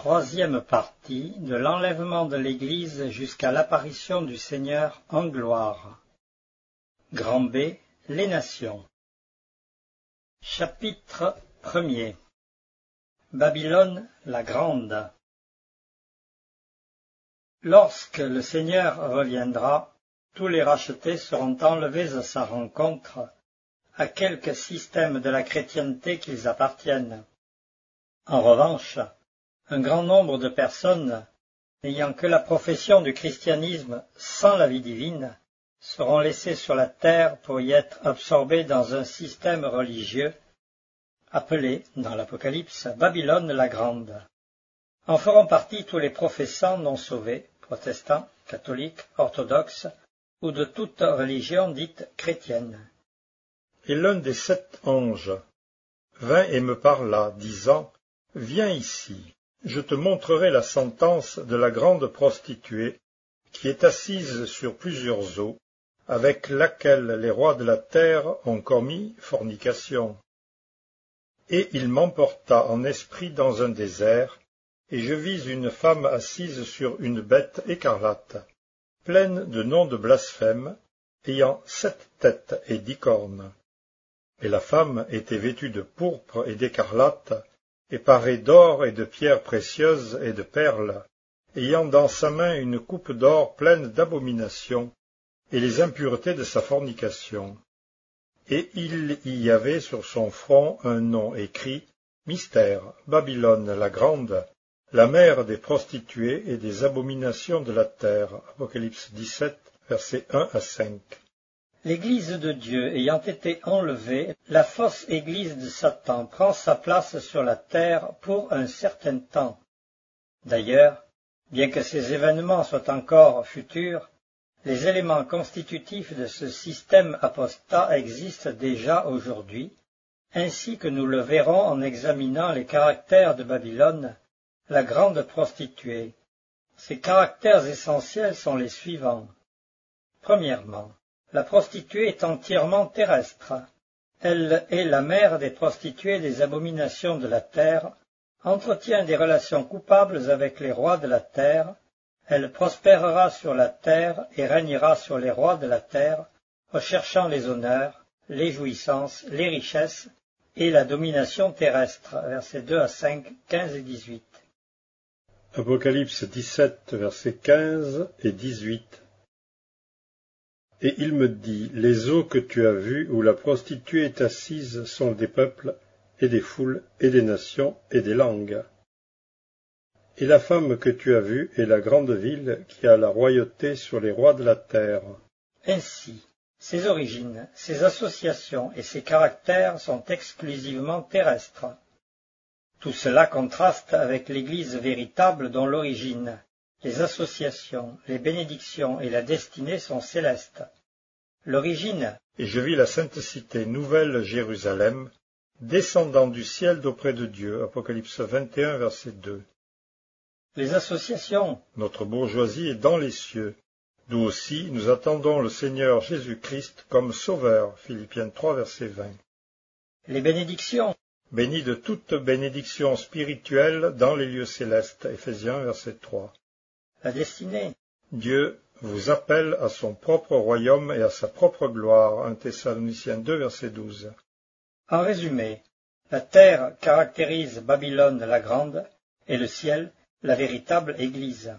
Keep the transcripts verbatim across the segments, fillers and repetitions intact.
Troisième partie de l'enlèvement de l'Église jusqu'à l'apparition du Seigneur en gloire. Grand B. Les nations. Chapitre premier. Babylone la Grande. Lorsque le Seigneur reviendra, tous les rachetés seront enlevés à sa rencontre, à quelque système de la chrétienté qu'ils appartiennent. En revanche, un grand nombre de personnes, n'ayant que la profession du christianisme sans la vie divine, seront laissées sur la terre pour y être absorbées dans un système religieux, appelé, dans l'Apocalypse, Babylone la Grande. En feront partie tous les professants non sauvés, protestants, catholiques, orthodoxes, ou de toute religion dite chrétienne. Et l'un des sept anges vint et me parla, disant, « Viens ici, je te montrerai la sentence de la grande prostituée, qui est assise sur plusieurs eaux, avec laquelle les rois de la terre ont commis fornication. » Et il m'emporta en esprit dans un désert, et je vis une femme assise sur une bête écarlate, pleine de noms de blasphème, ayant sept têtes et dix cornes. Et la femme était vêtue de pourpre et d'écarlate, et parée d'or et de pierres précieuses et de perles, ayant dans sa main une coupe d'or pleine d'abominations, et les impuretés de sa fornication. Et il y avait sur son front un nom écrit, Mystère, Babylone la Grande, la mère des prostituées et des abominations de la terre. Apocalypse dix-sept, versets un à cinq. L'Église de Dieu ayant été enlevée, la fausse Église de Satan prend sa place sur la terre pour un certain temps. D'ailleurs, bien que ces événements soient encore futurs, les éléments constitutifs de ce système apostat existent déjà aujourd'hui, ainsi que nous le verrons en examinant les caractères de Babylone, la grande prostituée. Ces caractères essentiels sont les suivants. Premièrement, la prostituée est entièrement terrestre. Elle est la mère des prostituées des abominations de la terre, entretient des relations coupables avec les rois de la terre, elle prospérera sur la terre et régnera sur les rois de la terre, recherchant les honneurs, les jouissances, les richesses et la domination terrestre. Versets deux à cinq, quinze et dix-huit. Apocalypse dix-sept, versets quinze et dix-huit. Et il me dit, les eaux que tu as vues où la prostituée est assise sont des peuples, et des foules, et des nations, et des langues. Et la femme que tu as vue est la grande ville qui a la royauté sur les rois de la terre. Ainsi, ses origines, ses associations et ses caractères sont exclusivement terrestres. Tout cela contraste avec l'Église véritable dont l'origine, les associations, les bénédictions et la destinée sont célestes. L'origine. Et je vis la sainte cité, nouvelle Jérusalem, descendant du ciel d'auprès de Dieu. Apocalypse vingt et un, verset deux. Les associations. Notre bourgeoisie est dans les cieux, d'où aussi nous attendons le Seigneur Jésus-Christ comme Sauveur. Philippiens trois, verset vingt. Les bénédictions. Bénis de toute bénédiction spirituelle dans les lieux célestes. Éphésiens, verset trois. La destinée. Dieu vous appelle à son propre royaume et à sa propre gloire. un Thessaloniciens deux, verset douze. En résumé, la terre caractérise Babylone la Grande et le ciel, la véritable Église.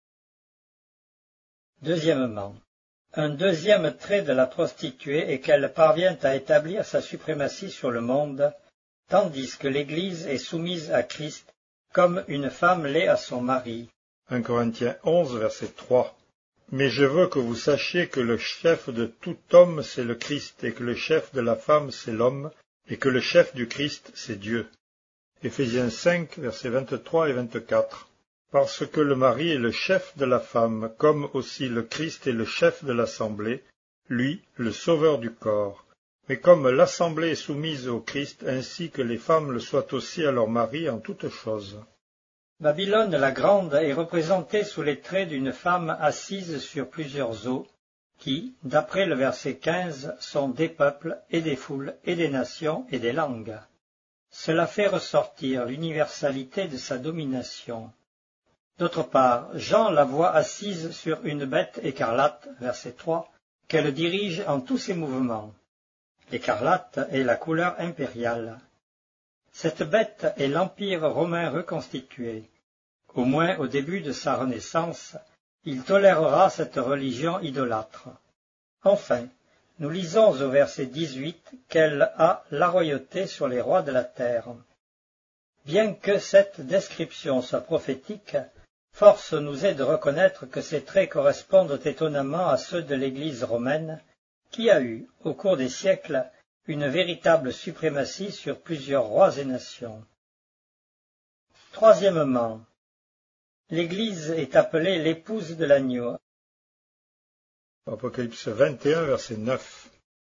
Deuxièmement, un deuxième trait de la prostituée est qu'elle parvient à établir sa suprématie sur le monde, tandis que l'Église est soumise à Christ comme une femme l'est à son mari. un Corinthiens onze, verset trois. Mais je veux que vous sachiez que le chef de tout homme, c'est le Christ, et que le chef de la femme, c'est l'homme, et que le chef du Christ, c'est Dieu. Éphésiens cinq, versets vingt-trois et vingt-quatre. Parce que le mari est le chef de la femme, comme aussi le Christ est le chef de l'assemblée, lui, le sauveur du corps. Mais comme l'assemblée est soumise au Christ, ainsi que les femmes le soient aussi à leur mari en toutes choses. Babylone la Grande est représentée sous les traits d'une femme assise sur plusieurs eaux, qui, d'après le verset quinze, sont des peuples et des foules et des nations et des langues. Cela fait ressortir l'universalité de sa domination. D'autre part, Jean la voit assise sur une bête écarlate, verset trois, qu'elle dirige en tous ses mouvements. L'écarlate est la couleur impériale. Cette bête est l'Empire romain reconstitué. Au moins au début de sa renaissance, il tolérera cette religion idolâtre. Enfin, nous lisons au verset dix-huit qu'elle a la royauté sur les rois de la terre. Bien que cette description soit prophétique, force nous est de reconnaître que ces traits correspondent étonnamment à ceux de l'Église romaine, qui a eu, au cours des siècles, une véritable suprématie sur plusieurs rois et nations. Troisièmement, l'Église est appelée l'épouse de l'agneau. Apocalypse vingt et un, verset neuf.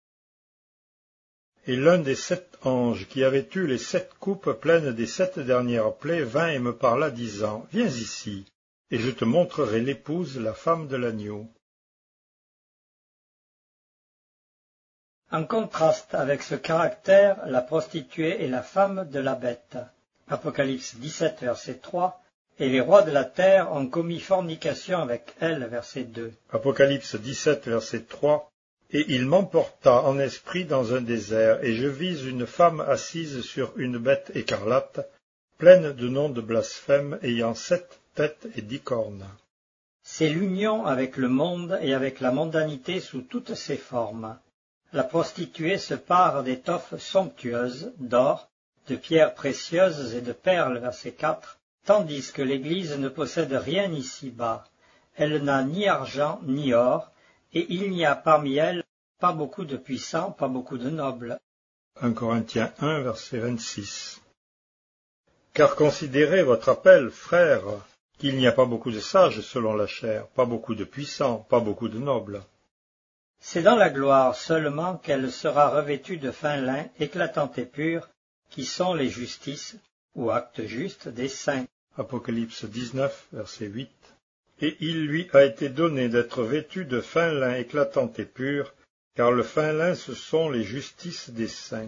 Et l'un des sept anges qui avait eu les sept coupes pleines des sept dernières plaies vint et me parla, disant, viens ici, et je te montrerai l'épouse, la femme de l'agneau. En contraste avec ce caractère, la prostituée est la femme de la bête. Apocalypse dix-sept, verset trois. Et les rois de la terre ont commis fornication avec elle, verset deux. Apocalypse dix-sept, verset trois. Et il m'emporta en esprit dans un désert, et je vis une femme assise sur une bête écarlate, pleine de noms de blasphème, ayant sept têtes et dix cornes. C'est l'union avec le monde et avec la mondanité sous toutes ses formes. La prostituée se pare d'étoffes somptueuses, d'or, de pierres précieuses et de perles, verset quatre, tandis que l'Église ne possède rien ici-bas. Elle n'a ni argent ni or, et il n'y a parmi elles pas beaucoup de puissants, pas beaucoup de nobles. un Corinthiens un, verset vingt-six. Car considérez votre appel, frères, qu'il n'y a pas beaucoup de sages selon la chair, pas beaucoup de puissants, pas beaucoup de nobles. C'est dans la gloire seulement qu'elle sera revêtue de fin lin, éclatante et pure, qui sont les justices, ou actes justes, des saints. Apocalypse dix-neuf, verset huit. Et il lui a été donné d'être vêtu de fin lin éclatant et pur, car le fin lin ce sont les justices des saints.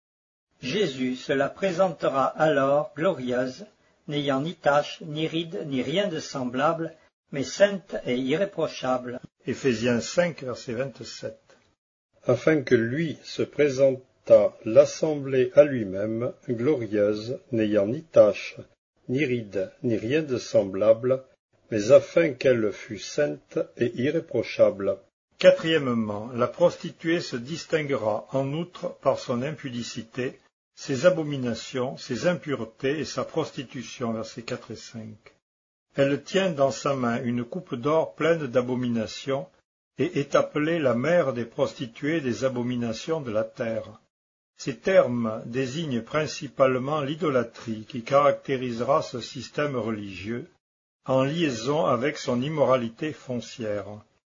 Jésus se la présentera alors glorieuse, n'ayant ni tache, ni ride, ni rien de semblable, mais sainte et irréprochable. Éphésiens cinq, verset vingt-sept. Afin que lui se présentât l'assemblée à lui-même, glorieuse, n'ayant ni tache, ni ride, ni rien de semblable, mais afin qu'elle fût sainte et irréprochable. Quatrièmement, la prostituée se distinguera en outre par son impudicité, ses abominations, ses impuretés et sa prostitution, versets quatre et cinq. Elle tient dans sa main une coupe d'or pleine d'abominations et est appelée la mère des prostituées des abominations de la terre. Ces termes désignent principalement l'idolâtrie qui caractérisera ce système religieux, en liaison avec son immoralité foncière.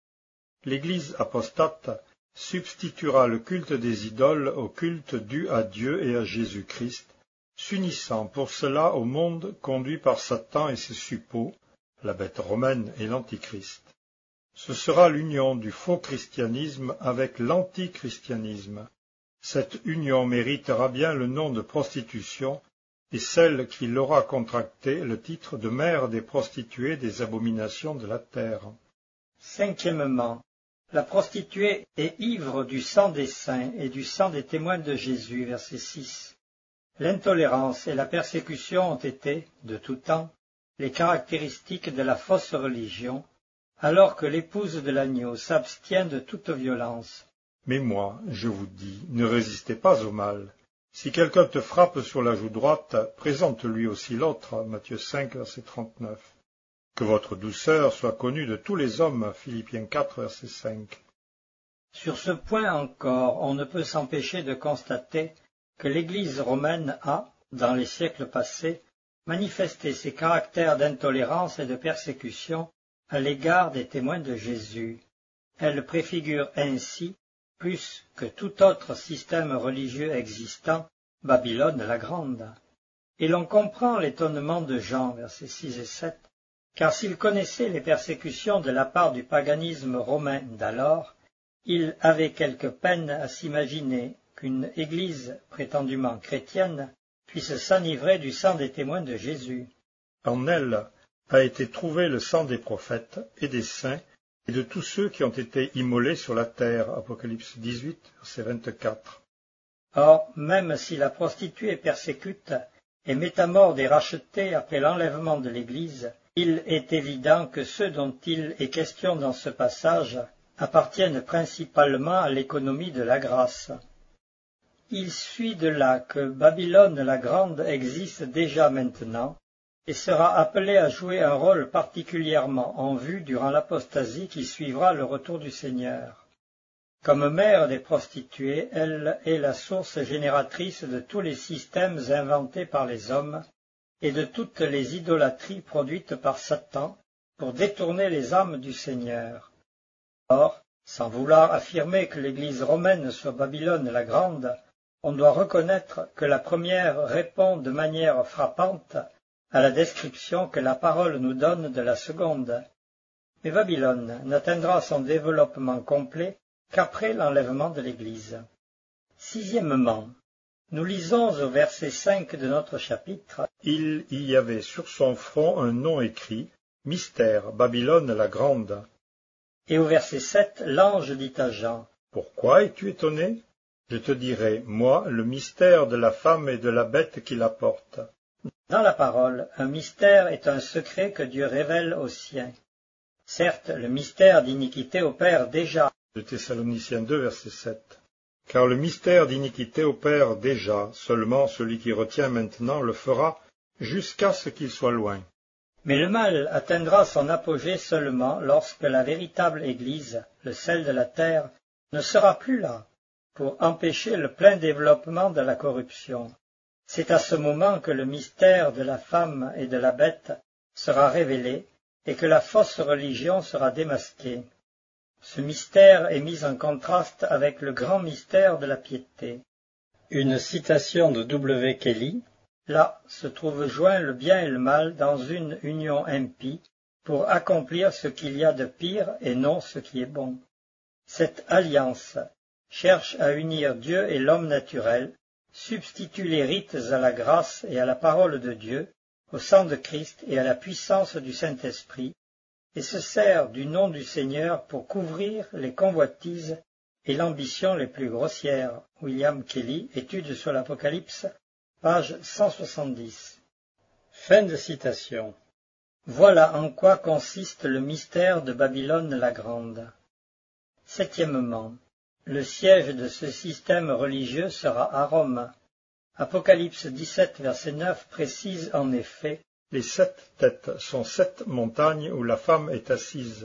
L'Église apostate substituera le culte des idoles au culte dû à Dieu et à Jésus-Christ, s'unissant pour cela au monde conduit par Satan et ses suppôts, la bête romaine et l'antichrist. Ce sera l'union du faux christianisme avec l'antichristianisme. Cette union méritera bien le nom de prostitution, et celle qui l'aura contractée le titre de mère des prostituées des abominations de la terre. Cinquièmement, la prostituée est ivre du sang des saints et du sang des témoins de Jésus, verset six. L'intolérance et la persécution ont été, de tout temps, les caractéristiques de la fausse religion, alors que l'épouse de l'agneau s'abstient de toute violence. Mais moi, je vous dis, ne résistez pas au mal. Si quelqu'un te frappe sur la joue droite, présente-lui aussi l'autre, Matthieu cinq, verset trente-neuf. Que votre douceur soit connue de tous les hommes, Philippiens quatre, verset cinq. Sur ce point encore, on ne peut s'empêcher de constater que l'Église romaine a, dans les siècles passés, manifesté ses caractères d'intolérance et de persécution à l'égard des témoins de Jésus. Elle préfigure ainsi, plus que tout autre système religieux existant, Babylone la Grande. Et l'on comprend l'étonnement de Jean, versets six et sept, car s'il connaissait les persécutions de la part du paganisme romain d'alors, il avait quelque peine à s'imaginer qu'une Église prétendument chrétienne puisse s'enivrer du sang des témoins de Jésus. En elle a été trouvé le sang des prophètes et des saints et de tous ceux qui ont été immolés sur la terre. Apocalypse dix-huit, verset vingt-quatre. Or, même si la prostituée persécute et met à mort des rachetés après l'enlèvement de l'Église, il est évident que ceux dont il est question dans ce passage appartiennent principalement à l'économie de la grâce. Il suit de là que Babylone la Grande existe déjà maintenant et sera appelée à jouer un rôle particulièrement en vue durant l'apostasie qui suivra le retour du Seigneur. Comme mère des prostituées, elle est la source génératrice de tous les systèmes inventés par les hommes et de toutes les idolâtries produites par Satan pour détourner les âmes du Seigneur. Or, sans vouloir affirmer que l'Église romaine soit Babylone la Grande, on doit reconnaître que la première répond de manière frappante à la description que la parole nous donne de la seconde. Mais Babylone n'atteindra son développement complet qu'après l'enlèvement de l'Église. Sixièmement, nous lisons au verset cinq de notre chapitre. Il y avait sur son front un nom écrit, Mystère, Babylone la Grande. Et au verset sept, l'ange dit à Jean. Pourquoi es-tu étonné? Je te dirai, moi, le mystère de la femme et de la bête qui la porte. Dans la parole, un mystère est un secret que Dieu révèle aux siens. Certes, le mystère d'iniquité opère déjà. De Thessaloniciens deux, verset sept. Car le mystère d'iniquité opère déjà, seulement celui qui retient maintenant le fera jusqu'à ce qu'il soit loin. Mais le mal atteindra son apogée seulement lorsque la véritable Église, le sel de la terre, ne sera plus là pour empêcher le plein développement de la corruption. C'est à ce moment que le mystère de la femme et de la bête sera révélé et que la fausse religion sera démasquée. Ce mystère est mis en contraste avec le grand mystère de la piété. Une citation de W. Kelly. Là se trouve joint le bien et le mal dans une union impie pour accomplir ce qu'il y a de pire et non ce qui est bon. Cette alliance cherche à unir Dieu et l'homme naturel, substitue les rites à la grâce et à la parole de Dieu, au sang de Christ et à la puissance du Saint-Esprit, et se sert du nom du Seigneur pour couvrir les convoitises et l'ambition les plus grossières. William Kelly, Études sur l'Apocalypse, page cent soixante-dix. Fin de citation. Voilà en quoi consiste le mystère de Babylone la Grande. Septièmement, le siège de ce système religieux sera à Rome. Apocalypse dix-sept, verset neuf précise en effet. Les sept têtes sont sept montagnes où la femme est assise.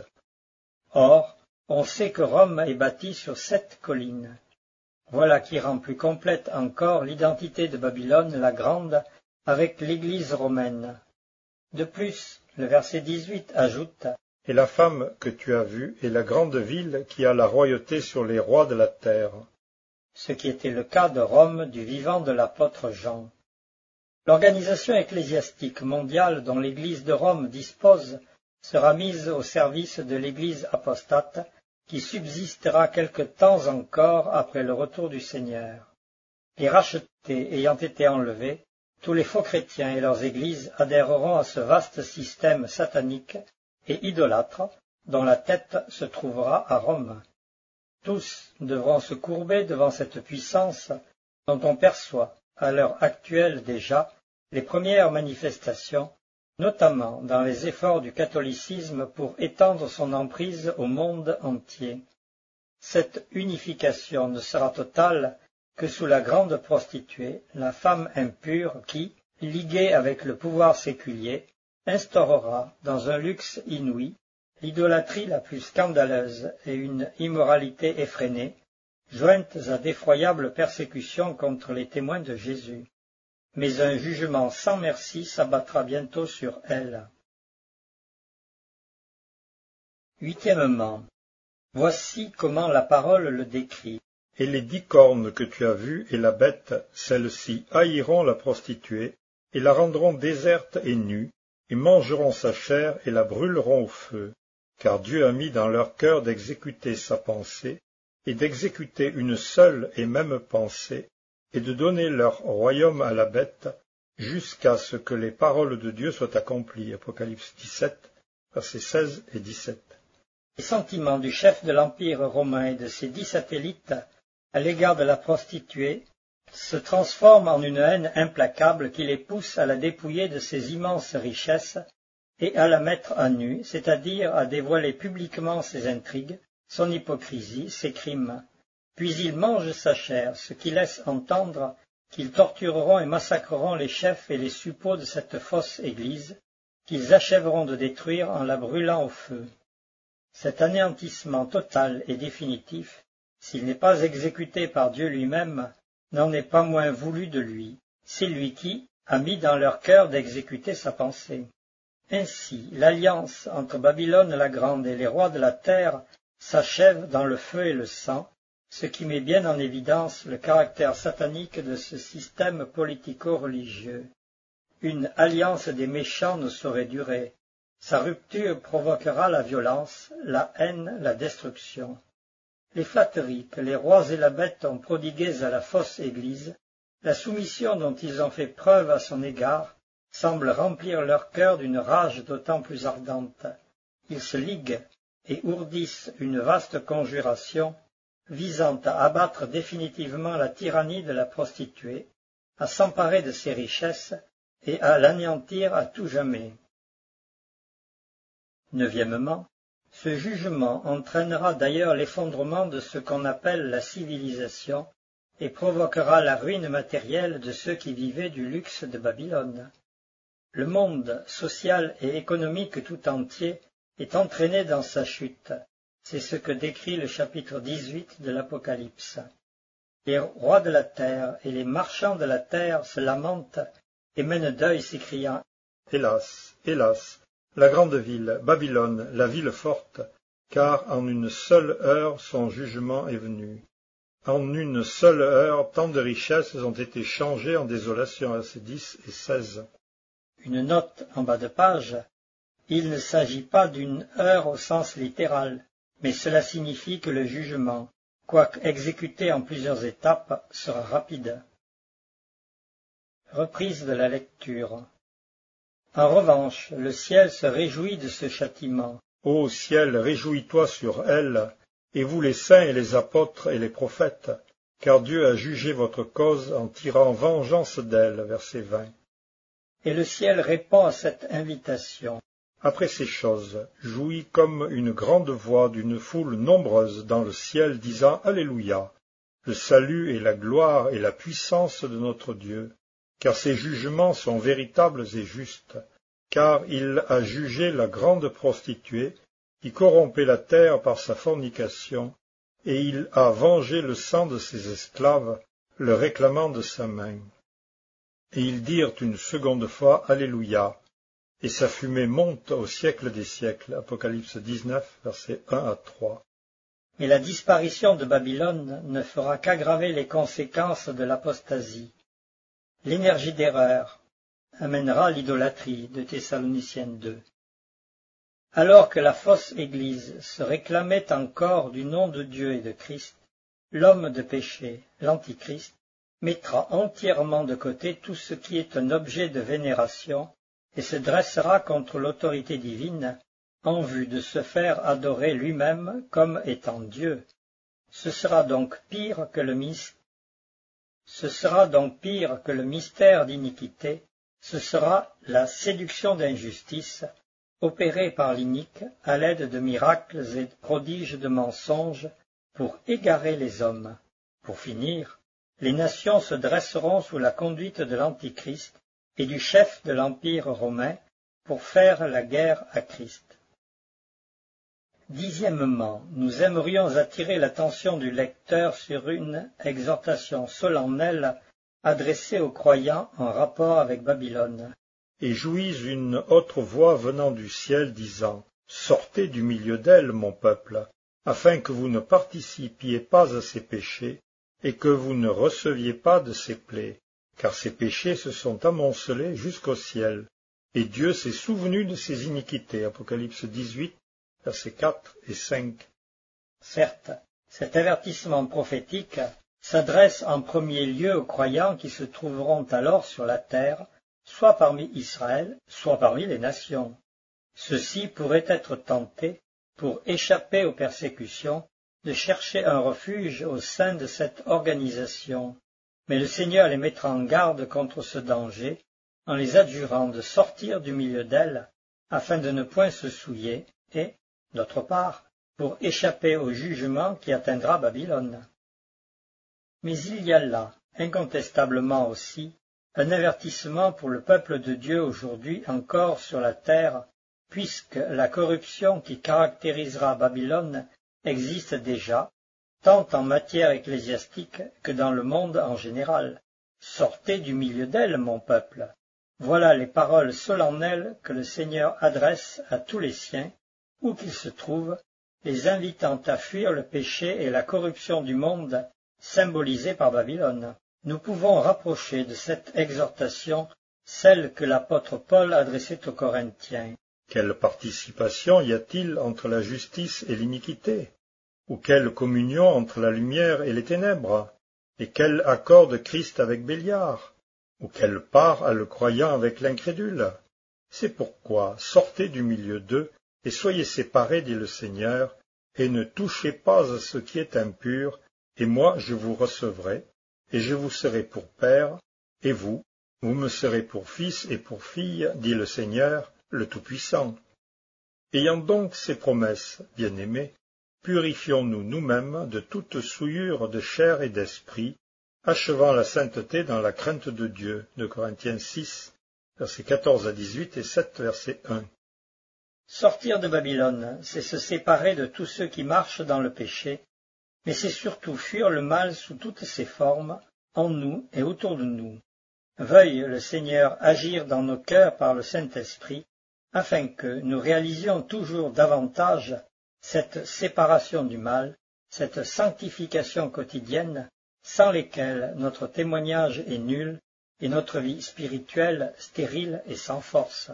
Or, on sait que Rome est bâtie sur sept collines. Voilà qui rend plus complète encore l'identité de Babylone la Grande avec l'Église romaine. De plus, le verset dix-huit ajoute « Et la femme que tu as vue est la grande ville qui a la royauté sur les rois de la terre. » Ce qui était le cas de Rome du vivant de l'apôtre Jean. L'organisation ecclésiastique mondiale dont l'Église de Rome dispose sera mise au service de l'Église apostate qui subsistera quelque temps encore après le retour du Seigneur. Les rachetés ayant été enlevés, tous les faux chrétiens et leurs églises adhéreront à ce vaste système satanique et idolâtre dont la tête se trouvera à Rome. Tous devront se courber devant cette puissance dont on perçoit, à l'heure actuelle déjà, les premières manifestations, notamment dans les efforts du catholicisme pour étendre son emprise au monde entier. Cette unification ne sera totale que sous la grande prostituée, la femme impure qui, liguée avec le pouvoir séculier, instaurera dans un luxe inouï l'idolâtrie la plus scandaleuse et une immoralité effrénée, jointes à d'effroyables persécutions contre les témoins de Jésus. Mais un jugement sans merci s'abattra bientôt sur elle. Huitièmement, voici comment la parole le décrit. Et les dix cornes que tu as vues et la bête, celles-ci haïront la prostituée, et la rendront déserte et nue, et mangeront sa chair et la brûleront au feu. Car Dieu a mis dans leur cœur d'exécuter sa pensée, et d'exécuter une seule et même pensée, et de donner leur royaume à la bête, jusqu'à ce que les paroles de Dieu soient accomplies. Apocalypse dix-sept, versets seize et dix-sept. Les sentiments du chef de l'Empire romain et de ses dix satellites à l'égard de la prostituée se transforment en une haine implacable qui les pousse à la dépouiller de ses immenses richesses et à la mettre à nu, c'est-à-dire à dévoiler publiquement ses intrigues, son hypocrisie, ses crimes. Puis ils mangent sa chair, ce qui laisse entendre qu'ils tortureront et massacreront les chefs et les suppôts de cette fausse Église, qu'ils achèveront de détruire en la brûlant au feu. Cet anéantissement total et définitif, s'il n'est pas exécuté par Dieu lui-même, n'en est pas moins voulu de lui. C'est lui qui a mis dans leur cœur d'exécuter sa pensée. Ainsi, l'alliance entre Babylone la Grande et les rois de la terre s'achève dans le feu et le sang, ce qui met bien en évidence le caractère satanique de ce système politico-religieux. Une alliance des méchants ne saurait durer. Sa rupture provoquera la violence, la haine, la destruction. Les flatteries que les rois et la bête ont prodiguées à la fausse Église, la soumission dont ils ont fait preuve à son égard, semblent remplir leur cœur d'une rage d'autant plus ardente. Ils se liguent et ourdissent une vaste conjuration visant à abattre définitivement la tyrannie de la prostituée, à s'emparer de ses richesses et à l'anéantir à tout jamais. Neuvièmement, ce jugement entraînera d'ailleurs l'effondrement de ce qu'on appelle la civilisation et provoquera la ruine matérielle de ceux qui vivaient du luxe de Babylone. Le monde social et économique tout entier est entraîné dans sa chute. C'est ce que décrit le chapitre dix-huit de l'Apocalypse. Les rois de la terre et les marchands de la terre se lamentent et mènent deuil s'écriant « Hélas, hélas, la grande ville, Babylone, la ville forte, car en une seule heure son jugement est venu. En une seule heure, tant de richesses ont été changées en désolation. » Versets dix et seize. Une note en bas de page. Il ne s'agit pas d'une heure au sens littéral, mais cela signifie que le jugement, quoique exécuté en plusieurs étapes, sera rapide. Reprise de la lecture. En revanche, le ciel se réjouit de ce châtiment. Ô ciel, réjouis-toi sur elle, et vous les saints et les apôtres et les prophètes, car Dieu a jugé votre cause en tirant vengeance d'elle. Verset vingt. Et le ciel répond à cette invitation. Après ces choses, jouit comme une grande voix d'une foule nombreuse dans le ciel, disant Alléluia, le salut et la gloire et la puissance de notre Dieu, car ses jugements sont véritables et justes, car il a jugé la grande prostituée, qui corrompait la terre par sa fornication, et il a vengé le sang de ses esclaves, le réclamant de sa main. Et ils dirent une seconde fois Alléluia, et sa fumée monte au siècle des siècles. Apocalypse dix-neuf, versets un à trois. Mais la disparition de Babylone ne fera qu'aggraver les conséquences de l'apostasie. L'énergie d'erreur amènera l'idolâtrie de Thessaloniciens deux. Alors que la fausse Église se réclamait encore du nom de Dieu et de Christ, l'homme de péché, l'Antichrist, mettra entièrement de côté tout ce qui est un objet de vénération et se dressera contre l'autorité divine en vue de se faire adorer lui-même comme étant Dieu. Ce sera donc pire que le mystère. Ce sera donc pire que le mystère d'iniquité, ce sera la séduction d'injustice, opérée par l'inique à l'aide de miracles et de prodiges de mensonges pour égarer les hommes. Pour finir, les nations se dresseront sous la conduite de l'Antichrist et du chef de l'Empire romain pour faire la guerre à Christ. Dixièmement, nous aimerions attirer l'attention du lecteur sur une exhortation solennelle adressée aux croyants en rapport avec Babylone. Et jouis une autre voix venant du ciel disant « Sortez du milieu d'elle, mon peuple, afin que vous ne participiez pas à ses péchés et que vous ne receviez pas de ses plaies, car ses péchés se sont amoncelés jusqu'au ciel, et Dieu s'est souvenu de ses iniquités. » Apocalypse dix-huit, versets quatre et cinq. Certes, cet avertissement prophétique s'adresse en premier lieu aux croyants qui se trouveront alors sur la terre, soit parmi Israël, soit parmi les nations. Ceux-ci pourraient être tentés, pour échapper aux persécutions, de chercher un refuge au sein de cette organisation. Mais le Seigneur les mettra en garde contre ce danger, en les adjurant de sortir du milieu d'elle, afin de ne point se souiller, et, d'autre part, pour échapper au jugement qui atteindra Babylone. Mais il y a là, incontestablement aussi, un avertissement pour le peuple de Dieu aujourd'hui encore sur la terre, puisque la corruption qui caractérisera Babylone existe déjà, tant en matière ecclésiastique que dans le monde en général. Sortez du milieu d'elle, mon peuple. Voilà les paroles solennelles que le Seigneur adresse à tous les siens, où qu'ils se trouvent, les invitant à fuir le péché et la corruption du monde, symbolisés par Babylone. Nous pouvons rapprocher de cette exhortation celle que l'apôtre Paul adressait aux Corinthiens. Quelle participation y a-t-il entre la justice et l'iniquité? Ou quelle communion entre la lumière et les ténèbres? Et quel accord de Christ avec Béliard? Ou quelle part a le croyant avec l'incrédule? C'est pourquoi sortez du milieu d'eux et soyez séparés, dit le Seigneur, et ne touchez pas à ce qui est impur, et moi je vous recevrai, et je vous serai pour père, et vous, vous me serez pour fils et pour fille, dit le Seigneur, le Tout-Puissant. Ayant donc ces promesses, bien-aimés, purifions-nous nous-mêmes de toute souillure de chair et d'esprit, achevant la sainteté dans la crainte de Dieu. deux Corinthiens six, versets quatorze à dix-huit et sept, verset un. Sortir de Babylone, c'est se séparer de tous ceux qui marchent dans le péché, mais c'est surtout fuir le mal sous toutes ses formes, en nous et autour de nous. Veuille le Seigneur agir dans nos cœurs par le Saint-Esprit, afin que nous réalisions toujours davantage cette séparation du mal, cette sanctification quotidienne, sans lesquelles notre témoignage est nul et notre vie spirituelle stérile et sans force.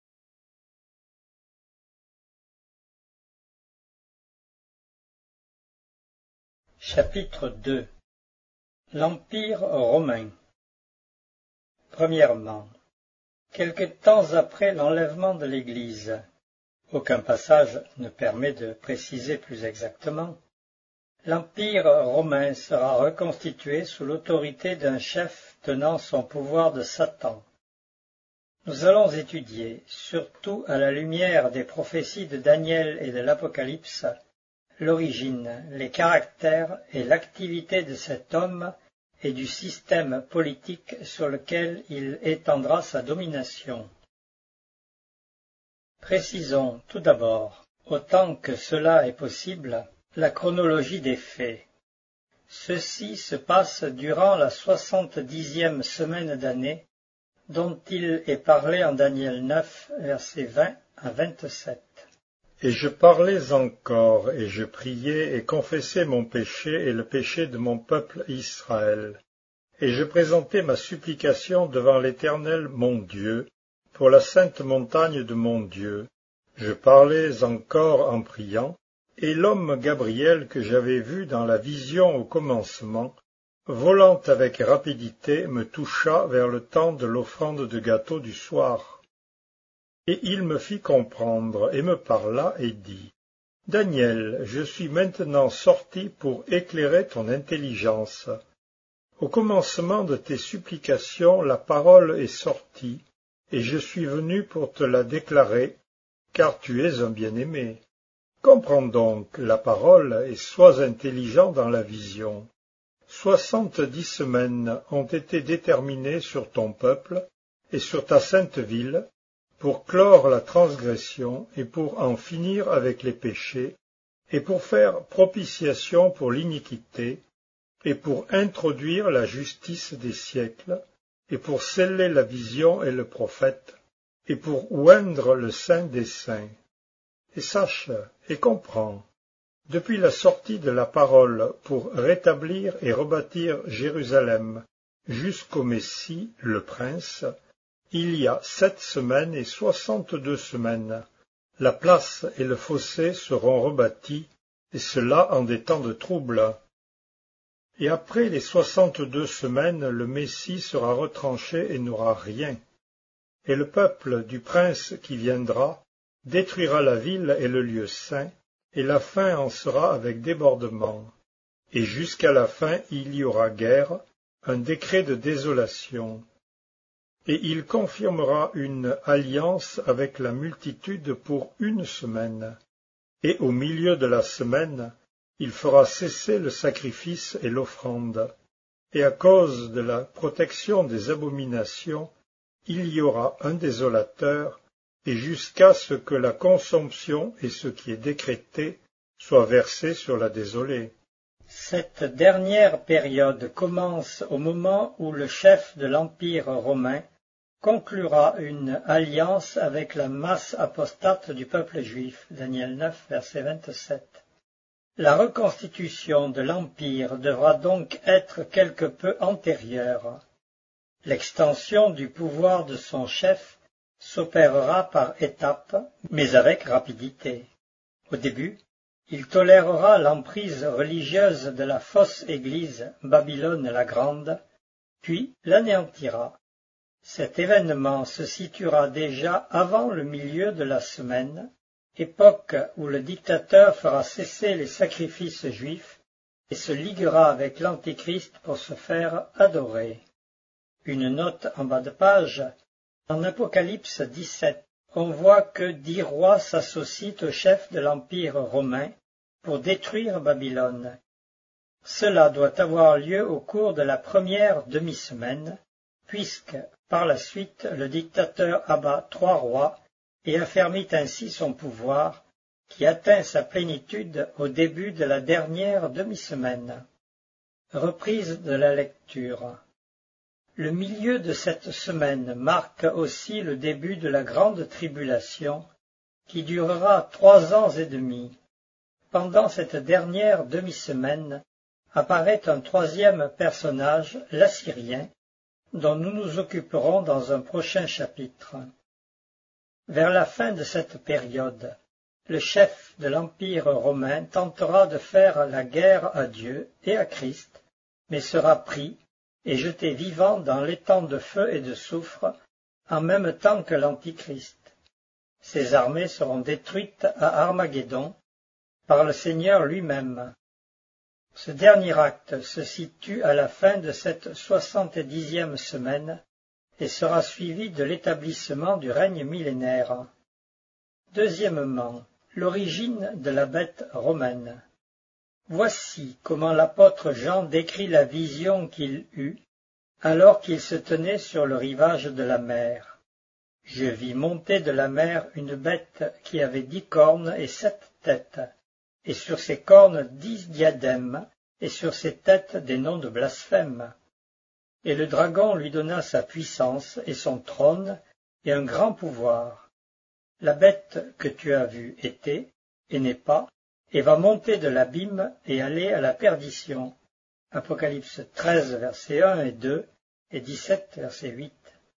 Chapitre deux. L'Empire romain. Premièrement, quelque temps après l'enlèvement de l'Église, aucun passage ne permet de préciser plus exactement, l'Empire romain sera reconstitué sous l'autorité d'un chef tenant son pouvoir de Satan. Nous allons étudier, surtout à la lumière des prophéties de Daniel et de l'Apocalypse, l'origine, les caractères et l'activité de cet homme et du système politique sur lequel il étendra sa domination. Précisons tout d'abord, autant que cela est possible, la chronologie des faits. Ceci se passe durant la soixante-dixième semaine d'année, dont il est parlé en Daniel neuf, versets vingt à vingt-sept. Et je parlais encore, et je priais et confessais mon péché et le péché de mon peuple Israël. Et je présentais ma supplication devant l'Éternel mon Dieu, pour la sainte montagne de mon Dieu. Je parlais encore en priant, et l'homme Gabriel que j'avais vu dans la vision au commencement, volant avec rapidité, me toucha vers le temps de l'offrande de gâteau du soir. Et il me fit comprendre, et me parla, et dit, « Daniel, je suis maintenant sorti pour éclairer ton intelligence. Au commencement de tes supplications, la parole est sortie, et je suis venu pour te la déclarer, car tu es un bien-aimé. Comprends donc la parole, et sois intelligent dans la vision. Soixante-dix semaines ont été déterminées sur ton peuple et sur ta sainte ville, pour clore la transgression et pour en finir avec les péchés, et pour faire propitiation pour l'iniquité, et pour introduire la justice des siècles, et pour sceller la vision et le prophète, et pour oindre le saint des saints. Et sache, et comprends, depuis la sortie de la parole pour rétablir et rebâtir Jérusalem jusqu'au Messie, le Prince, il y a sept semaines et soixante-deux semaines. La place et le fossé seront rebâtis, et cela en des temps de trouble. Et après les soixante-deux semaines, le Messie sera retranché et n'aura rien. Et le peuple du prince qui viendra détruira la ville et le lieu saint, et la fin en sera avec débordement. Et jusqu'à la fin il y aura guerre, un décret de désolation. Et il confirmera une alliance avec la multitude pour une semaine. Et au milieu de la semaine, il fera cesser le sacrifice et l'offrande. Et à cause de la protection des abominations, il y aura un désolateur, et jusqu'à ce que la consomption et ce qui est décrété soient versés sur la désolée. Cette dernière période commence au moment où le chef de l'Empire romain conclura une alliance avec la masse apostate du peuple juif. Daniel neuf, verset vingt-sept. La reconstitution de l'Empire devra donc être quelque peu antérieure. L'extension du pouvoir de son chef s'opérera par étapes, mais avec rapidité. Au début, il tolérera l'emprise religieuse de la fausse Église Babylone la Grande, puis l'anéantira. Cet événement se situera déjà avant le milieu de la semaine, époque où le dictateur fera cesser les sacrifices juifs et se liguera avec l'Antichrist pour se faire adorer. Une note en bas de page. En Apocalypse dix-sept, on voit que dix rois s'associent au chef de l'Empire romain pour détruire Babylone. Cela doit avoir lieu au cours de la première demi-semaine, puisque, par la suite, le dictateur abat trois rois et affermit ainsi son pouvoir, qui atteint sa plénitude au début de la dernière demi-semaine. Reprise de la lecture. Le milieu de cette semaine marque aussi le début de la grande tribulation, qui durera trois ans et demi. Pendant cette dernière demi-semaine apparaît un troisième personnage, l'Assyrien, dont nous nous occuperons dans un prochain chapitre. Vers la fin de cette période, le chef de l'Empire romain tentera de faire la guerre à Dieu et à Christ, mais sera pris et jeté vivant dans l'étang de feu et de soufre, en même temps que l'Antichrist. Ses armées seront détruites à Armageddon par le Seigneur lui-même. Ce dernier acte se situe à la fin de cette soixante-dixième semaine et sera suivi de l'établissement du règne millénaire. Deuxièmement, l'origine de la bête romaine. Voici comment l'apôtre Jean décrit la vision qu'il eut alors qu'il se tenait sur le rivage de la mer. Je vis monter de la mer une bête qui avait dix cornes et sept têtes, et sur ses cornes dix diadèmes, et sur ses têtes des noms de blasphème. Et le dragon lui donna sa puissance et son trône et un grand pouvoir. La bête que tu as vue était, et n'est pas, et va monter de l'abîme et aller à la perdition. Apocalypse treize, versets un et deux, et dix-sept, verset huit.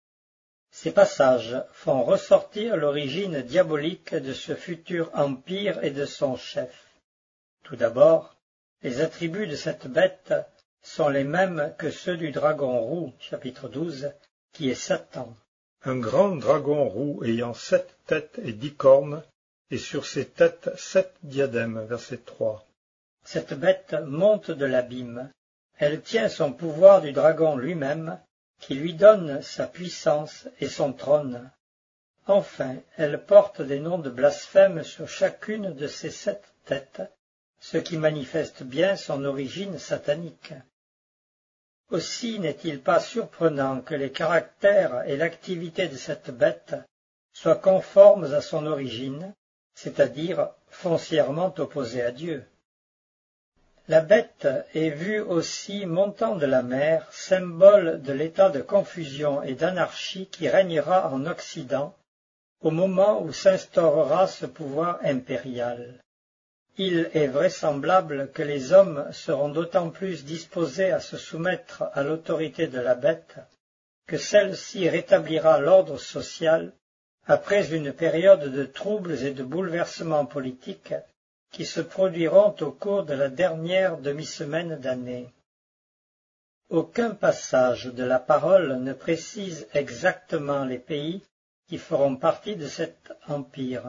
Ces passages font ressortir l'origine diabolique de ce futur empire et de son chef. Tout d'abord, les attributs de cette bête sont les mêmes que ceux du dragon roux, chapitre douze, qui est Satan. Un grand dragon roux ayant sept têtes et dix cornes, et sur ses têtes sept diadèmes, verset trois. Cette bête monte de l'abîme. Elle tient son pouvoir du dragon lui-même, qui lui donne sa puissance et son trône. Enfin, elle porte des noms de blasphème sur chacune de ses sept têtes, ce qui manifeste bien son origine satanique. Aussi n'est-il pas surprenant que les caractères et l'activité de cette bête soient conformes à son origine, c'est-à-dire foncièrement opposés à Dieu. La bête est vue aussi montant de la mer, symbole de l'état de confusion et d'anarchie qui régnera en Occident au moment où s'instaurera ce pouvoir impérial. Il est vraisemblable que les hommes seront d'autant plus disposés à se soumettre à l'autorité de la bête que celle-ci rétablira l'ordre social après une période de troubles et de bouleversements politiques qui se produiront au cours de la dernière demi-semaine d'année. Aucun passage de la parole ne précise exactement les pays qui feront partie de cet empire.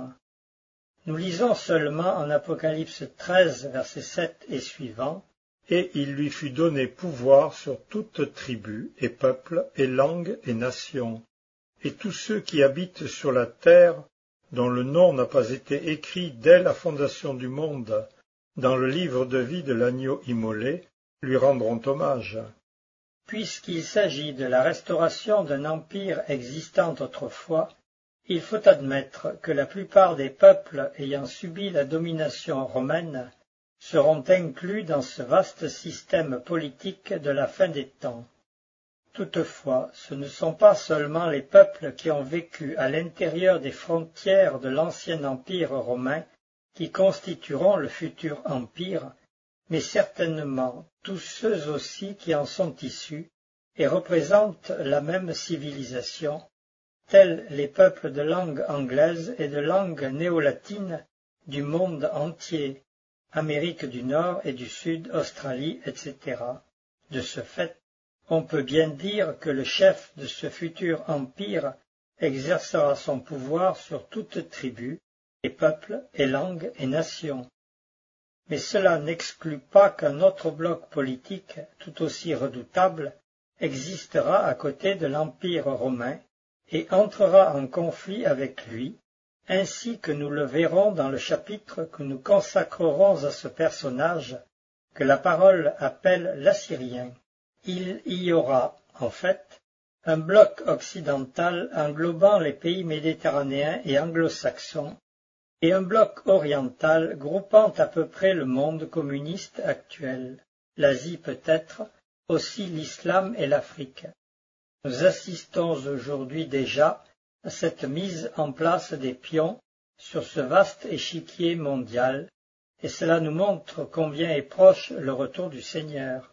Nous lisons seulement en Apocalypse treize, versets sept et suivants. Et il lui fut donné pouvoir sur toute tribu, et peuple, et langue, et nation, et tous ceux qui habitent sur la terre, dont le nom n'a pas été écrit dès la fondation du monde, dans le livre de vie de l'agneau immolé, lui rendront hommage. Puisqu'il s'agit de la restauration d'un empire existant autrefois, il faut admettre que la plupart des peuples ayant subi la domination romaine seront inclus dans ce vaste système politique de la fin des temps. Toutefois, ce ne sont pas seulement les peuples qui ont vécu à l'intérieur des frontières de l'ancien empire romain qui constitueront le futur empire, mais certainement tous ceux aussi qui en sont issus et représentent la même civilisation, tels les peuples de langue anglaise et de langue néo-latine du monde entier, Amérique du Nord et du Sud, Australie, et cetera. De ce fait, on peut bien dire que le chef de ce futur empire exercera son pouvoir sur toute tribu, et peuples, et langues, et nations. Mais cela n'exclut pas qu'un autre bloc politique, tout aussi redoutable, existera à côté de l'Empire romain et entrera en conflit avec lui, ainsi que nous le verrons dans le chapitre que nous consacrerons à ce personnage que la parole appelle l'Assyrien. Il y aura, en fait, un bloc occidental englobant les pays méditerranéens et anglo-saxons, et un bloc oriental groupant à peu près le monde communiste actuel, l'Asie peut-être, aussi l'islam et l'Afrique. Nous assistons aujourd'hui déjà à cette mise en place des pions sur ce vaste échiquier mondial, et cela nous montre combien est proche le retour du Seigneur.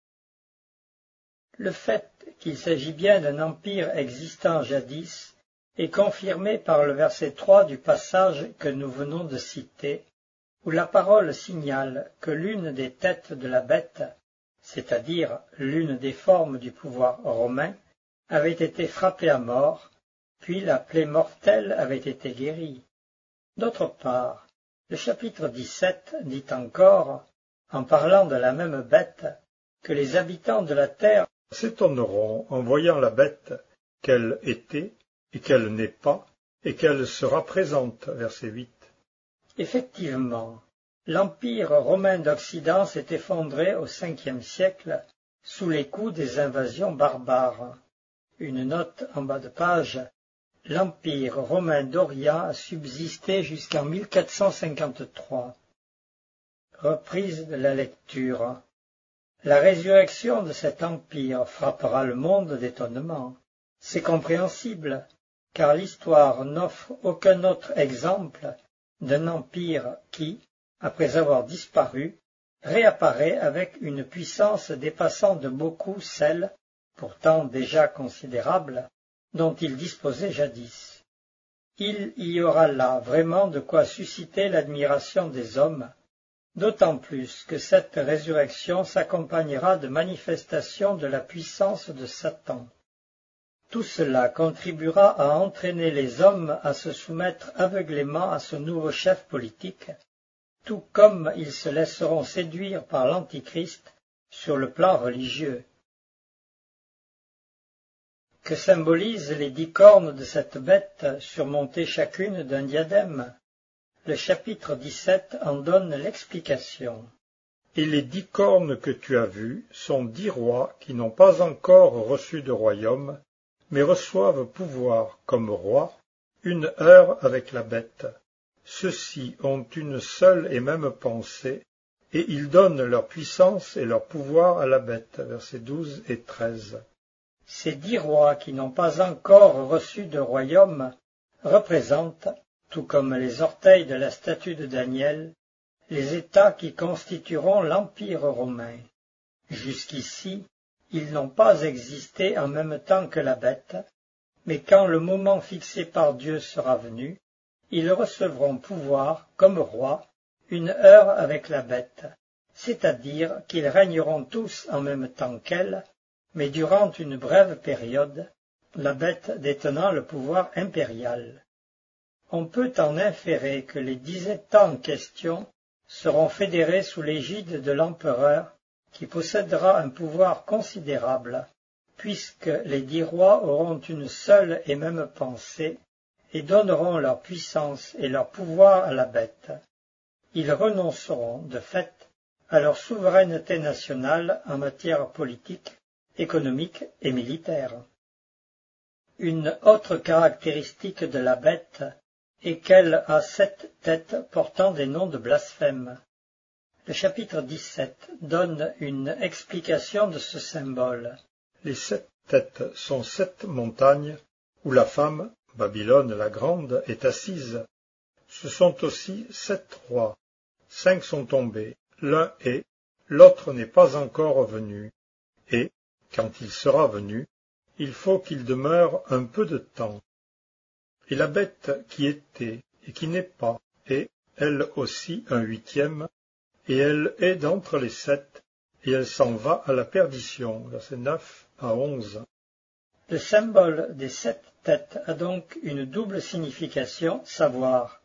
Le fait qu'il s'agit bien d'un empire existant jadis est confirmé par le verset trois du passage que nous venons de citer, où la parole signale que l'une des têtes de la bête, c'est-à-dire l'une des formes du pouvoir romain, avait été frappée à mort, puis la plaie mortelle avait été guérie. D'autre part, le chapitre dix-sept dit encore, en parlant de la même bête, que les habitants de la terre s'étonneront en voyant la bête qu'elle était et qu'elle n'est pas et qu'elle sera présente. Verset huit. Effectivement, l'Empire romain d'Occident s'est effondré au cinquième siècle sous les coups des invasions barbares. Une note en bas de page. L'Empire romain d'Orient a subsisté jusqu'en mille quatre cent cinquante-trois. Reprise de la lecture. La résurrection de cet empire frappera le monde d'étonnement. C'est compréhensible, car l'histoire n'offre aucun autre exemple d'un empire qui, après avoir disparu, réapparaît avec une puissance dépassant de beaucoup celle, pourtant déjà considérable, dont il disposait jadis. Il y aura là vraiment de quoi susciter l'admiration des hommes, d'autant plus que cette résurrection s'accompagnera de manifestations de la puissance de Satan. Tout cela contribuera à entraîner les hommes à se soumettre aveuglément à ce nouveau chef politique, tout comme ils se laisseront séduire par l'Antichrist sur le plan religieux. Que symbolisent les dix cornes de cette bête surmontées chacune d'un diadème? Le chapitre dix-sept en donne l'explication. Et les dix cornes que tu as vues sont dix rois qui n'ont pas encore reçu de royaume, mais reçoivent pouvoir comme rois, une heure avec la bête. Ceux-ci ont une seule et même pensée, et ils donnent leur puissance et leur pouvoir à la bête. Versets douze et treize. Ces dix rois qui n'ont pas encore reçu de royaume représentent, tout comme les orteils de la statue de Daniel, les États qui constitueront l'Empire romain. Jusqu'ici, ils n'ont pas existé en même temps que la bête, mais quand le moment fixé par Dieu sera venu, ils recevront pouvoir, comme rois, une heure avec la bête, c'est-à-dire qu'ils régneront tous en même temps qu'elle, mais durant une brève période, la bête détenant le pouvoir impérial. On peut en inférer que les dix États en question seront fédérés sous l'égide de l'empereur, qui possédera un pouvoir considérable, puisque les dix rois auront une seule et même pensée, et donneront leur puissance et leur pouvoir à la bête. Ils renonceront, de fait, à leur souveraineté nationale en matière politique, économique et militaire. Une autre caractéristique de la bête est qu'elle a sept têtes portant des noms de blasphème. Le chapitre dix-sept donne une explication de ce symbole. Les sept têtes sont sept montagnes où la femme, Babylone la grande, est assise. Ce sont aussi sept rois. Cinq sont tombés, l'un est, l'autre n'est pas encore venu. Et, quand il sera venu, il faut qu'il demeure un peu de temps. Et la bête qui était et qui n'est pas est, elle aussi, un huitième, et elle est d'entre les sept, et elle s'en va à la perdition. Versets neuf à onze. Le symbole des sept têtes a donc une double signification, savoir.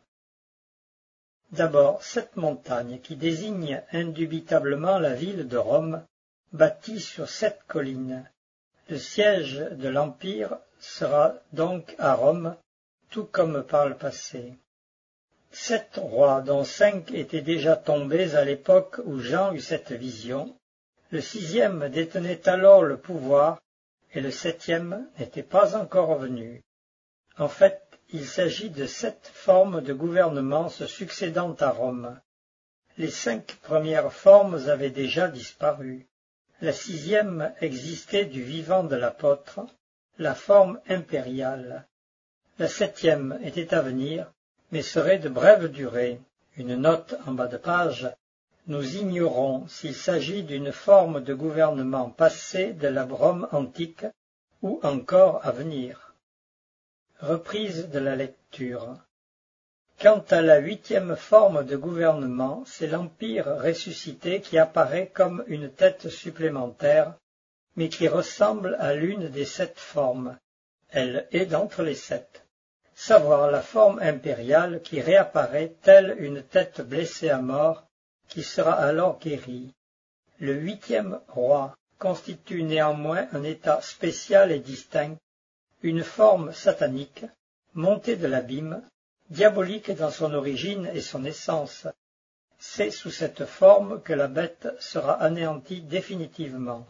D'abord, sept montagnes qui désignent indubitablement la ville de Rome, bâtie sur sept collines. Le siège de l'Empire sera donc à Rome, tout comme par le passé. Sept rois, dont cinq étaient déjà tombés à l'époque où Jean eut cette vision, le sixième détenait alors le pouvoir, et le septième n'était pas encore venu. En fait, il s'agit de sept formes de gouvernement se succédant à Rome. Les cinq premières formes avaient déjà disparu. La sixième existait du vivant de l'apôtre, la forme impériale. La septième était à venir, mais serait de brève durée. Une note en bas de page. Nous ignorons s'il s'agit d'une forme de gouvernement passée de la Rome antique ou encore à venir. Reprise de la lecture. Quant à la huitième forme de gouvernement, c'est l'Empire ressuscité qui apparaît comme une tête supplémentaire, mais qui ressemble à l'une des sept formes. Elle est d'entre les sept. Savoir la forme impériale qui réapparaît telle une tête blessée à mort, qui sera alors guérie. Le huitième roi constitue néanmoins un état spécial et distinct, une forme satanique, montée de l'abîme, diabolique dans son origine et son essence. C'est sous cette forme que la bête sera anéantie définitivement.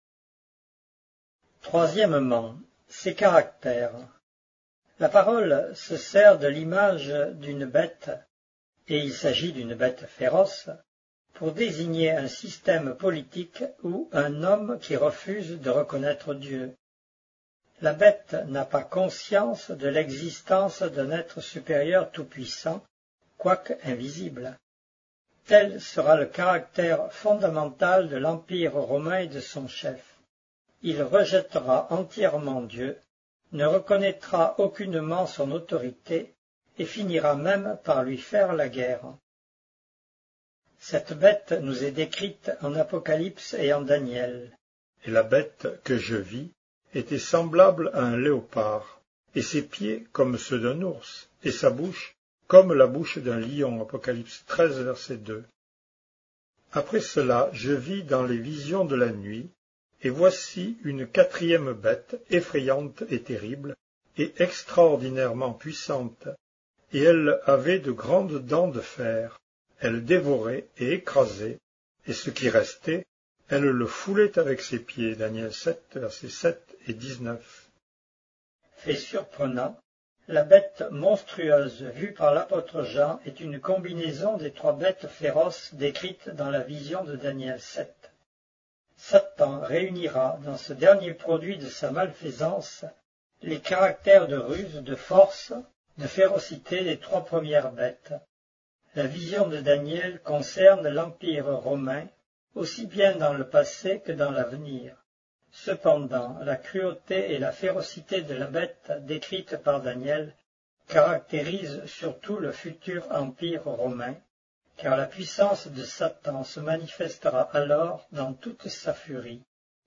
Troisièmement, ses caractères. La parole se sert de l'image d'une bête, et il s'agit d'une bête féroce, pour désigner un système politique ou un homme qui refuse de reconnaître Dieu. La bête n'a pas conscience de l'existence d'un être supérieur tout-puissant, quoique invisible. Tel sera le caractère fondamental de l'Empire romain et de son chef. Il rejettera entièrement Dieu, ne reconnaîtra aucunement son autorité et finira même par lui faire la guerre. Cette bête nous est décrite en Apocalypse et en Daniel. Et la bête que je vis était semblable à un léopard, et ses pieds comme ceux d'un ours, et sa bouche comme la bouche d'un lion. Apocalypse treize, verset deux. Après cela, je vis dans les visions de la nuit, et voici une quatrième bête, effrayante et terrible, et extraordinairement puissante, et elle avait de grandes dents de fer. Elle dévorait et écrasait, et ce qui restait, elle le foulait avec ses pieds. Daniel sept, versets sept et dix-neuf. Fait surprenant, la bête monstrueuse vue par l'apôtre Jean est une combinaison des trois bêtes féroces décrites dans la vision de Daniel sept. Satan réunira dans ce dernier produit de sa malfaisance les caractères de ruse, de force, de férocité des trois premières bêtes. La vision de Daniel concerne l'Empire romain, aussi bien dans le passé que dans l'avenir. Cependant, la cruauté et la férocité de la bête décrite par Daniel caractérisent surtout le futur Empire romain, car la puissance de Satan se manifestera alors dans toute sa furie.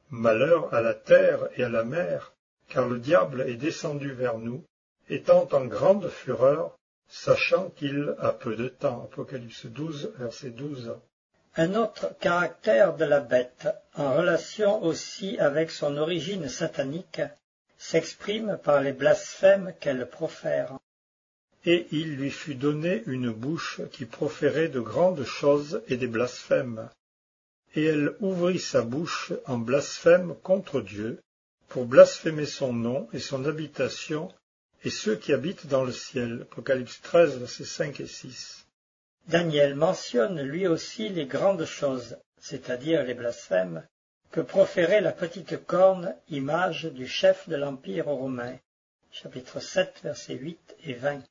Malheur à la terre et à la mer, car le diable est descendu vers nous, étant en grande fureur, sachant qu'il a peu de temps. Apocalypse douze, verset douze. Un autre caractère de la bête, en relation aussi avec son origine satanique, s'exprime par les blasphèmes qu'elle profère. Et il lui fut donné une bouche qui proférait de grandes choses et des blasphèmes. Et elle ouvrit sa bouche en blasphème contre Dieu, pour blasphémer son nom et son habitation, et ceux qui habitent dans le ciel. Apocalypse treize, versets cinq et six. Daniel mentionne lui aussi les grandes choses, c'est-à-dire les blasphèmes, que proférait la petite corne, image du chef de l'Empire romain. Chapitre sept, versets huit et vingt.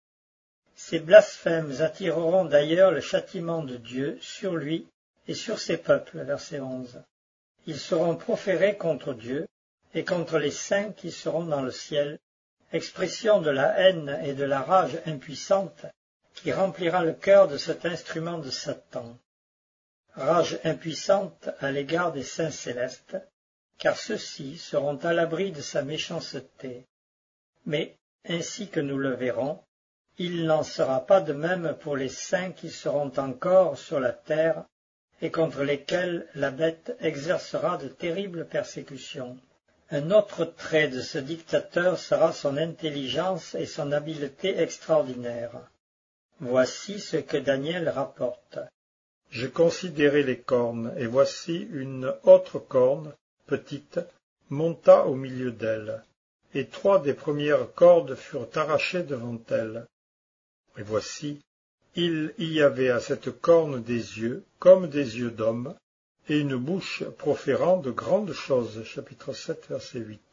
Ces blasphèmes attireront d'ailleurs le châtiment de Dieu sur lui et sur ses peuples, verset onze. Ils seront proférés contre Dieu et contre les saints qui seront dans le ciel, expression de la haine et de la rage impuissante qui remplira le cœur de cet instrument de Satan. Rage impuissante à l'égard des saints célestes, car ceux-ci seront à l'abri de sa méchanceté. Mais, ainsi que nous le verrons, il n'en sera pas de même pour les saints qui seront encore sur la terre et contre lesquels la bête exercera de terribles persécutions. Un autre trait de ce dictateur sera son intelligence et son habileté extraordinaires. Voici ce que Daniel rapporte. J'ai considéré les cornes, et voici une autre corne, petite, monta au milieu d'elle, et trois des premières cordes furent arrachées devant elle. Et voici, il y avait à cette corne des yeux, comme des yeux d'homme, et une bouche proférant de grandes choses. Chapitre sept, verset huit.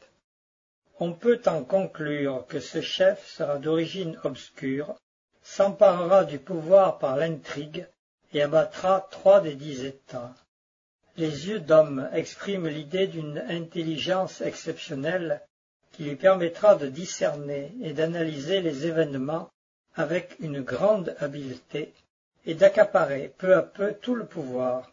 On peut en conclure que ce chef sera d'origine obscure, s'emparera du pouvoir par l'intrigue et abattra trois des dix États. Les yeux d'homme expriment l'idée d'une intelligence exceptionnelle qui lui permettra de discerner et d'analyser les événements avec une grande habileté et d'accaparer peu à peu tout le pouvoir.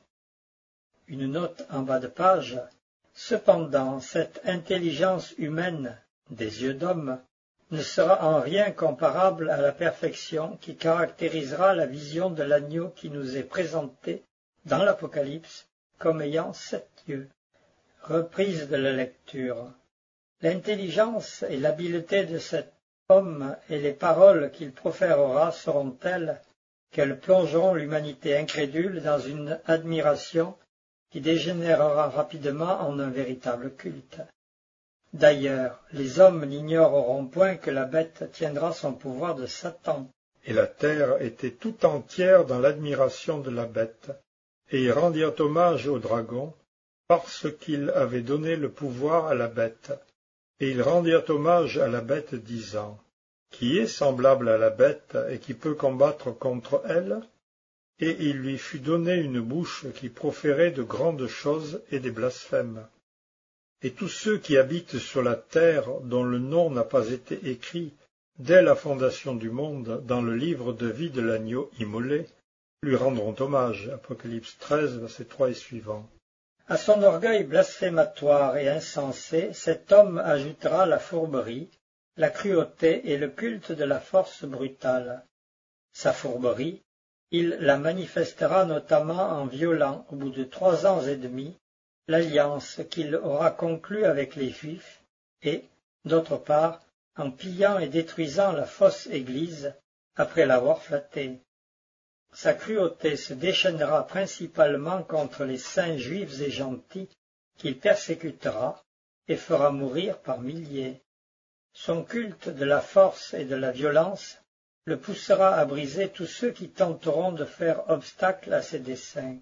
Une note en bas de page. Cependant, cette intelligence humaine des yeux d'homme ne sera en rien comparable à la perfection qui caractérisera la vision de l'agneau qui nous est présentée dans l'Apocalypse comme ayant sept yeux. Reprise de la lecture. L'intelligence et l'habileté de cet homme et les paroles qu'il proférera seront telles qu'elles plongeront l'humanité incrédule dans une admiration qui dégénérera rapidement en un véritable culte. D'ailleurs, les hommes n'ignoreront point que la bête tiendra son pouvoir de Satan. Et la terre était tout entière dans l'admiration de la bête, et ils rendirent hommage au dragon, parce qu'il avait donné le pouvoir à la bête. Et ils rendirent hommage à la bête, disant, « Qui est semblable à la bête et qui peut combattre contre elle ?» Et il lui fut donné une bouche qui proférait de grandes choses et des blasphèmes. Et tous ceux qui habitent sur la terre, dont le nom n'a pas été écrit dès la fondation du monde dans le livre de vie de l'agneau immolé, lui rendront hommage. Apocalypse treize, versets trois et suivants. À son orgueil blasphématoire et insensé, cet homme ajoutera la fourberie, la cruauté et le culte de la force brutale. Sa fourberie, il la manifestera notamment en violant, au bout de trois ans et demi, l'alliance qu'il aura conclue avec les Juifs et, d'autre part, en pillant et détruisant la fausse Église après l'avoir flattée. Sa cruauté se déchaînera principalement contre les saints juifs et gentils qu'il persécutera et fera mourir par milliers. Son culte de la force et de la violence le poussera à briser tous ceux qui tenteront de faire obstacle à ses desseins.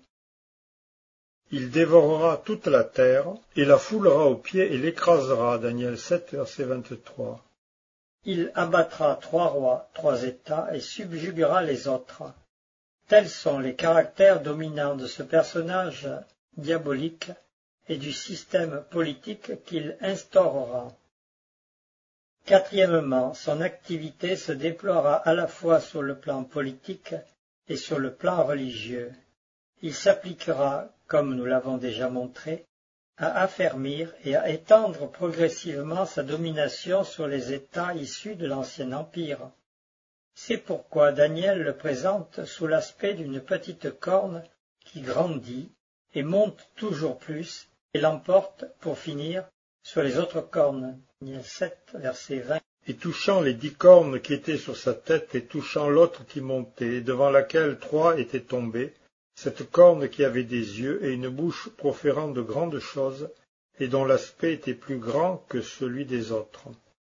Il dévorera toute la terre, et la foulera aux pieds et l'écrasera. Daniel sept, verset vingt-trois. Il abattra trois rois, trois États, et subjuguera les autres. Tels sont les caractères dominants de ce personnage diabolique et du système politique qu'il instaurera. Quatrièmement, son activité se déploiera à la fois sur le plan politique et sur le plan religieux. Il s'appliquera, comme nous l'avons déjà montré, à affermir et à étendre progressivement sa domination sur les États issus de l'Ancien Empire. C'est pourquoi Daniel le présente sous l'aspect d'une petite corne qui grandit et monte toujours plus et l'emporte, pour finir, sur les autres cornes. Daniel sept, verset vingt. Et touchant les dix cornes qui étaient sur sa tête, et touchant l'autre qui montait, devant laquelle trois étaient tombés, cette corne qui avait des yeux et une bouche proférant de grandes choses, et dont l'aspect était plus grand que celui des autres.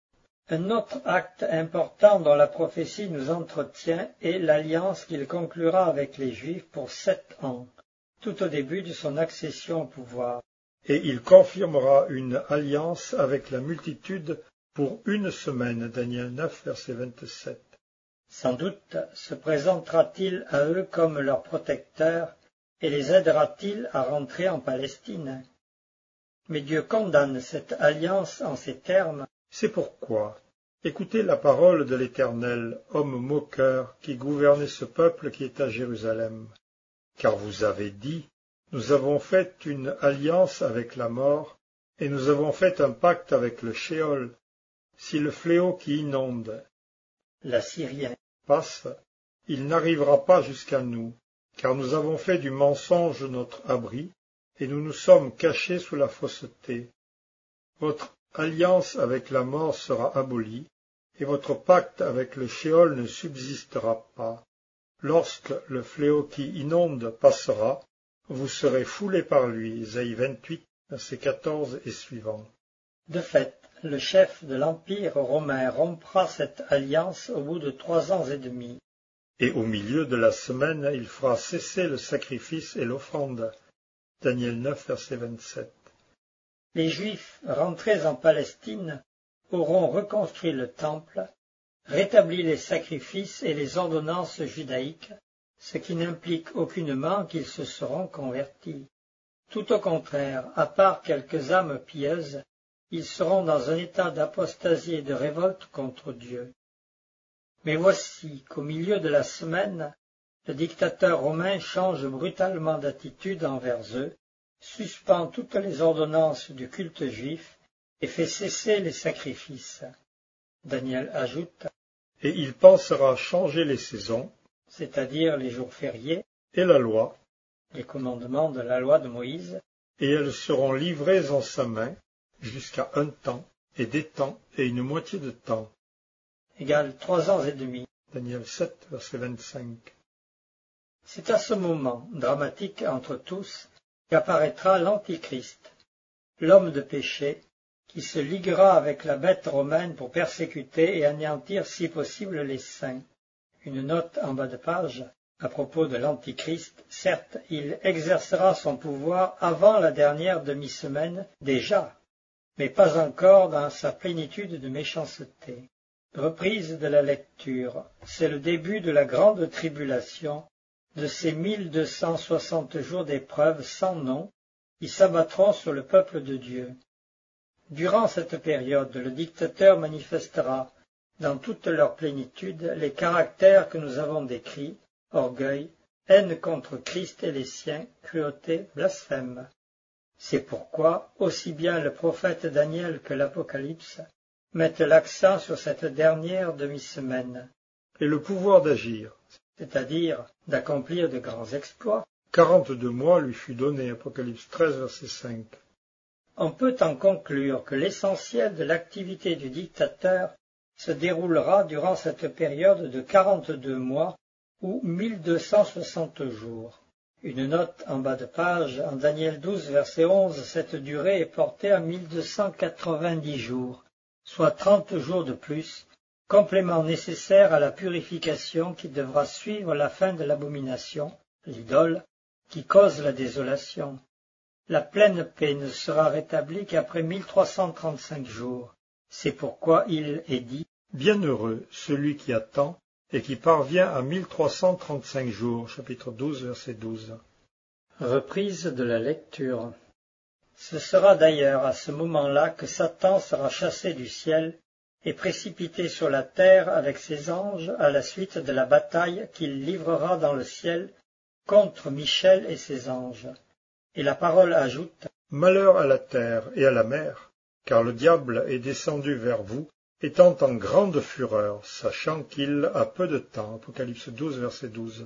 Un autre acte important dont la prophétie nous entretient est l'alliance qu'il conclura avec les Juifs pour sept ans, tout au début de son accession au pouvoir. Et il confirmera une alliance avec la multitude pour une semaine. Daniel neuf, verset vingt-sept. Sans doute se présentera-t-il à eux comme leur protecteur et les aidera-t-il à rentrer en Palestine. Mais Dieu condamne cette alliance en ces termes. C'est pourquoi, écoutez la parole de l'Éternel, homme moqueur, qui gouvernait ce peuple qui est à Jérusalem. Car vous avez dit, nous avons fait une alliance avec la mort, et nous avons fait un pacte avec le Shéol. Si le fléau qui inonde l'Assyrien passe, il n'arrivera pas jusqu'à nous, car nous avons fait du mensonge notre abri, et nous nous sommes cachés sous la fausseté. Votre alliance avec la mort sera abolie, et votre pacte avec le Shéol ne subsistera pas. Lorsque le fléau qui inonde passera, vous serez foulés par lui. Ésaïe vingt-huit, verset quatorze et suivant. De fait, le chef de l'Empire romain rompra cette alliance au bout de trois ans et demi. Et au milieu de la semaine, il fera cesser le sacrifice et l'offrande. Daniel neuf, verset vingt-sept. Les Juifs rentrés en Palestine auront reconstruit le temple, rétabli les sacrifices et les ordonnances judaïques, ce qui n'implique aucunement qu'ils se seront convertis. Tout au contraire, à part quelques âmes pieuses, ils seront dans un état d'apostasie et de révolte contre Dieu. Mais voici qu'au milieu de la semaine, le dictateur romain change brutalement d'attitude envers eux, suspend toutes les ordonnances du culte juif et fait cesser les sacrifices. Daniel ajoute, et il pensera changer les saisons, c'est-à-dire les jours fériés, et la loi, les commandements de la loi de Moïse, et elles seront livrées en sa main jusqu'à un temps, et des temps, et une moitié de temps. Égale trois ans et demi. Daniel sept, verset vingt-cinq. C'est à ce moment, dramatique entre tous, qu'apparaîtra l'Antichrist, l'homme de péché, qui se liguera avec la bête romaine pour persécuter et anéantir si possible les saints. Une note en bas de page, à propos de l'Antichrist, certes, il exercera son pouvoir avant la dernière demi-semaine déjà, mais pas encore dans sa plénitude de méchanceté. Reprise de la lecture, c'est le début de la grande tribulation, de ces mille deux cent soixante jours d'épreuve sans nom, qui s'abattront sur le peuple de Dieu. Durant cette période, le dictateur manifestera, dans toute leur plénitude, les caractères que nous avons décrits, orgueil, haine contre Christ et les siens, cruauté, blasphème. C'est pourquoi, aussi bien le prophète Daniel que l'Apocalypse mettent l'accent sur cette dernière demi-semaine. Et le pouvoir d'agir, c'est-à-dire d'accomplir de grands exploits. Quarante-deux mois lui fut donné, Apocalypse treize, verset cinq. On peut en conclure que l'essentiel de l'activité du dictateur se déroulera durant cette période de quarante-deux mois ou mille deux cent soixante jours. Une note en bas de page, en Daniel douze, verset onze, cette durée est portée à mille deux cent quatre-vingt-dix jours, soit trente jours de plus, complément nécessaire à la purification qui devra suivre la fin de l'abomination, l'idole, qui cause la désolation. La pleine paix ne sera rétablie qu'après mille trois cent trente-cinq jours. C'est pourquoi il est dit « Bienheureux celui qui attend et qui parvient à mille trois cent trente-cinq jours » chapitre douze, verset douze. Reprise de la lecture. Ce sera d'ailleurs à ce moment-là que Satan sera chassé du ciel et précipité sur la terre avec ses anges à la suite de la bataille qu'il livrera dans le ciel contre Michel et ses anges. Et la parole ajoute, Malheur à la terre et à la mer, car le diable est descendu vers vous, étant en grande fureur, sachant qu'il a peu de temps. Apocalypse douze, verset douze.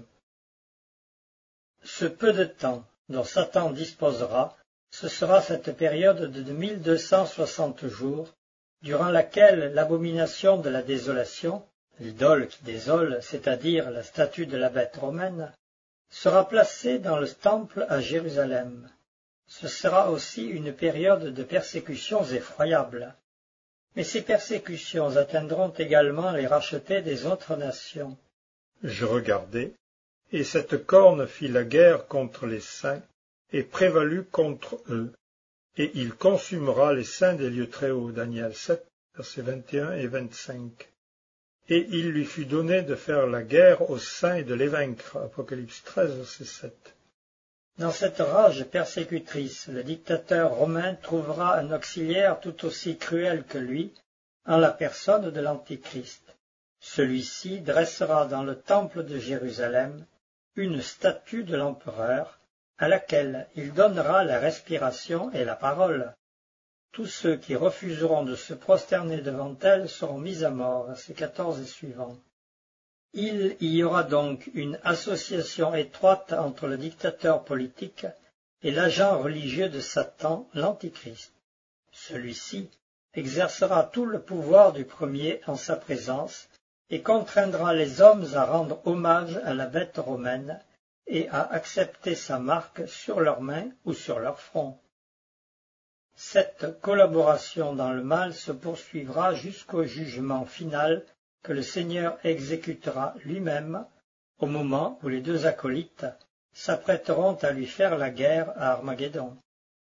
Ce peu de temps dont Satan disposera, ce sera cette période de mille deux cent soixante jours, durant laquelle l'abomination de la désolation, l'idole qui désole, c'est-à-dire la statue de la bête romaine, sera placée dans le temple à Jérusalem. Ce sera aussi une période de persécutions effroyables. Mais ces persécutions atteindront également les rachetés des autres nations. Je regardai, et cette corne fit la guerre contre les saints, et prévalut contre eux, et il consumera les saints des lieux très hauts. Daniel sept, versets vingt et un et vingt-cinq. Et il lui fut donné de faire la guerre aux saints et de les vaincre. Apocalypse treize, verset sept. Dans cette rage persécutrice, le dictateur romain trouvera un auxiliaire tout aussi cruel que lui, en la personne de l'Antichrist. Celui-ci dressera dans le temple de Jérusalem une statue de l'empereur, à laquelle il donnera la respiration et la parole. Tous ceux qui refuseront de se prosterner devant elle seront mis à mort. Versets quatorze et suivants. Il y aura donc une association étroite entre le dictateur politique et l'agent religieux de Satan, l'Antichrist. Celui-ci exercera tout le pouvoir du premier en sa présence et contraindra les hommes à rendre hommage à la bête romaine et à accepter sa marque sur leurs mains ou sur leur front. Cette collaboration dans le mal se poursuivra jusqu'au jugement final que le Seigneur exécutera lui-même au moment où les deux acolytes s'apprêteront à lui faire la guerre à Armageddon.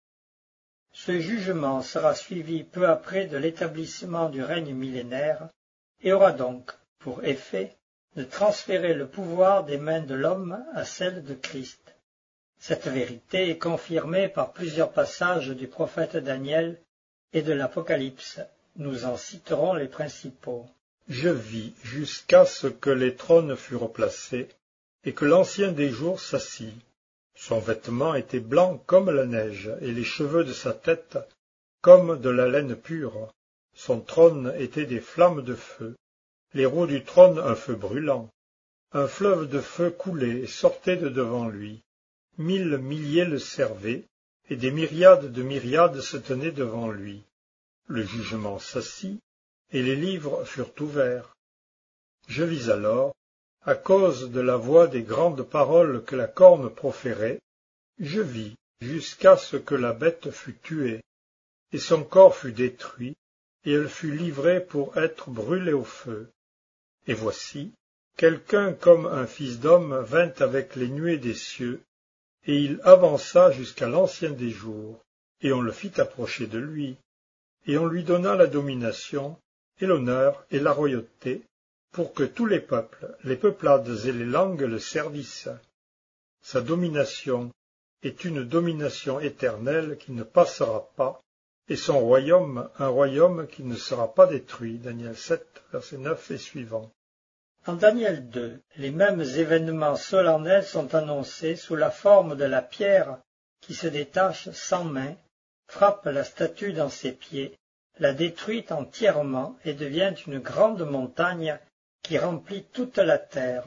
Ce jugement sera suivi peu après de l'établissement du règne millénaire et aura donc pour effet de transférer le pouvoir des mains de l'homme à celles de Christ. Cette vérité est confirmée par plusieurs passages du prophète Daniel et de l'Apocalypse. Nous en citerons les principaux. Je vis jusqu'à ce que les trônes furent placés et que l'Ancien des jours s'assit. Son vêtement était blanc comme la neige et les cheveux de sa tête comme de la laine pure. Son trône était des flammes de feu, les roues du trône un feu brûlant. Un fleuve de feu coulait et sortait de devant lui. Mille milliers le servaient, et des myriades de myriades se tenaient devant lui. Le jugement s'assit, et les livres furent ouverts. Je vis alors, à cause de la voix des grandes paroles que la corne proférait, je vis jusqu'à ce que la bête fût tuée, et son corps fut détruit, et elle fut livrée pour être brûlée au feu. Et voici, quelqu'un comme un fils d'homme vint avec les nuées des cieux, et il avança jusqu'à l'Ancien des jours, et on le fit approcher de lui, et on lui donna la domination, et l'honneur, et la royauté, pour que tous les peuples, les peuplades et les langues le servissent. Sa domination est une domination éternelle qui ne passera pas, et son royaume un royaume qui ne sera pas détruit. Daniel sept, verset neuf et suivant. En Daniel deux, les mêmes événements solennels sont annoncés sous la forme de la pierre qui se détache sans main, frappe la statue dans ses pieds, la détruit entièrement et devient une grande montagne qui remplit toute la terre.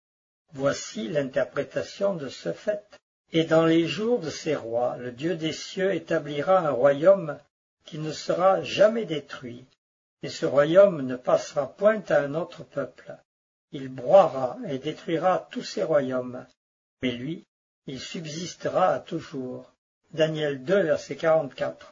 Voici l'interprétation de ce fait. Et dans les jours de ces rois, le Dieu des cieux établira un royaume qui ne sera jamais détruit, et ce royaume ne passera point à un autre peuple. Il broiera et détruira tous ces royaumes, mais lui, il subsistera à toujours. Daniel deux, verset quarante-quatre.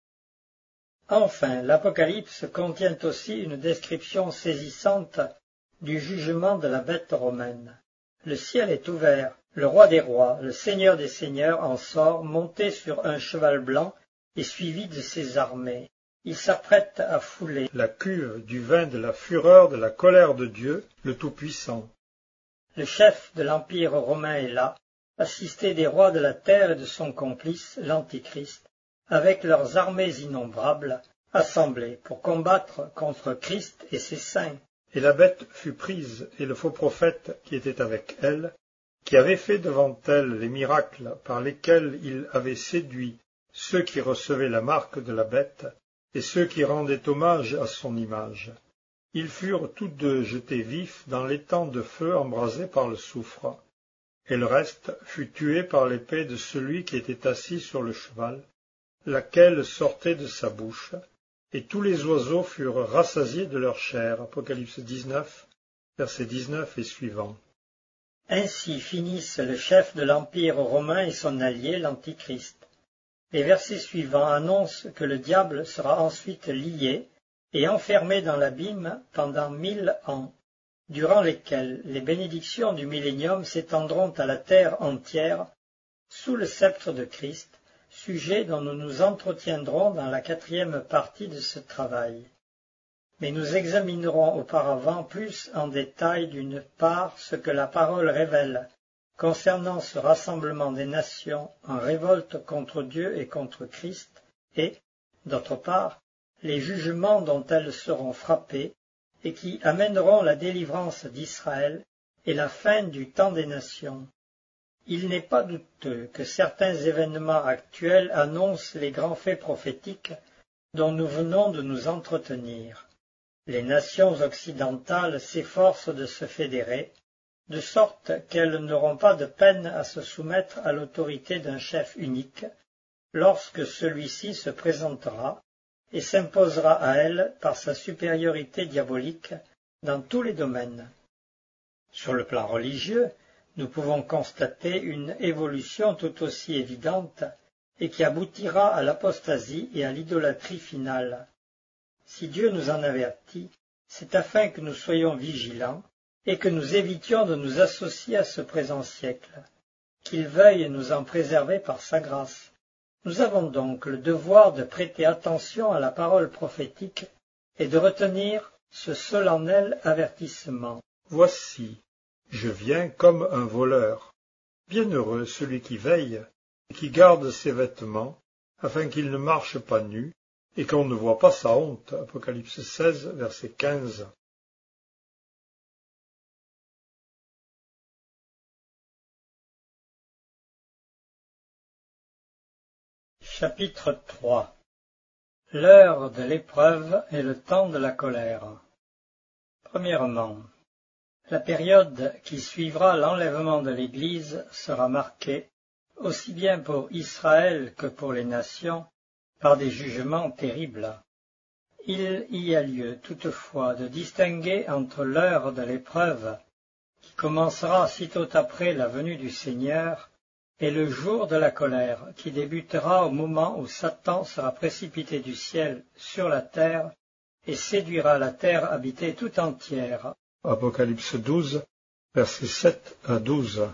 Enfin, l'Apocalypse contient aussi une description saisissante du jugement de la bête romaine. Le ciel est ouvert, le roi des rois, le seigneur des seigneurs en sort, monté sur un cheval blanc et suivi de ses armées. Il s'apprête à fouler la cuve du vin de la fureur de la colère de Dieu, le Tout-Puissant. Le chef de l'Empire romain est là, assisté des rois de la terre et de son complice, l'Antichrist, avec leurs armées innombrables, assemblées pour combattre contre Christ et ses saints. Et la bête fut prise, et le faux prophète qui était avec elle, qui avait fait devant elle les miracles par lesquels il avait séduit ceux qui recevaient la marque de la bête, et ceux qui rendaient hommage à son image. Ils furent tous deux jetés vifs dans l'étang de feu embrasé par le soufre, et le reste fut tué par l'épée de celui qui était assis sur le cheval, laquelle sortait de sa bouche, et tous les oiseaux furent rassasiés de leur chair. Apocalypse dix-neuf, versets dix-neuf et suivants. Ainsi finissent le chef de l'Empire romain et son allié, l'Antichrist. Les versets suivants annoncent que le diable sera ensuite lié et enfermé dans l'abîme pendant mille ans, durant lesquels les bénédictions du millénium s'étendront à la terre entière sous le sceptre de Christ, sujet dont nous nous entretiendrons dans la quatrième partie de ce travail. Mais nous examinerons auparavant plus en détail d'une part ce que la parole révèle concernant ce rassemblement des nations en révolte contre Dieu et contre Christ, et, d'autre part, les jugements dont elles seront frappées et qui amèneront la délivrance d'Israël et la fin du temps des nations. Il n'est pas douteux que certains événements actuels annoncent les grands faits prophétiques dont nous venons de nous entretenir. Les nations occidentales s'efforcent de se fédérer, de sorte qu'elles n'auront pas de peine à se soumettre à l'autorité d'un chef unique, lorsque celui-ci se présentera et s'imposera à elles par sa supériorité diabolique dans tous les domaines. Sur le plan religieux, nous pouvons constater une évolution tout aussi évidente et qui aboutira à l'apostasie et à l'idolâtrie finale. Si Dieu nous en avertit, c'est afin que nous soyons vigilants et que nous évitions de nous associer à ce présent siècle, qu'il veuille nous en préserver par sa grâce. Nous avons donc le devoir de prêter attention à la parole prophétique et de retenir ce solennel avertissement. Voici, je viens comme un voleur. Bienheureux celui qui veille et qui garde ses vêtements, afin qu'il ne marche pas nu et qu'on ne voit pas sa honte. Apocalypse seize, verset quinze. Chapitre trois. L'heure de l'épreuve et le temps de la colère. Premièrement, la période qui suivra l'enlèvement de l'Église sera marquée, aussi bien pour Israël que pour les nations, par des jugements terribles. Il y a lieu toutefois de distinguer entre l'heure de l'épreuve, qui commencera sitôt après la venue du Seigneur, et le jour de la colère, qui débutera au moment où Satan sera précipité du ciel sur la terre et séduira la terre habitée tout entière. Apocalypse douze, versets sept à douze.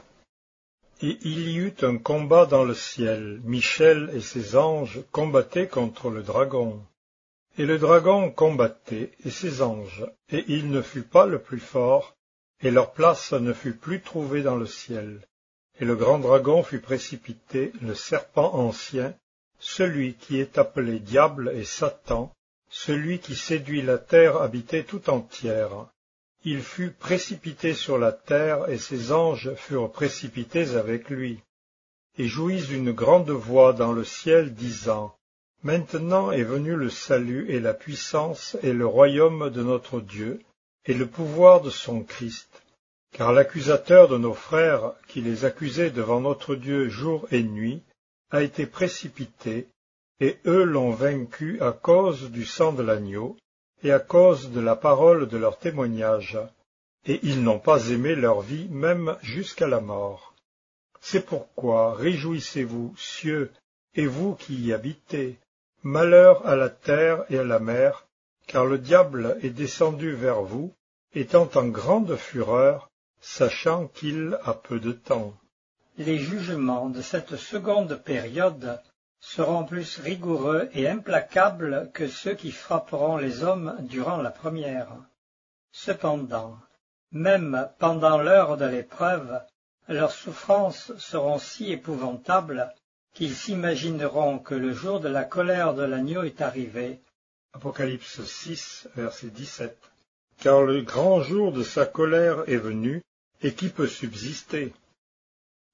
Et il y eut un combat dans le ciel. Michel et ses anges combattaient contre le dragon. Et le dragon combattait et ses anges, et il ne fut pas le plus fort, et leur place ne fut plus trouvée dans le ciel. Et le grand dragon fut précipité, le serpent ancien, celui qui est appelé Diable et Satan, celui qui séduit la terre habitée tout entière. Il fut précipité sur la terre, et ses anges furent précipités avec lui. Et jouis une grande voix dans le ciel, disant, « Maintenant est venu le salut et la puissance et le royaume de notre Dieu, et le pouvoir de son Christ. Car l'accusateur de nos frères, qui les accusait devant notre Dieu jour et nuit, a été précipité, et eux l'ont vaincu à cause du sang de l'agneau, et à cause de la parole de leur témoignage, et ils n'ont pas aimé leur vie même jusqu'à la mort. C'est pourquoi réjouissez-vous, cieux, et vous qui y habitez, malheur à la terre et à la mer, car le diable est descendu vers vous, étant en grande fureur, sachant qu'il a peu de temps. » Les jugements de cette seconde période seront plus rigoureux et implacables que ceux qui frapperont les hommes durant la première. Cependant, même pendant l'heure de l'épreuve, leurs souffrances seront si épouvantables qu'ils s'imagineront que le jour de la colère de l'agneau est arrivé. Apocalypse six, verset dix-sept. Car le grand jour de sa colère est venu, et qui peut subsister?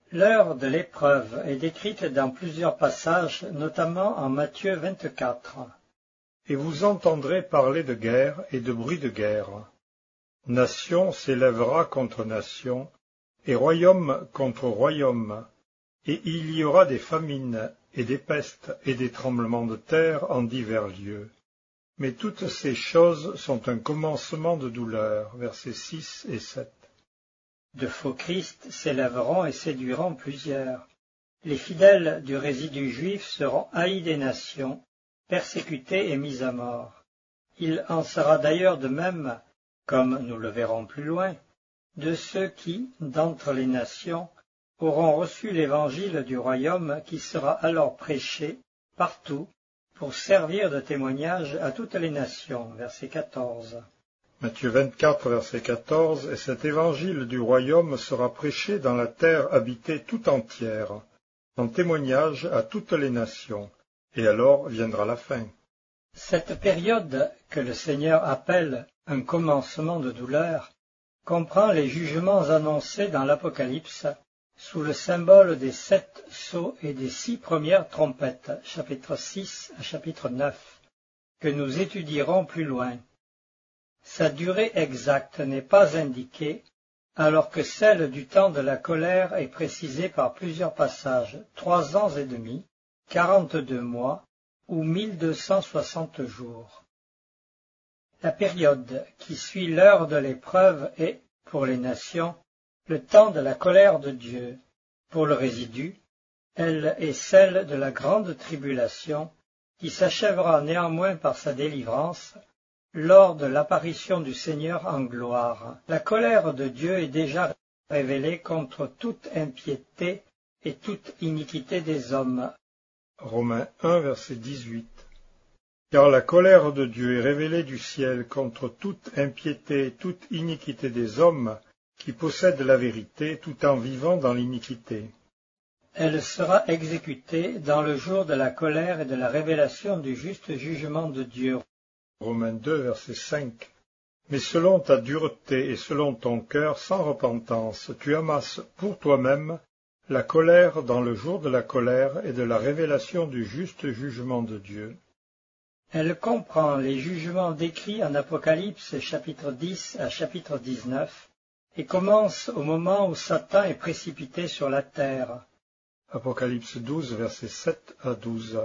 L'heure de l'épreuve est décrite dans plusieurs passages, notamment en Matthieu vingt-quatre. Et vous entendrez parler de guerre et de bruit de guerre. Nation s'élèvera contre nation, et royaume contre royaume, et il y aura des famines, et des pestes, et des tremblements de terre en divers lieux. Mais toutes ces choses sont un commencement de douleur. Versets six et sept. De faux Christ s'élèveront et séduiront plusieurs. Les fidèles du résidu juif seront haïs des nations, persécutés et mis à mort. Il en sera d'ailleurs de même, comme nous le verrons plus loin, de ceux qui, d'entre les nations, auront reçu l'évangile du royaume qui sera alors prêché partout pour servir de témoignage à toutes les nations. Verset quatorze. Matthieu vingt-quatre, verset quatorze, « Et cet évangile du royaume sera prêché dans la terre habitée tout entière, en témoignage à toutes les nations, et alors viendra la fin. » Cette période, que le Seigneur appelle un commencement de douleur, comprend les jugements annoncés dans l'Apocalypse sous le symbole des sept sceaux et des six premières trompettes, chapitre six à chapitre neuf, que nous étudierons plus loin. Sa durée exacte n'est pas indiquée, alors que celle du temps de la colère est précisée par plusieurs passages, trois ans et demi, quarante-deux mois ou mille deux cent soixante jours. La période qui suit l'heure de l'épreuve est, pour les nations, le temps de la colère de Dieu. Pour le résidu, elle est celle de la grande tribulation, qui s'achèvera néanmoins par sa délivrance, lors de l'apparition du Seigneur en gloire. La colère de Dieu est déjà révélée contre toute impiété et toute iniquité des hommes. Romains un, verset dix-huit. Car la colère de Dieu est révélée du ciel contre toute impiété et toute iniquité des hommes qui possèdent la vérité tout en vivant dans l'iniquité. Elle sera exécutée dans le jour de la colère et de la révélation du juste jugement de Dieu. Romains deux, verset cinq. Mais selon ta dureté et selon ton cœur sans repentance, tu amasses pour toi-même la colère dans le jour de la colère et de la révélation du juste jugement de Dieu. Elle comprend les jugements décrits en Apocalypse chapitre dix à chapitre dix-neuf et commence au moment où Satan est précipité sur la terre. Apocalypse douze, versets sept à douze.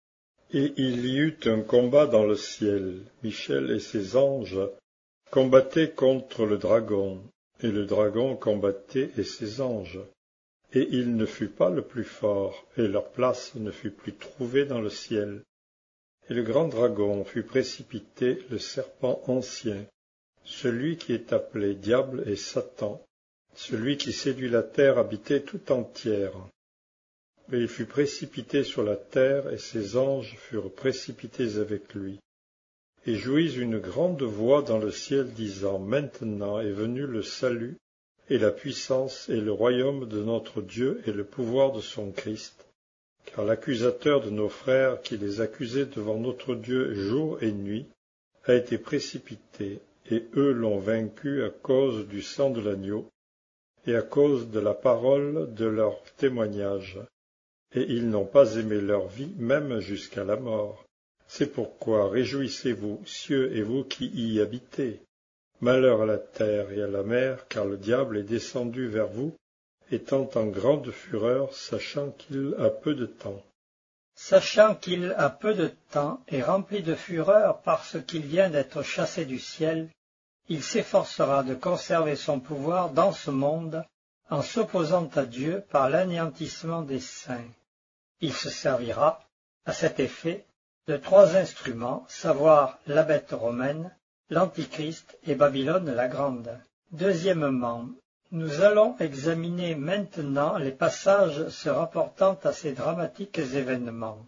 Et il y eut un combat dans le ciel. Michel et ses anges combattaient contre le dragon, et le dragon combattait et ses anges. Et il ne fut pas le plus fort, et leur place ne fut plus trouvée dans le ciel. Et le grand dragon fut précipité, le serpent ancien, celui qui est appelé Diable et Satan, celui qui séduit la terre habitée tout entière. Mais il fut précipité sur la terre, et ses anges furent précipités avec lui. Et jouis une grande voix dans le ciel disant, Maintenant est venu le salut, et la puissance, et le royaume de notre Dieu, et le pouvoir de son Christ. Car l'accusateur de nos frères, qui les accusait devant notre Dieu jour et nuit, a été précipité, et eux l'ont vaincu à cause du sang de l'agneau, et à cause de la parole de leur témoignage. Et ils n'ont pas aimé leur vie, même jusqu'à la mort. C'est pourquoi réjouissez-vous, cieux et vous qui y habitez. Malheur à la terre et à la mer, car le diable est descendu vers vous, étant en grande fureur, sachant qu'il a peu de temps. Sachant qu'il a peu de temps et rempli de fureur parce qu'il vient d'être chassé du ciel, il s'efforcera de conserver son pouvoir dans ce monde en s'opposant à Dieu par l'anéantissement des saints. Il se servira, à cet effet, de trois instruments, savoir la bête romaine, l'Antichrist et Babylone la Grande. Deuxièmement, nous allons examiner maintenant les passages se rapportant à ces dramatiques événements.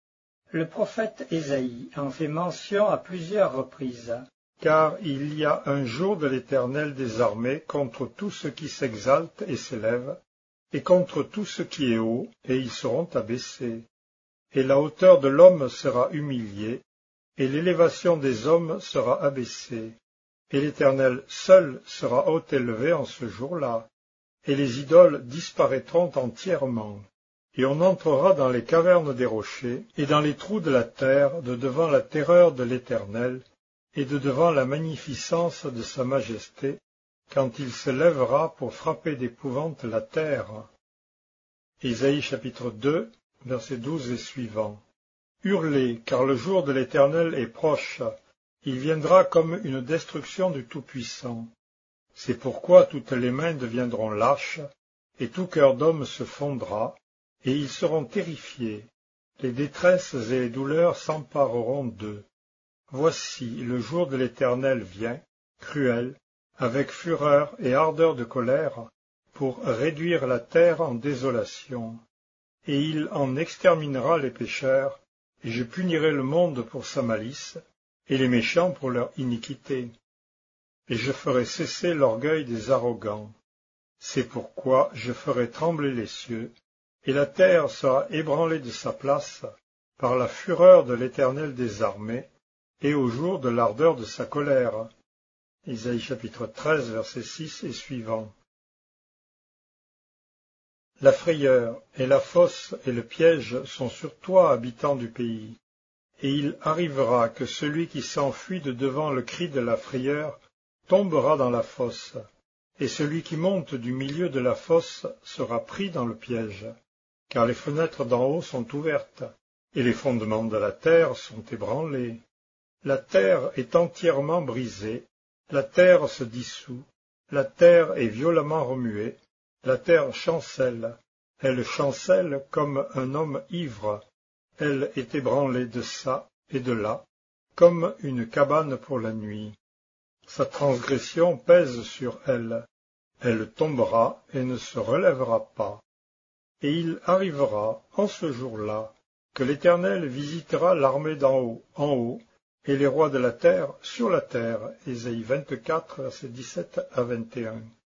Le prophète Ésaïe en fait mention à plusieurs reprises. Car il y a un jour de l'Éternel des armées contre tout ce qui s'exalte et s'élève, et contre tout ce qui est haut, et ils seront abaissés. Et la hauteur de l'homme sera humiliée, et l'élévation des hommes sera abaissée. Et l'Éternel seul sera haut élevé en ce jour-là, et les idoles disparaîtront entièrement, et on entrera dans les cavernes des rochers, et dans les trous de la terre, de devant la terreur de l'Éternel, et de devant la magnificence de sa majesté, quand il se lèvera pour frapper d'épouvante la terre. Ésaïe chapitre deux, versets douze et suivants. Hurlez, car le jour de l'Éternel est proche, il viendra comme une destruction du Tout-Puissant. C'est pourquoi toutes les mains deviendront lâches, et tout cœur d'homme se fondra, et ils seront terrifiés. Les détresses et les douleurs s'empareront d'eux. Voici, le jour de l'Éternel vient, cruel, avec fureur et ardeur de colère, pour réduire la terre en désolation. Et il en exterminera les pécheurs, et je punirai le monde pour sa malice, et les méchants pour leur iniquité. Et je ferai cesser l'orgueil des arrogants. C'est pourquoi je ferai trembler les cieux, et la terre sera ébranlée de sa place par la fureur de l'Éternel des armées, et au jour de l'ardeur de sa colère. Ésaïe chapitre treize, verset six et suivants. La frayeur et la fosse et le piège sont sur toi, habitant du pays. Et il arrivera que celui qui s'enfuit de devant le cri de la frayeur tombera dans la fosse, et celui qui monte du milieu de la fosse sera pris dans le piège, car les fenêtres d'en haut sont ouvertes, et les fondements de la terre sont ébranlés. La terre est entièrement brisée, la terre se dissout, la terre est violemment remuée, la terre chancelle, elle chancelle comme un homme ivre, elle est ébranlée de ça et de là, comme une cabane pour la nuit. Sa transgression pèse sur elle, elle tombera et ne se relèvera pas. Et il arrivera, en ce jour-là, que l'Éternel visitera l'armée d'en haut, en haut, et les rois de la terre sur la terre. Ésaïe vingt-quatre, versets dix-sept à vingt et un.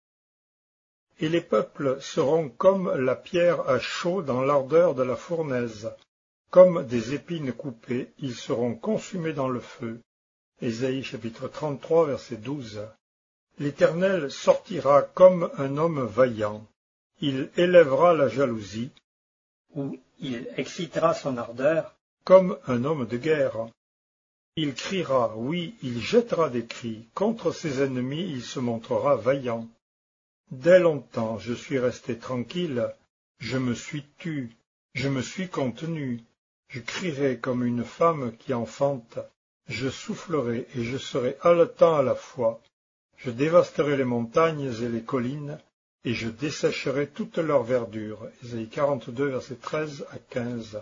Et les peuples seront comme la pierre à chaud dans l'ardeur de la fournaise, comme des épines coupées, ils seront consumés dans le feu. Ésaïe chapitre trente-trois, verset douze. L'Éternel sortira comme un homme vaillant, il élèvera la jalousie, ou il excitera son ardeur, comme un homme de guerre. Il criera, oui, il jettera des cris, contre ses ennemis il se montrera vaillant. Dès longtemps je suis resté tranquille, je me suis tu, je me suis contenu, je crierai comme une femme qui enfante, je soufflerai et je serai haletant à la fois, je dévasterai les montagnes et les collines, et je dessécherai toute leur verdure. Ésaïe quarante-deux, versets treize à quinze.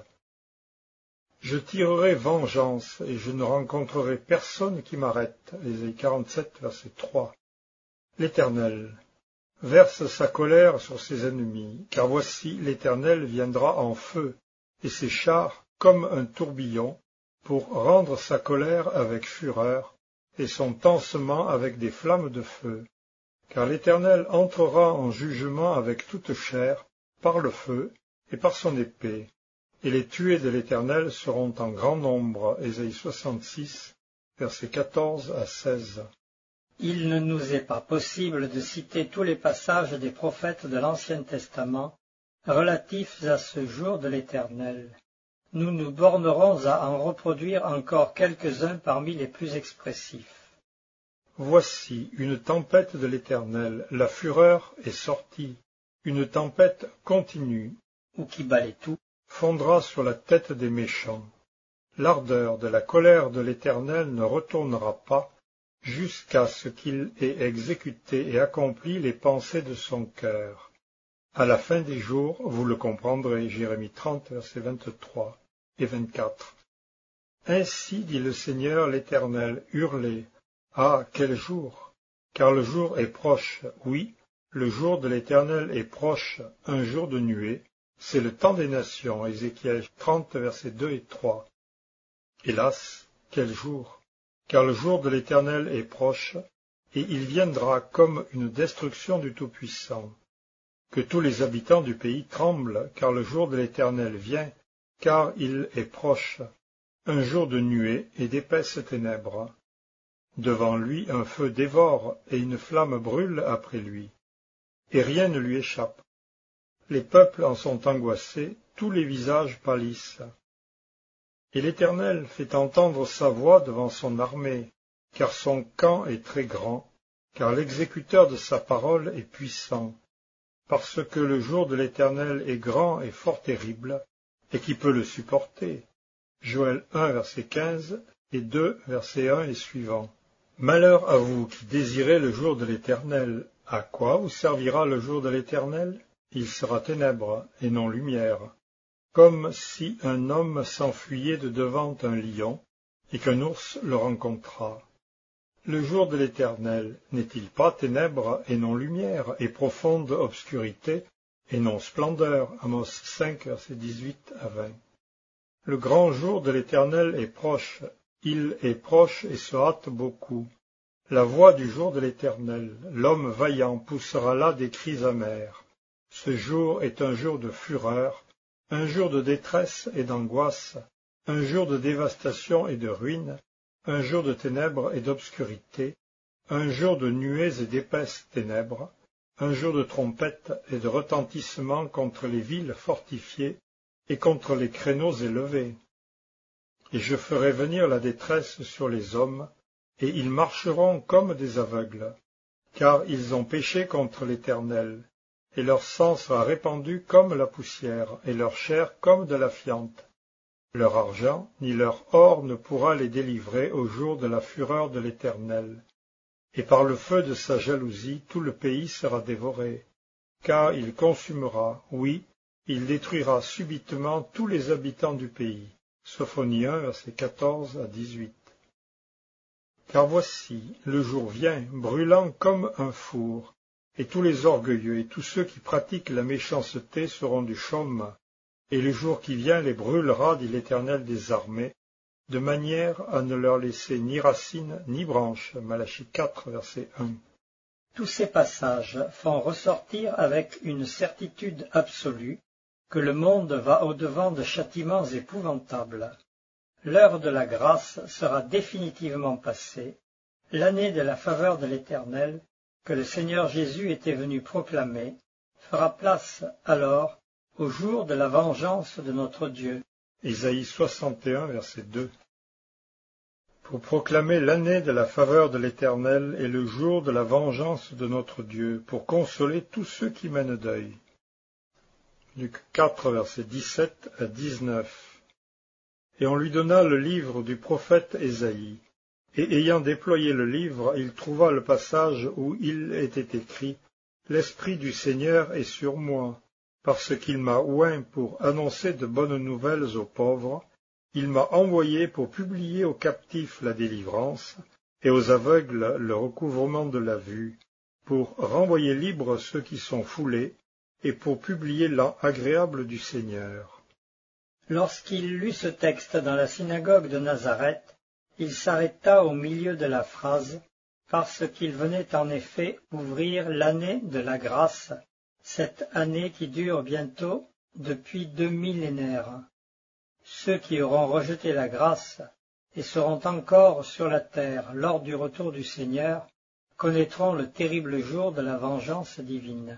Je tirerai vengeance, et je ne rencontrerai personne qui m'arrête. Ésaïe quarante-sept, verset trois. L'Éternel verse sa colère sur ses ennemis, car voici l'Éternel viendra en feu, et ses chars comme un tourbillon, pour rendre sa colère avec fureur, et son tancement avec des flammes de feu. Car l'Éternel entrera en jugement avec toute chair, par le feu et par son épée, et les tués de l'Éternel seront en grand nombre. Ésaïe soixante-six, versets quatorze à seize. Il ne nous est pas possible de citer tous les passages des prophètes de l'Ancien Testament relatifs à ce jour de l'Éternel. Nous nous bornerons à en reproduire encore quelques-uns parmi les plus expressifs. Voici une tempête de l'Éternel, la fureur est sortie, une tempête continue, ou qui balaie tout, fondra sur la tête des méchants. L'ardeur de la colère de l'Éternel ne retournera pas, jusqu'à ce qu'il ait exécuté et accompli les pensées de son cœur. À la fin des jours, vous le comprendrez. Jérémie trente, versets vingt-trois et vingt-quatre. Ainsi dit le Seigneur l'Éternel, hurlez. Ah, quel jour! Car le jour est proche, oui, le jour de l'Éternel est proche, un jour de nuée, c'est le temps des nations. Ézéchiel trente, versets deux et trois. Hélas, quel jour! Car le jour de l'Éternel est proche, et il viendra comme une destruction du Tout-Puissant. Que tous les habitants du pays tremblent, car le jour de l'Éternel vient, car il est proche, un jour de nuée et d'épaisses ténèbres. Devant lui un feu dévore, et une flamme brûle après lui. et rien ne lui échappe. Les peuples en sont angoissés, tous les visages pâlissent. Et l'Éternel fait entendre sa voix devant son armée, car son camp est très grand, car l'exécuteur de sa parole est puissant, parce que le jour de l'Éternel est grand et fort terrible, et qui peut le supporter. Joël un, verset quinze, et deux, verset un et suivant. Malheur à vous qui désirez le jour de l'Éternel. À quoi vous servira le jour de l'Éternel? Il sera ténèbres et non lumière, comme si un homme s'enfuyait de devant un lion, et qu'un ours le rencontra. Le jour de l'Éternel n'est-il pas ténèbres et non lumière, et profonde obscurité et non splendeur? Amos cinq, versets dix-huit à vingt. Le grand jour de l'Éternel est proche, il est proche et se hâte beaucoup. La voix du jour de l'Éternel, l'homme vaillant poussera là des cris amers. Ce jour est un jour de fureur, un jour de détresse et d'angoisse, un jour de dévastation et de ruine, un jour de ténèbres et d'obscurité, un jour de nuées et d'épaisses ténèbres, un jour de trompettes et de retentissements contre les villes fortifiées et contre les créneaux élevés. Et je ferai venir la détresse sur les hommes, et ils marcheront comme des aveugles, car ils ont péché contre l'Éternel, et leur sang sera répandu comme la poussière, et leur chair comme de la fiente. Leur argent ni leur or ne pourra les délivrer au jour de la fureur de l'Éternel. Et par le feu de sa jalousie, tout le pays sera dévoré, car il consumera, oui, il détruira subitement tous les habitants du pays. Sophonie un, versets quatorze à dix-huit. Car voici, le jour vient, brûlant comme un four, et tous les orgueilleux et tous ceux qui pratiquent la méchanceté seront du chaume, et le jour qui vient les brûlera, dit l'Éternel des armées, de manière à ne leur laisser ni racines ni branches. Malachie quatre, verset un. Tous ces passages font ressortir avec une certitude absolue que le monde va au-devant de châtiments épouvantables. L'heure de la grâce sera définitivement passée, l'année de la faveur de l'Éternel, que le Seigneur Jésus était venu proclamer, fera place alors au jour de la vengeance de notre Dieu. Ésaïe soixante et un, verset deux. Pour proclamer l'année de la faveur de l'Éternel et le jour de la vengeance de notre Dieu, pour consoler tous ceux qui mènent deuil. Luc quatre, versets dix-sept à dix-neuf. Et on lui donna le livre du prophète Ésaïe. Et ayant déployé le livre, il trouva le passage où il était écrit « L'Esprit du Seigneur est sur moi, parce qu'il m'a oint pour annoncer de bonnes nouvelles aux pauvres, il m'a envoyé pour publier aux captifs la délivrance, et aux aveugles le recouvrement de la vue, pour renvoyer libres ceux qui sont foulés, et pour publier l'an agréable du Seigneur. » Lorsqu'il lut ce texte dans la synagogue de Nazareth, il s'arrêta au milieu de la phrase, parce qu'il venait en effet ouvrir l'année de la grâce, cette année qui dure bientôt depuis deux millénaires. Ceux qui auront rejeté la grâce et seront encore sur la terre lors du retour du Seigneur connaîtront le terrible jour de la vengeance divine.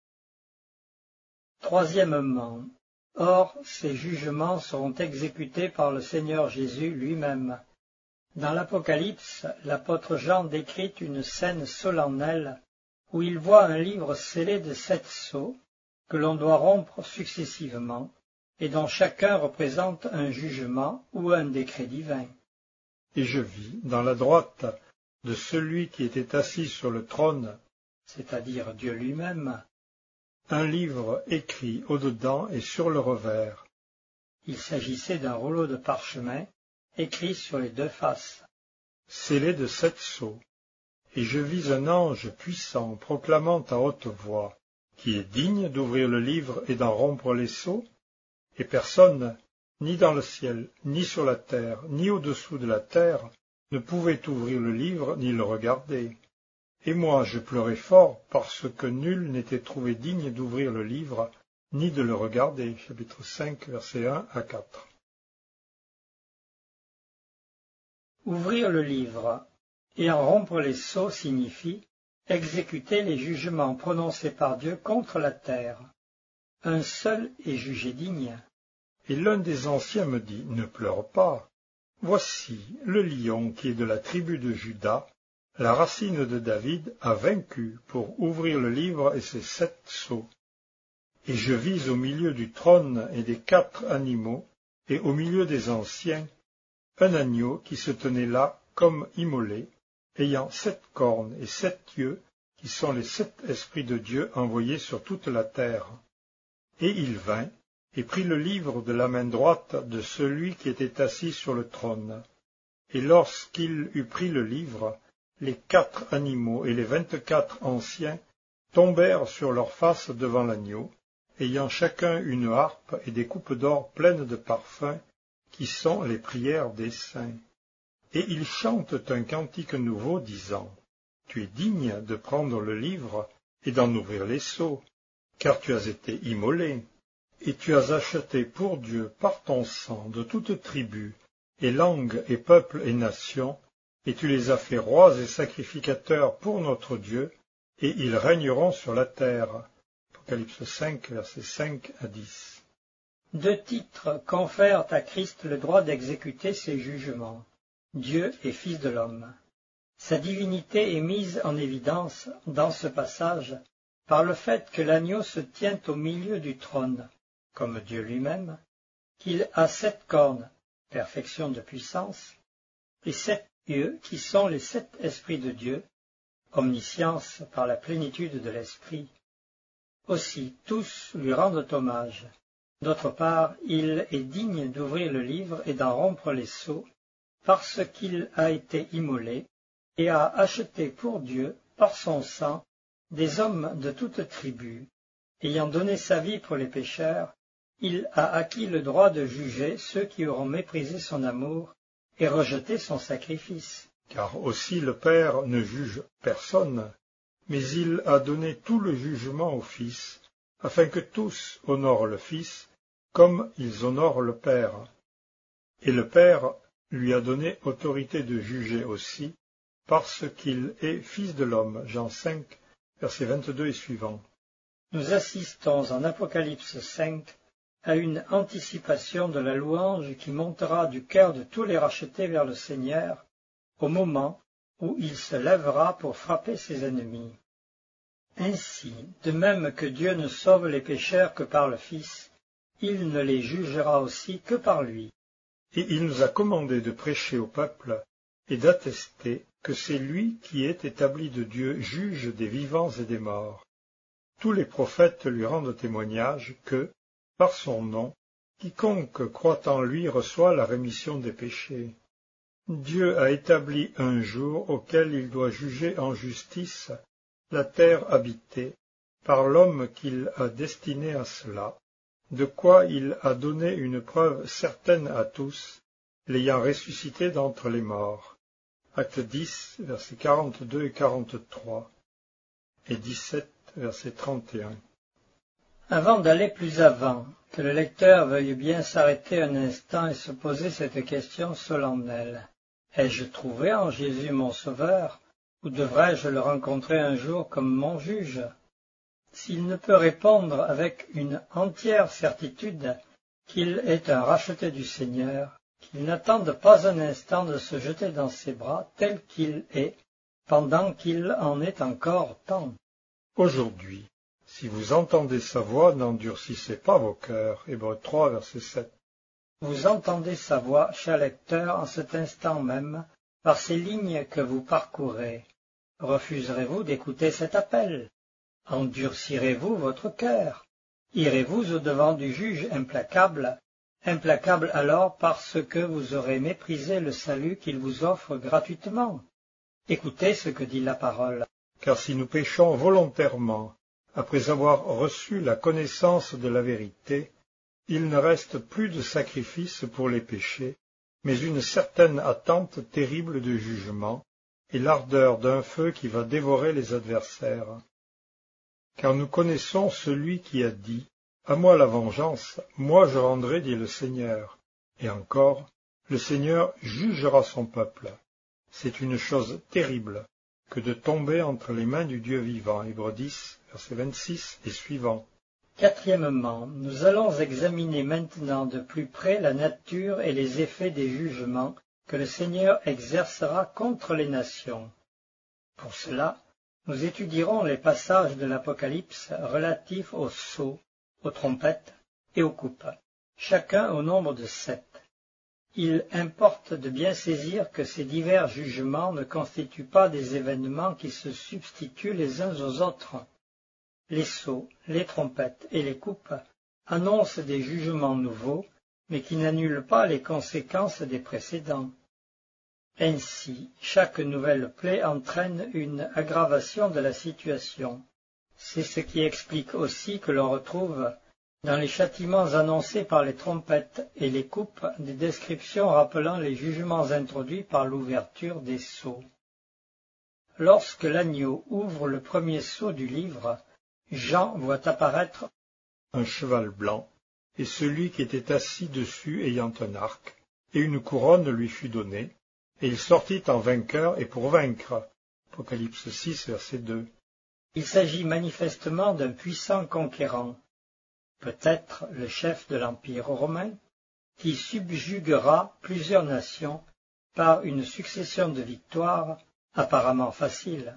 Troisièmement, or ces jugements seront exécutés par le Seigneur Jésus lui-même. Dans l'Apocalypse, l'apôtre Jean décrit une scène solennelle où il voit un livre scellé de sept sceaux que l'on doit rompre successivement et dont chacun représente un jugement ou un décret divin. Et je vis, dans la droite de celui qui était assis sur le trône, c'est-à-dire Dieu lui-même, un livre écrit au-dedans et sur le revers. Il s'agissait d'un rouleau de parchemin écrit sur les deux faces, scellé de sept sceaux. Et je vis un ange puissant proclamant à haute voix, qui est digne d'ouvrir le livre et d'en rompre les sceaux? Et personne, ni dans le ciel, ni sur la terre, ni au-dessous de la terre, ne pouvait ouvrir le livre ni le regarder. Et moi je pleurais fort, parce que nul n'était trouvé digne d'ouvrir le livre, ni de le regarder. Chapitre cinq, versets un à quatre. Ouvrir le livre et en rompre les sceaux signifie exécuter les jugements prononcés par Dieu contre la terre. Un seul est jugé digne. Et l'un des anciens me dit, ne pleure pas. Voici, le lion qui est de la tribu de Juda, la racine de David, a vaincu pour ouvrir le livre et ses sept sceaux. Et je vis au milieu du trône et des quatre animaux, et au milieu des anciens, un agneau qui se tenait là comme immolé, ayant sept cornes et sept yeux, qui sont les sept esprits de Dieu envoyés sur toute la terre. Et il vint, et prit le livre de la main droite de celui qui était assis sur le trône. Et lorsqu'il eut pris le livre, les quatre animaux et les vingt-quatre anciens tombèrent sur leurs faces devant l'agneau, ayant chacun une harpe et des coupes d'or pleines de parfums, qui sont les prières des saints. Et ils chantent un cantique nouveau, disant, « Tu es digne de prendre le livre et d'en ouvrir les sceaux, car tu as été immolé, et tu as acheté pour Dieu par ton sang de toute tribu, et langue et peuple et nation, et tu les as fait rois et sacrificateurs pour notre Dieu, et ils régneront sur la terre. » Apocalypse cinq, versets cinq à dix. Deux titres confèrent à Christ le droit d'exécuter ses jugements. Dieu et Fils de l'homme. Sa divinité est mise en évidence dans ce passage par le fait que l'agneau se tient au milieu du trône, comme Dieu lui-même, qu'il a sept cornes, perfection de puissance, et sept yeux qui sont les sept esprits de Dieu, omniscience par la plénitude de l'esprit. Aussi tous lui rendent hommage. D'autre part, il est digne d'ouvrir le livre et d'en rompre les sceaux, parce qu'il a été immolé et a acheté pour Dieu, par son sang, des hommes de toute tribu. Ayant donné sa vie pour les pécheurs, il a acquis le droit de juger ceux qui auront méprisé son amour et rejeté son sacrifice. Car aussi le Père ne juge personne, mais il a donné tout le jugement au Fils, afin que tous honorent le Fils, comme ils honorent le Père. Et le Père lui a donné autorité de juger aussi, parce qu'il est Fils de l'homme. Jean cinq, versets vingt-deux et suivants. Nous assistons en Apocalypse cinq à une anticipation de la louange qui montera du cœur de tous les rachetés vers le Seigneur, au moment où il se lèvera pour frapper ses ennemis. Ainsi, de même que Dieu ne sauve les pécheurs que par le Fils, il ne les jugera aussi que par lui. Et il nous a commandé de prêcher au peuple et d'attester que c'est lui qui est établi de Dieu juge des vivants et des morts. Tous les prophètes lui rendent témoignage que, par son nom, quiconque croit en lui reçoit la rémission des péchés. Dieu a établi un jour auquel il doit juger en justice la terre habitée par l'homme qu'il a destiné à cela, de quoi il a donné une preuve certaine à tous, l'ayant ressuscité d'entre les morts. Acte dix, versets quarante-deux et quarante-trois, et dix-sept, verset trente et un. Avant d'aller plus avant, que le lecteur veuille bien s'arrêter un instant et se poser cette question solennelle. Ai-je trouvé en Jésus mon Sauveur, ou devrais-je le rencontrer un jour comme mon juge? S'il ne peut répondre avec une entière certitude qu'il est un racheté du Seigneur, qu'il n'attende pas un instant de se jeter dans ses bras tel qu'il est, pendant qu'il en est encore temps. Aujourd'hui, si vous entendez sa voix, n'endurcissez pas vos cœurs. Hébreux trois, verset sept. Vous entendez sa voix, cher lecteur, en cet instant même, par ces lignes que vous parcourez. Refuserez-vous d'écouter cet appel? Endurcirez-vous votre cœur? Irez-vous au-devant du juge implacable, implacable alors parce que vous aurez méprisé le salut qu'il vous offre gratuitement? Écoutez ce que dit la parole. Car si nous péchons volontairement, après avoir reçu la connaissance de la vérité, il ne reste plus de sacrifice pour les péchés, mais une certaine attente terrible de jugement et l'ardeur d'un feu qui va dévorer les adversaires. Car nous connaissons celui qui a dit « À moi la vengeance, moi je rendrai, dit le Seigneur. » Et encore, le Seigneur jugera son peuple. C'est une chose terrible que de tomber entre les mains du Dieu vivant. Hébreux dix, verset vingt-six et suivant. Quatrièmement, nous allons examiner maintenant de plus près la nature et les effets des jugements que le Seigneur exercera contre les nations. Pour cela, nous étudierons les passages de l'Apocalypse relatifs aux sceaux, aux trompettes et aux coupes, chacun au nombre de sept. Il importe de bien saisir que ces divers jugements ne constituent pas des événements qui se substituent les uns aux autres. Les sceaux, les trompettes et les coupes annoncent des jugements nouveaux, mais qui n'annulent pas les conséquences des précédents. Ainsi, chaque nouvelle plaie entraîne une aggravation de la situation. C'est ce qui explique aussi que l'on retrouve dans les châtiments annoncés par les trompettes et les coupes des descriptions rappelant les jugements introduits par l'ouverture des sceaux. Lorsque l'agneau ouvre le premier sceau du livre, Jean voit apparaître un cheval blanc, et celui qui était assis dessus ayant un arc, et une couronne lui fut donnée, et il sortit en vainqueur et pour vaincre. Apocalypse six, verset deux. Il s'agit manifestement d'un puissant conquérant, peut-être le chef de l'Empire romain, qui subjuguera plusieurs nations par une succession de victoires apparemment faciles.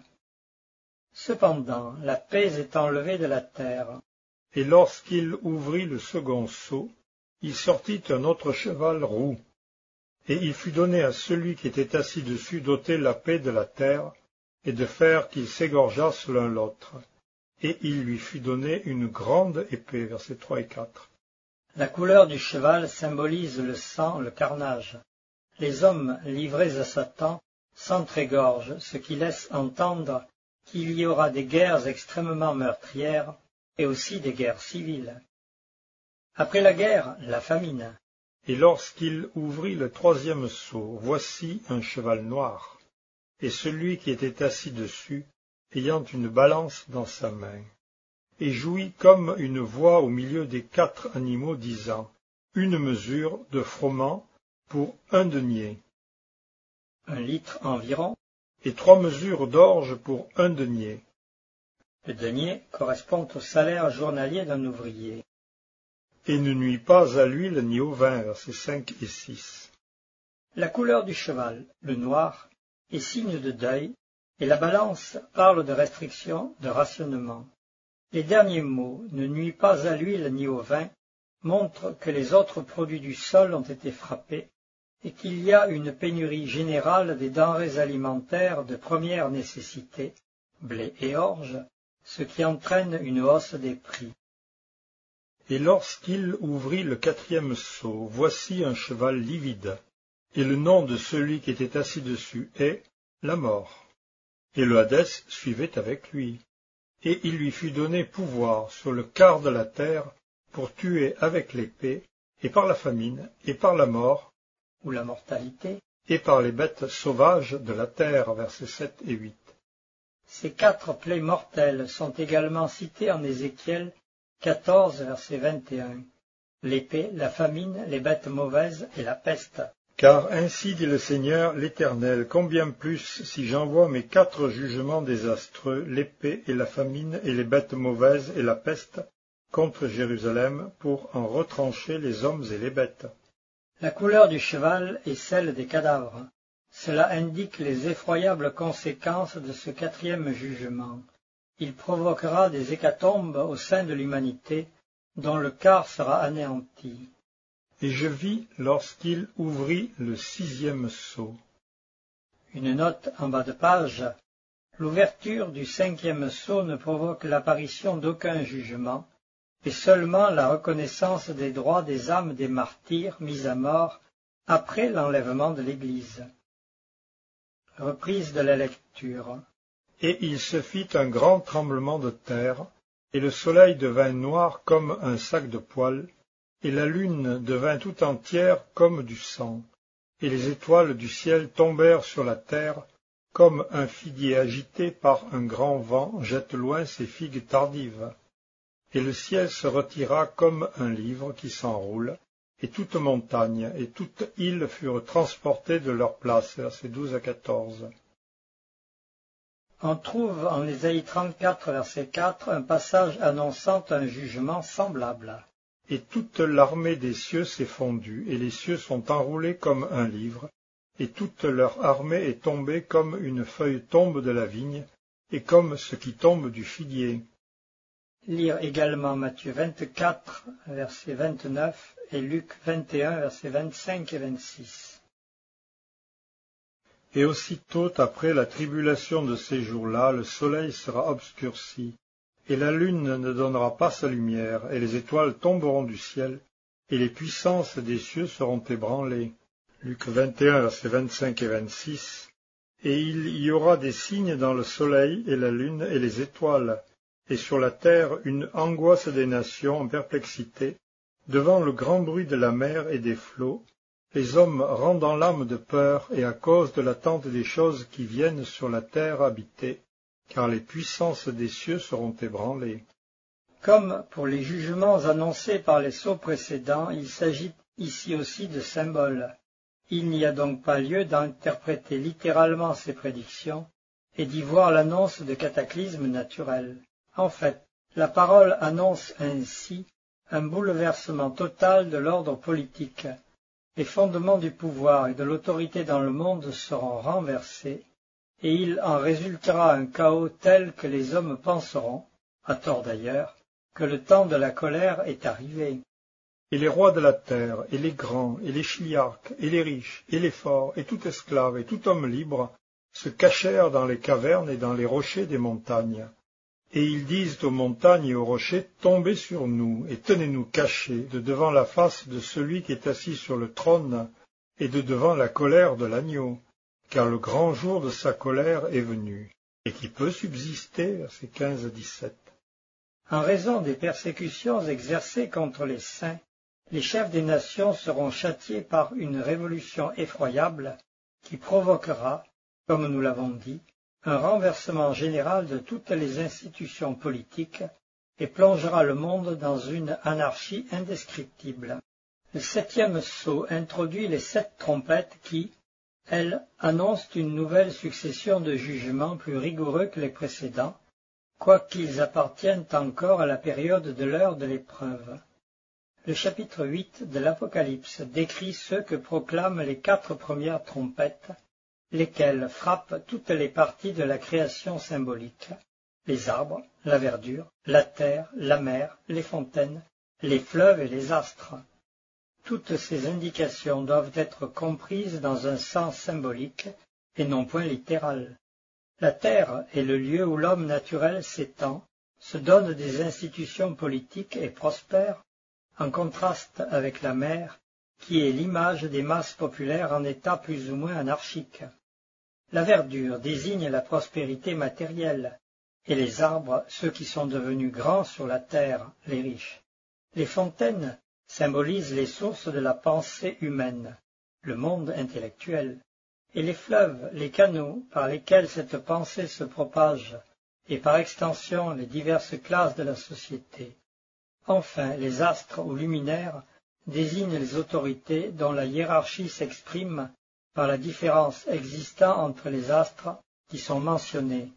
Cependant, la paix est enlevée de la terre. Et lorsqu'il ouvrit le second sceau, il sortit un autre cheval roux, et il fut donné à celui qui était assis dessus d'ôter la paix de la terre, et de faire qu'ils s'égorgeassent l'un l'autre. Et il lui fut donné une grande épée, versets trois et quatre. La couleur du cheval symbolise le sang, le carnage. Les hommes livrés à Satan s'entr'égorgent, ce qui laisse entendre qu'il y aura des guerres extrêmement meurtrières et aussi des guerres civiles. Après la guerre, la famine. Et lorsqu'il ouvrit le troisième sceau, voici un cheval noir, et celui qui était assis dessus, ayant une balance dans sa main, et jouit comme une voix au milieu des quatre animaux, disant, une mesure de froment pour un denier, Un litre environ. et trois mesures d'orge pour un denier. Le denier correspond au salaire journalier d'un ouvrier. Et ne nuit pas à l'huile ni au vin, versets cinq et six. La couleur du cheval, le noir, est signe de deuil, et la balance parle de restriction, de rationnement. Les derniers mots, ne nuit pas à l'huile ni au vin, montrent que les autres produits du sol ont été frappés, et qu'il y a une pénurie générale des denrées alimentaires de première nécessité, blé et orge, ce qui entraîne une hausse des prix. Et lorsqu'il ouvrit le quatrième sceau, voici un cheval livide, et le nom de celui qui était assis dessus est la mort. Et le Hadès suivait avec lui. Et il lui fut donné pouvoir sur le quart de la terre pour tuer avec l'épée, et par la famine, et par la mort, ou la mortalité, et par les bêtes sauvages de la terre, versets sept et huit. Ces quatre plaies mortelles sont également citées en Ézéchiel quatorze, verset vingt et un. L'épée, la famine, les bêtes mauvaises et la peste. Car ainsi dit le Seigneur l'Éternel, combien plus si j'envoie mes quatre jugements désastreux, l'épée et la famine et les bêtes mauvaises et la peste, contre Jérusalem, pour en retrancher les hommes et les bêtes. La couleur du cheval est celle des cadavres. Cela indique les effroyables conséquences de ce quatrième jugement. Il provoquera des hécatombes au sein de l'humanité, dont le quart sera anéanti. Et je vis lorsqu'il ouvrit le sixième sceau. Une note en bas de page. L'ouverture du cinquième sceau ne provoque l'apparition d'aucun jugement, et seulement la reconnaissance des droits des âmes des martyrs mis à mort après l'enlèvement de l'Église. Reprise de la lecture. Et il se fit un grand tremblement de terre, et le soleil devint noir comme un sac de poils, et la lune devint tout entière comme du sang, et les étoiles du ciel tombèrent sur la terre, comme un figuier agité par un grand vent jette loin ses figues tardives. Et le ciel se retira comme un livre qui s'enroule, et toute montagne et toute île furent transportées de leur place, versets douze à quatorze. On trouve en Ésaïe trente-quatre, verset quatre, un passage annonçant un jugement semblable. Et toute l'armée des cieux s'est fondue, et les cieux sont enroulés comme un livre, et toute leur armée est tombée comme une feuille tombe de la vigne, et comme ce qui tombe du figuier. Lire également Matthieu vingt-quatre, verset vingt-neuf, et Luc vingt et un, versets vingt-cinq et vingt-six. Et aussitôt après la tribulation de ces jours-là, le soleil sera obscurci, et la lune ne donnera pas sa lumière, et les étoiles tomberont du ciel, et les puissances des cieux seront ébranlées. Luc vingt et un, versets vingt-cinq et vingt-six. Et il y aura des signes dans le soleil et la lune et les étoiles, et sur la terre une angoisse des nations en perplexité, devant le grand bruit de la mer et des flots, les hommes rendant l'âme de peur et à cause de l'attente des choses qui viennent sur la terre habitée, car les puissances des cieux seront ébranlées. Comme pour les jugements annoncés par les sceaux précédents, il s'agit ici aussi de symboles. Il n'y a donc pas lieu d'interpréter littéralement ces prédictions et d'y voir l'annonce de cataclysmes naturels. En fait, la parole annonce ainsi un bouleversement total de l'ordre politique. Les fondements du pouvoir et de l'autorité dans le monde seront renversés, et il en résultera un chaos tel que les hommes penseront, à tort d'ailleurs, que le temps de la colère est arrivé. Et les rois de la terre, et les grands, et les chiliarques, et les riches, et les forts, et tout esclave, et tout homme libre, se cachèrent dans les cavernes et dans les rochers des montagnes. Et ils disent aux montagnes et aux rochers, tombez sur nous, et tenez-nous cachés de devant la face de celui qui est assis sur le trône, et de devant la colère de l'agneau, car le grand jour de sa colère est venu, et qui peut subsister, versets quinze à dix-sept. En raison des persécutions exercées contre les saints, les chefs des nations seront châtiés par une révolution effroyable qui provoquera, comme nous l'avons dit, un renversement général de toutes les institutions politiques et plongera le monde dans une anarchie indescriptible. Le septième sceau introduit les sept trompettes qui, elles, annoncent une nouvelle succession de jugements plus rigoureux que les précédents, quoiqu'ils appartiennent encore à la période de l'heure de l'épreuve. Le chapitre huit de l'Apocalypse décrit ceux que proclament les quatre premières trompettes, lesquelles frappent toutes les parties de la création symbolique, les arbres, la verdure, la terre, la mer, les fontaines, les fleuves et les astres. Toutes ces indications doivent être comprises dans un sens symbolique et non point littéral. La terre est le lieu où l'homme naturel s'étend, se donne des institutions politiques et prospère, en contraste avec la mer, qui est l'image des masses populaires en état plus ou moins anarchique. La verdure désigne la prospérité matérielle, et les arbres ceux qui sont devenus grands sur la terre, les riches. Les fontaines symbolisent les sources de la pensée humaine, le monde intellectuel, et les fleuves, les canaux par lesquels cette pensée se propage, et par extension les diverses classes de la société. Enfin, les astres ou luminaires désignent les autorités dont la hiérarchie s'exprime par la différence existant entre les astres qui sont mentionnés.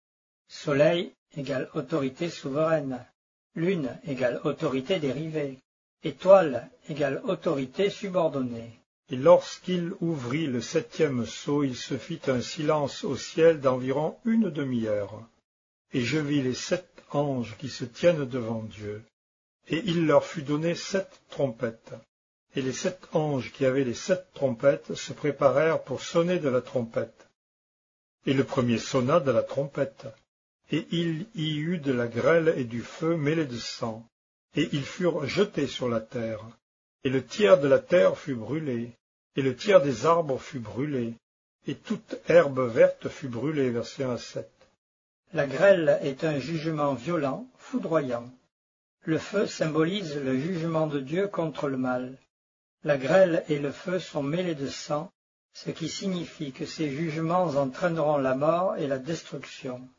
Soleil égale autorité souveraine, lune égale autorité dérivée, étoile égale autorité subordonnée. Et lorsqu'il ouvrit le septième sceau, il se fit un silence au ciel d'environ une demi-heure. Et je vis les sept anges qui se tiennent devant Dieu. Et il leur fut donné sept trompettes. Et les sept anges qui avaient les sept trompettes se préparèrent pour sonner de la trompette. Et le premier sonna de la trompette. Et il y eut de la grêle et du feu mêlés de sang. Et ils furent jetés sur la terre. Et le tiers de la terre fut brûlé. Et le tiers des arbres fut brûlé. Et toute herbe verte fut brûlée. Versets un à sept. La grêle est un jugement violent, foudroyant. Le feu symbolise le jugement de Dieu contre le mal. La grêle et le feu sont mêlés de sang, ce qui signifie que ces jugements entraîneront la mort et la destruction.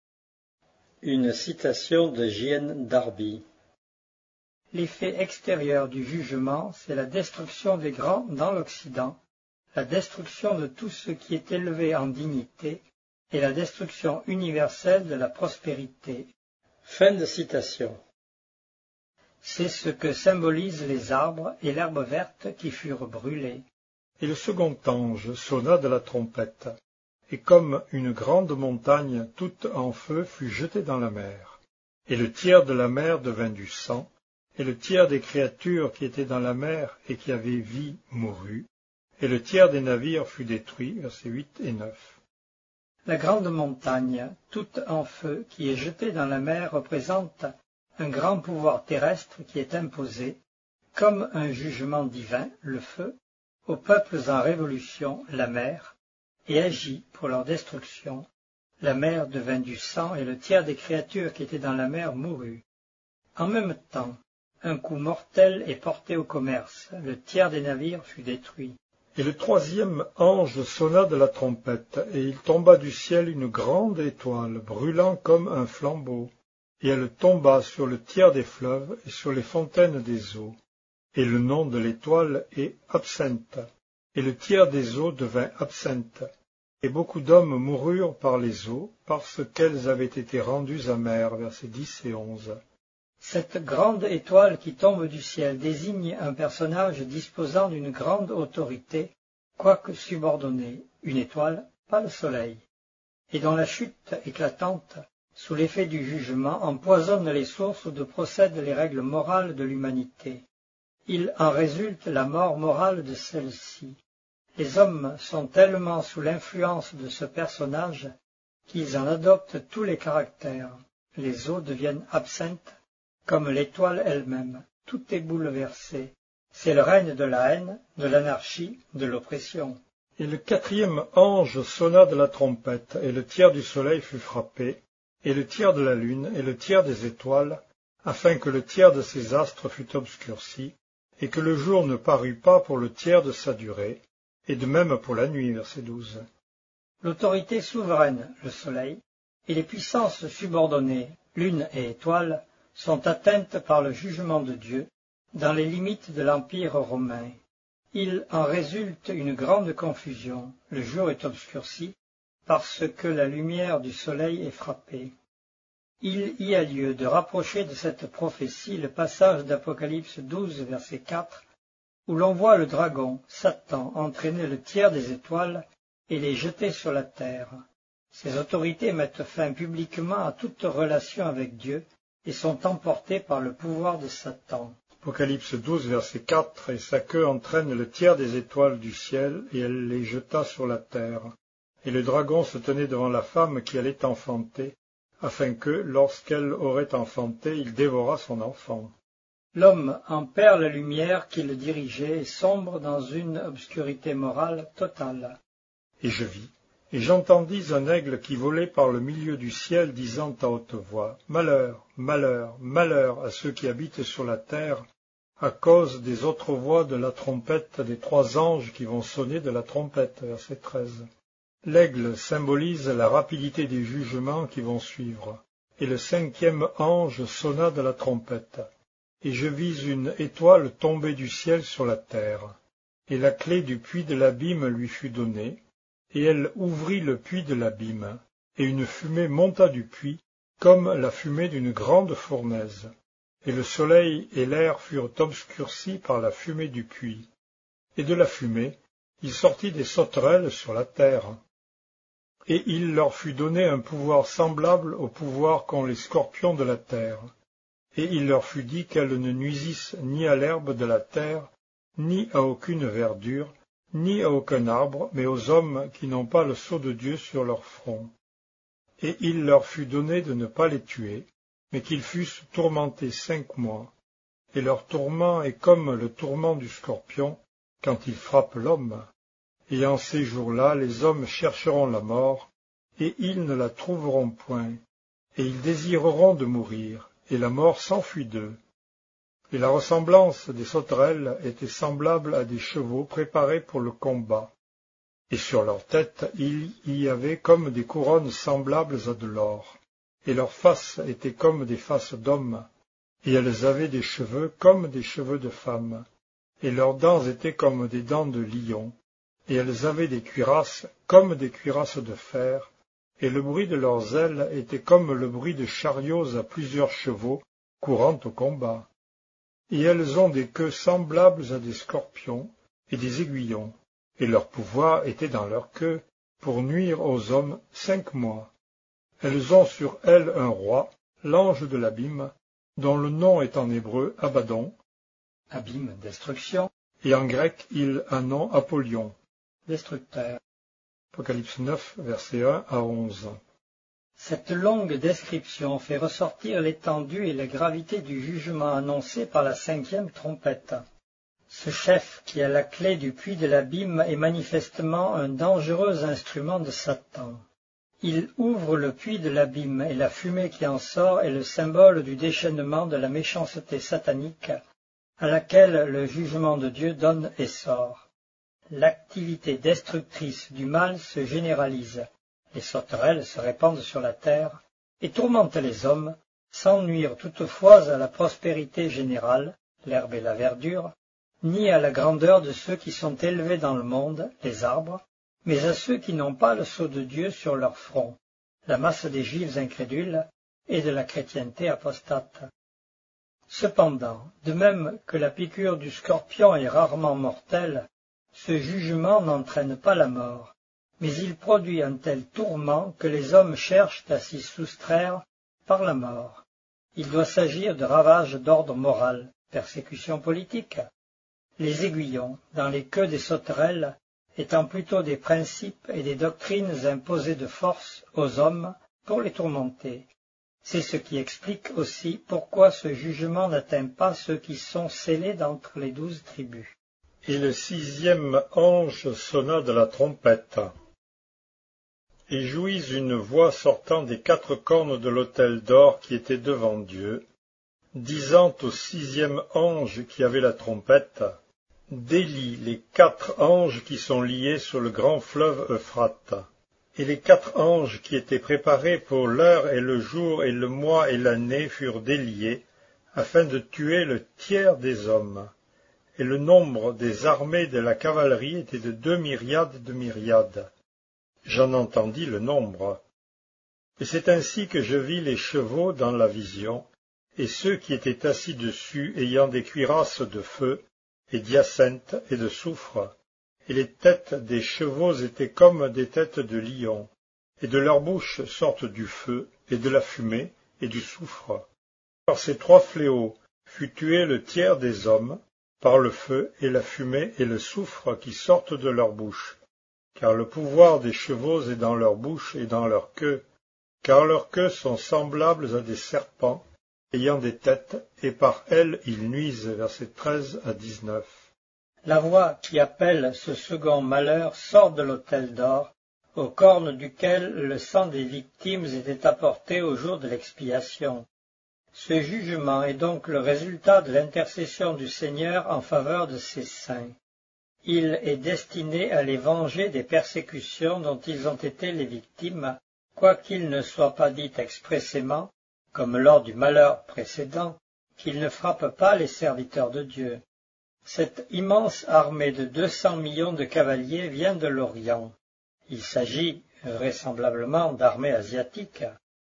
Une citation de J N Darby. L'effet extérieur du jugement, c'est la destruction des grands dans l'Occident, la destruction de tout ce qui est élevé en dignité, et la destruction universelle de la prospérité. Fin de citation. C'est ce que symbolisent les arbres et l'herbe verte qui furent brûlés. Et le second ange sonna de la trompette, et comme une grande montagne toute en feu fut jetée dans la mer. Et le tiers de la mer devint du sang, et le tiers des créatures qui étaient dans la mer et qui avaient vie mourut, et le tiers des navires fut détruit, versets huit et neuf. La grande montagne, toute en feu, qui est jetée dans la mer, représente un grand pouvoir terrestre qui est imposé, comme un jugement divin, le feu, aux peuples en révolution, la mer, et agit pour leur destruction. La mer devint du sang, et le tiers des créatures qui étaient dans la mer mourut. En même temps, un coup mortel est porté au commerce, le tiers des navires fut détruit. Et le troisième ange sonna de la trompette, et il tomba du ciel une grande étoile, brûlant comme un flambeau, et elle tomba sur le tiers des fleuves et sur les fontaines des eaux. Et le nom de l'étoile est absinthe, et le tiers des eaux devint absinthe, et beaucoup d'hommes moururent par les eaux, parce qu'elles avaient été rendues amères, versets dix et onze. Cette grande étoile qui tombe du ciel désigne un personnage disposant d'une grande autorité, quoique subordonné, une étoile, pas le soleil, et dont la chute éclatante, sous l'effet du jugement, empoisonne les sources d'où procèdent les règles morales de l'humanité. Il en résulte la mort morale de celle-ci. Les hommes sont tellement sous l'influence de ce personnage qu'ils en adoptent tous les caractères. Les eaux deviennent absinthes, comme l'étoile elle-même. Tout est bouleversé. C'est le règne de la haine, de l'anarchie, de l'oppression. Et le quatrième ange sonna de la trompette, et le tiers du soleil fut frappé, et le tiers de la lune, et le tiers des étoiles, afin que le tiers de ses astres fût obscurci, et que le jour ne parût pas pour le tiers de sa durée, et de même pour la nuit, verset douze. L'autorité souveraine, le soleil, et les puissances subordonnées, lune et étoile, sont atteintes par le jugement de Dieu, dans les limites de l'Empire romain. Il en résulte une grande confusion, le jour est obscurci, parce que la lumière du soleil est frappée. Il y a lieu de rapprocher de cette prophétie le passage d'Apocalypse douze, verset quatre, où l'on voit le dragon, Satan, entraîner le tiers des étoiles et les jeter sur la terre. Ces autorités mettent fin publiquement à toute relation avec Dieu et sont emportées par le pouvoir de Satan. Apocalypse douze, verset quatre, et sa queue entraîne le tiers des étoiles du ciel, et elle les jeta sur la terre. Et le dragon se tenait devant la femme qui allait enfanter, afin que, lorsqu'elle aurait enfanté, il dévorât son enfant. L'homme en perd la lumière qui le dirigeait et sombre dans une obscurité morale totale. Et je vis, et j'entendis un aigle qui volait par le milieu du ciel, disant à haute voix, « Malheur, malheur, malheur à ceux qui habitent sur la terre, à cause des autres voix de la trompette des trois anges qui vont sonner de la trompette. » Verset treize. L'aigle symbolise la rapidité des jugements qui vont suivre. Et le cinquième ange sonna de la trompette. Et je vis une étoile tomber du ciel sur la terre. Et la clé du puits de l'abîme lui fut donnée, et elle ouvrit le puits de l'abîme, et une fumée monta du puits, comme la fumée d'une grande fournaise. Et le soleil et l'air furent obscurcis par la fumée du puits. Et de la fumée, il sortit des sauterelles sur la terre. Et il leur fut donné un pouvoir semblable au pouvoir qu'ont les scorpions de la terre. Et il leur fut dit qu'elles ne nuisissent ni à l'herbe de la terre, ni à aucune verdure, ni à aucun arbre, mais aux hommes qui n'ont pas le sceau de Dieu sur leur front. Et il leur fut donné de ne pas les tuer, mais qu'ils fussent tourmentés cinq mois. Et leur tourment est comme le tourment du scorpion quand il frappe l'homme. Et en ces jours-là, les hommes chercheront la mort, et ils ne la trouveront point, et ils désireront de mourir, et la mort s'enfuit d'eux. Et la ressemblance des sauterelles était semblable à des chevaux préparés pour le combat. Et sur leur tête, il y avait comme des couronnes semblables à de l'or, et leurs faces étaient comme des faces d'hommes, et elles avaient des cheveux comme des cheveux de femmes, et leurs dents étaient comme des dents de lion, et elles avaient des cuirasses comme des cuirasses de fer, et le bruit de leurs ailes était comme le bruit de chariots à plusieurs chevaux courant au combat. Et elles ont des queues semblables à des scorpions et des aiguillons, et leur pouvoir était dans leur queue pour nuire aux hommes cinq mois. Elles ont sur elles un roi, l'ange de l'abîme, dont le nom est en hébreu Abaddon, abîme, destruction, et en grec il a nom Apollyon, destructeur. Apocalypse neuf, versets un à onze. Cette longue description fait ressortir l'étendue et la gravité du jugement annoncé par la cinquième trompette. Ce chef qui a la clé du puits de l'abîme est manifestement un dangereux instrument de Satan. Il ouvre le puits de l'abîme et la fumée qui en sort est le symbole du déchaînement de la méchanceté satanique à laquelle le jugement de Dieu donne essor. L'activité destructrice du mal se généralise. Les sauterelles se répandent sur la terre et tourmentent les hommes, sans nuire toutefois à la prospérité générale, l'herbe et la verdure, ni à la grandeur de ceux qui sont élevés dans le monde, les arbres, mais à ceux qui n'ont pas le sceau de Dieu sur leur front, la masse des juifs incrédules et de la chrétienté apostate. Cependant, de même que la piqûre du scorpion est rarement mortelle, ce jugement n'entraîne pas la mort, mais il produit un tel tourment que les hommes cherchent à s'y soustraire par la mort. Il doit s'agir de ravages d'ordre moral, persécutions politiques. Les aiguillons, dans les queues des sauterelles, étant plutôt des principes et des doctrines imposées de force aux hommes pour les tourmenter. C'est ce qui explique aussi pourquoi ce jugement n'atteint pas ceux qui sont scellés d'entre les douze tribus. Et le sixième ange sonna de la trompette. Et jouis une voix sortant des quatre cornes de l'autel d'or qui était devant Dieu, disant au sixième ange qui avait la trompette, « Délie les quatre anges qui sont liés sur le grand fleuve Euphrate. » Et les quatre anges qui étaient préparés pour l'heure et le jour et le mois et l'année furent déliés, afin de tuer le tiers des hommes. Et le nombre des armées de la cavalerie était de deux myriades de myriades. J'en entendis le nombre. Et c'est ainsi que je vis les chevaux dans la vision, et ceux qui étaient assis dessus ayant des cuirasses de feu, et d'hyacinthe et de soufre, et les têtes des chevaux étaient comme des têtes de lions, et de leur bouche sortent du feu, et de la fumée, et du soufre. Par ces trois fléaux fut tué le tiers des hommes, par le feu et la fumée et le soufre qui sortent de leur bouche. Car le pouvoir des chevaux est dans leur bouche et dans leur queue, car leurs queues sont semblables à des serpents, ayant des têtes, et par elles ils nuisent. Versets treize à dix-neuf. La voix qui appelle ce second malheur sort de l'autel d'or, aux cornes duquel le sang des victimes était apporté au jour de l'expiation. Ce jugement est donc le résultat de l'intercession du Seigneur en faveur de ses saints. Il est destiné à les venger des persécutions dont ils ont été les victimes, quoiqu'il ne soit pas dit expressément, comme lors du malheur précédent, qu'il ne frappe pas les serviteurs de Dieu. Cette immense armée de deux cents millions de cavaliers vient de l'Orient. Il s'agit vraisemblablement d'armées asiatiques.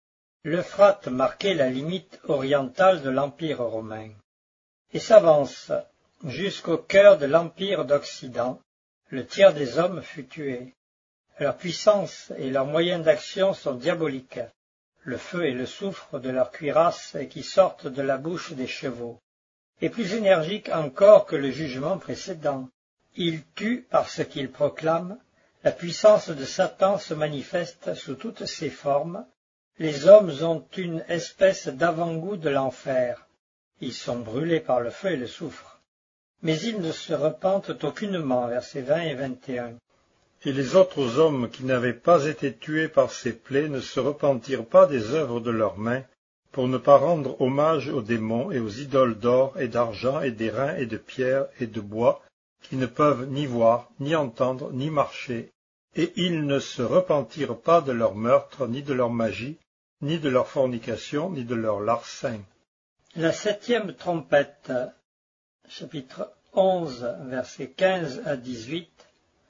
L'Euphrate marquait la limite orientale de l'Empire romain et s'avance jusqu'au cœur de l'Empire d'Occident. Le tiers des hommes fut tué. Leur puissance et leurs moyens d'action sont diaboliques. Le feu et le soufre de leurs cuirasses qui sortent de la bouche des chevaux est plus énergique encore que le jugement précédent. Il tue par ce qu'il proclame. La puissance de Satan se manifeste sous toutes ses formes. Les hommes ont une espèce d'avant-goût de l'enfer. Ils sont brûlés par le feu et le soufre. Mais ils ne se repentent aucunement. Versets vingt et vingt et un. Et les autres hommes qui n'avaient pas été tués par ces plaies ne se repentirent pas des œuvres de leurs mains, pour ne pas rendre hommage aux démons et aux idoles d'or et d'argent et d'airain et de pierre et de bois, qui ne peuvent ni voir, ni entendre, ni marcher, et ils ne se repentirent pas de leur meurtre, ni de leur magie, ni de leur fornication, ni de leur larcin. La septième trompette, chapitre onze, versets quinze à dix-huit,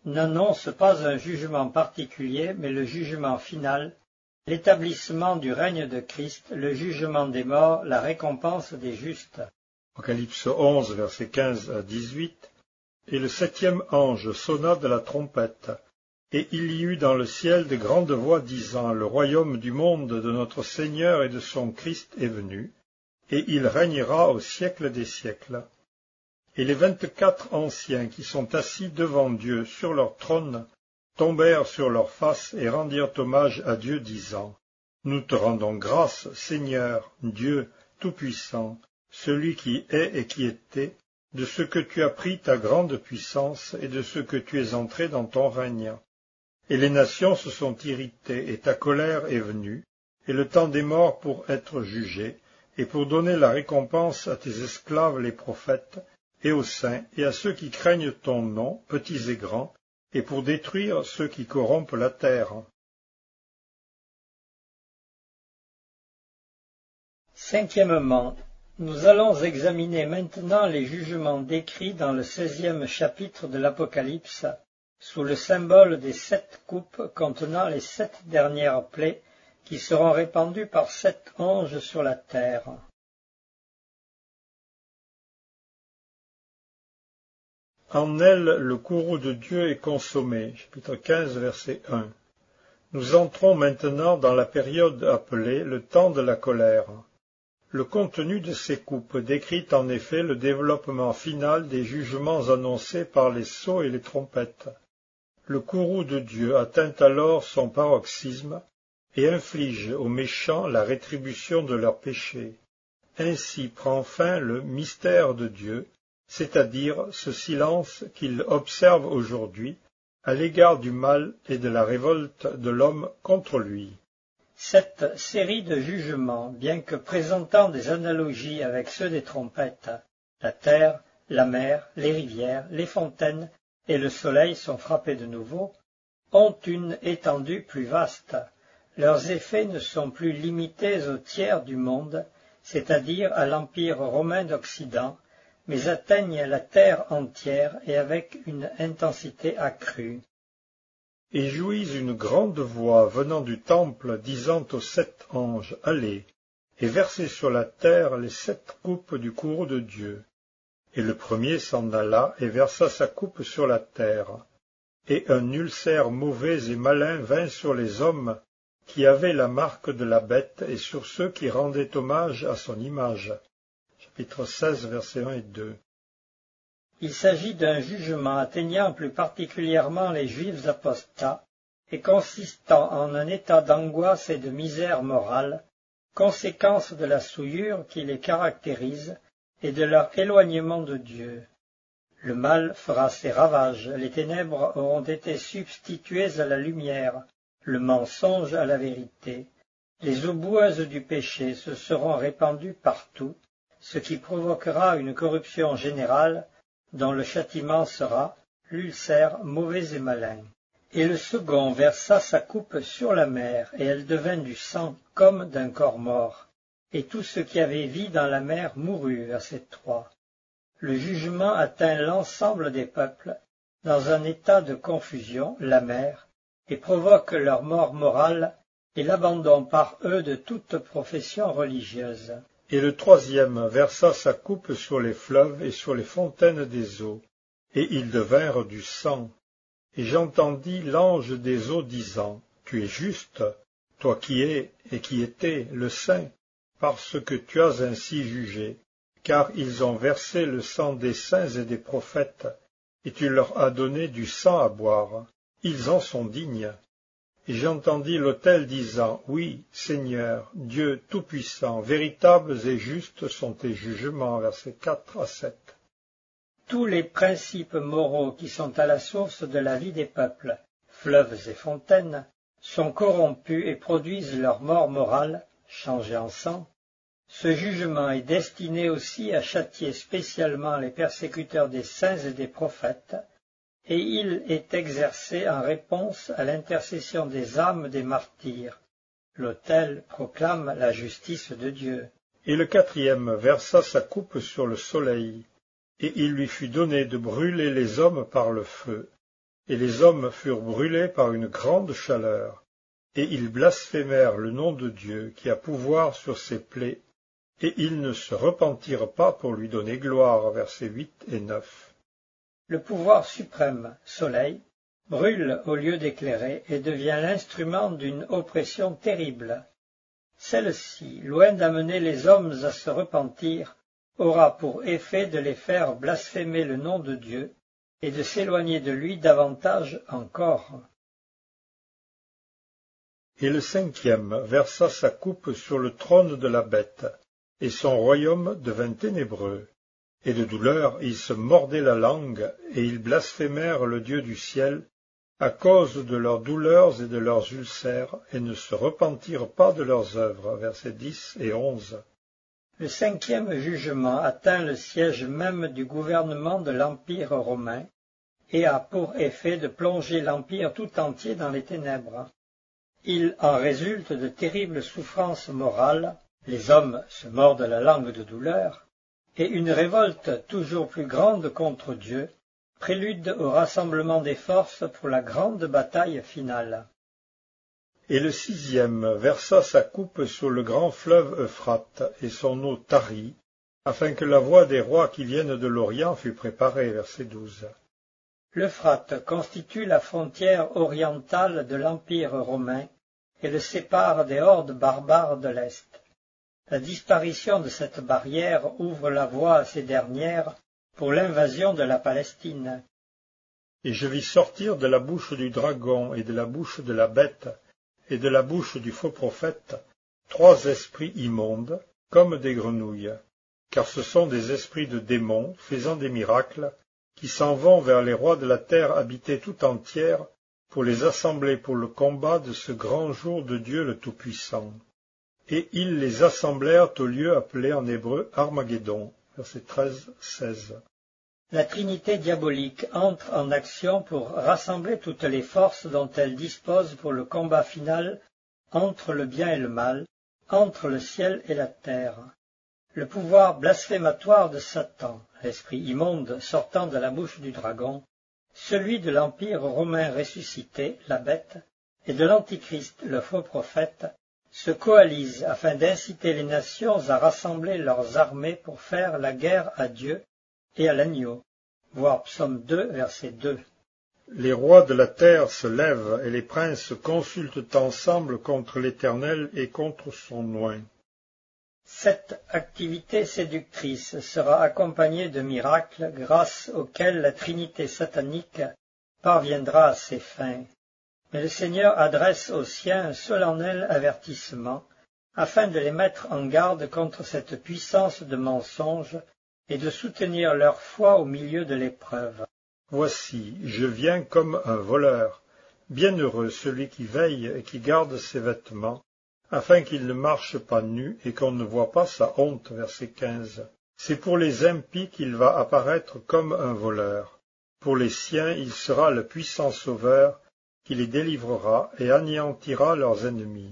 n'annonce pas un jugement particulier, mais le jugement final, l'établissement du règne de Christ, le jugement des morts, la récompense des justes. Apocalypse onze, versets quinze à dix-huit. Et le septième ange sonna de la trompette, et il y eut dans le ciel de grandes voix disant, le royaume du monde de notre Seigneur et de son Christ est venu, et il régnera au siècle des siècles. Et les vingt-quatre anciens qui sont assis devant Dieu sur leur trône tombèrent sur leurs faces et rendirent hommage à Dieu, disant, nous te rendons grâce, Seigneur, Dieu Tout-Puissant, celui qui est et qui était, de ce que tu as pris ta grande puissance et de ce que tu es entré dans ton règne. Et les nations se sont irritées, et ta colère est venue, et le temps des morts pour être jugé, et pour donner la récompense à tes esclaves les prophètes, et aux saints, et à ceux qui craignent ton nom, petits et grands, et pour détruire ceux qui corrompent la terre. Cinquièmement, nous allons examiner maintenant les jugements décrits dans le seizième chapitre de l'Apocalypse, sous le symbole des sept coupes contenant les sept dernières plaies qui seront répandues par sept anges sur la terre. En elle, le courroux de Dieu est consommé. Chapitre quinze, verset un. Nous entrons maintenant dans la période appelée le temps de la colère. Le contenu de ces coupes décrit en effet le développement final des jugements annoncés par les sceaux et les trompettes. Le courroux de Dieu atteint alors son paroxysme et inflige aux méchants la rétribution de leurs péchés. Ainsi prend fin le mystère de Dieu, c'est-à-dire ce silence qu'il observe aujourd'hui à l'égard du mal et de la révolte de l'homme contre lui. Cette série de jugements, bien que présentant des analogies avec ceux des trompettes, la terre, la mer, les rivières, les fontaines et le soleil sont frappés de nouveau, ont une étendue plus vaste. Leurs effets ne sont plus limités au tiers du monde, c'est-à-dire à l'Empire romain d'Occident, mais atteignent la terre entière et avec une intensité accrue. Et jouis une grande voix venant du temple, disant aux sept anges, allez, et versez sur la terre les sept coupes du courroux de Dieu. Et le premier s'en alla et versa sa coupe sur la terre. Et un ulcère mauvais et malin vint sur les hommes qui avaient la marque de la bête et sur ceux qui rendaient hommage à son image. Chapitre seize, versets un et deux. Il s'agit d'un jugement atteignant plus particulièrement les Juifs apostats et consistant en un état d'angoisse et de misère morale, conséquence de la souillure qui les caractérise et de leur éloignement de Dieu. Le mal fera ses ravages, les ténèbres auront été substituées à la lumière, le mensonge à la vérité. Les eaux boueuses du péché se seront répandues partout, ce qui provoquera une corruption générale dont le châtiment sera l'ulcère mauvais et malin. Et le second versa sa coupe sur la mer, et elle devint du sang comme d'un corps mort. Et tout ce qui avait vie dans la mer mourut. Verset trois. Le jugement atteint l'ensemble des peuples dans un état de confusion, la mer, et provoque leur mort morale et l'abandon par eux de toute profession religieuse. Et le troisième versa sa coupe sur les fleuves et sur les fontaines des eaux, et ils devinrent du sang. Et j'entendis l'ange des eaux disant, tu es juste, toi qui es et qui étais le saint, parce que tu as ainsi jugé, car ils ont versé le sang des saints et des prophètes, et tu leur as donné du sang à boire. Ils en sont dignes. Et j'entendis l'autel disant, oui, Seigneur, Dieu Tout-Puissant, véritables et justes sont tes jugements, versets quatre à sept. Tous les principes moraux qui sont à la source de la vie des peuples, fleuves et fontaines, sont corrompus et produisent leur mort morale, changée en sang. Ce jugement est destiné aussi à châtier spécialement les persécuteurs des saints et des prophètes, et il est exercé en réponse à l'intercession des âmes des martyrs. L'autel proclame la justice de Dieu. Et le quatrième versa sa coupe sur le soleil, et il lui fut donné de brûler les hommes par le feu. et les hommes furent brûlés par une grande chaleur, et ils blasphémèrent le nom de Dieu qui a pouvoir sur ses plaies, et ils ne se repentirent pas pour lui donner gloire. Versets huit et neuf. Le pouvoir suprême, soleil, brûle au lieu d'éclairer et devient l'instrument d'une oppression terrible. Celle-ci, loin d'amener les hommes à se repentir, aura pour effet de les faire blasphémer le nom de Dieu et de s'éloigner de lui davantage encore. Et le cinquième versa sa coupe sur le trône de la bête, et son royaume devint ténébreux. Et de douleur ils se mordaient la langue, et ils blasphémèrent le Dieu du ciel, à cause de leurs douleurs et de leurs ulcères, et ne se repentirent pas de leurs œuvres. Versets dix et onze. Le cinquième jugement atteint le siège même du gouvernement de l'Empire romain, et a pour effet de plonger l'Empire tout entier dans les ténèbres. Il en résulte de terribles souffrances morales, les hommes se mordent la langue de douleur, et une révolte toujours plus grande contre Dieu, prélude au rassemblement des forces pour la grande bataille finale. Et le sixième versa sa coupe sur le grand fleuve Euphrate, et son eau tarit, afin que la voie des rois qui viennent de l'Orient fût préparée. Verset douze. L'Euphrate constitue la frontière orientale de l'Empire romain et le sépare des hordes barbares de l'Est. La disparition de cette barrière ouvre la voie à ces dernières pour l'invasion de la Palestine. Et je vis sortir de la bouche du dragon et de la bouche de la bête et de la bouche du faux prophète trois esprits immondes, comme des grenouilles, car ce sont des esprits de démons faisant des miracles, qui s'en vont vers les rois de la terre habitée tout entière, pour les assembler pour le combat de ce grand jour de Dieu le Tout-Puissant. Et ils les assemblèrent au lieu appelé en hébreu Armageddon. Versets treize à seize. La Trinité diabolique entre en action pour rassembler toutes les forces dont elle dispose pour le combat final entre le bien et le mal, entre le ciel et la terre. Le pouvoir blasphématoire de Satan, l'esprit immonde sortant de la bouche du dragon, celui de l'Empire romain ressuscité, la bête, et de l'Antichrist, le faux prophète, se coalisent afin d'inciter les nations à rassembler leurs armées pour faire la guerre à Dieu et à l'agneau. Voir Psaume deux, verset deux. Les rois de la terre se lèvent et les princes consultent ensemble contre l'Éternel et contre son oint. Cette activité séductrice sera accompagnée de miracles grâce auxquels la Trinité satanique parviendra à ses fins. Mais le Seigneur adresse aux siens un solennel avertissement afin de les mettre en garde contre cette puissance de mensonge et de soutenir leur foi au milieu de l'épreuve. Voici, je viens comme un voleur. Bienheureux celui qui veille et qui garde ses vêtements, afin qu'il ne marche pas nu et qu'on ne voit pas sa honte. Verset quinze. C'est pour les impies qu'il va apparaître comme un voleur. Pour les siens, il sera le puissant sauveur qui les délivrera et anéantira leurs ennemis.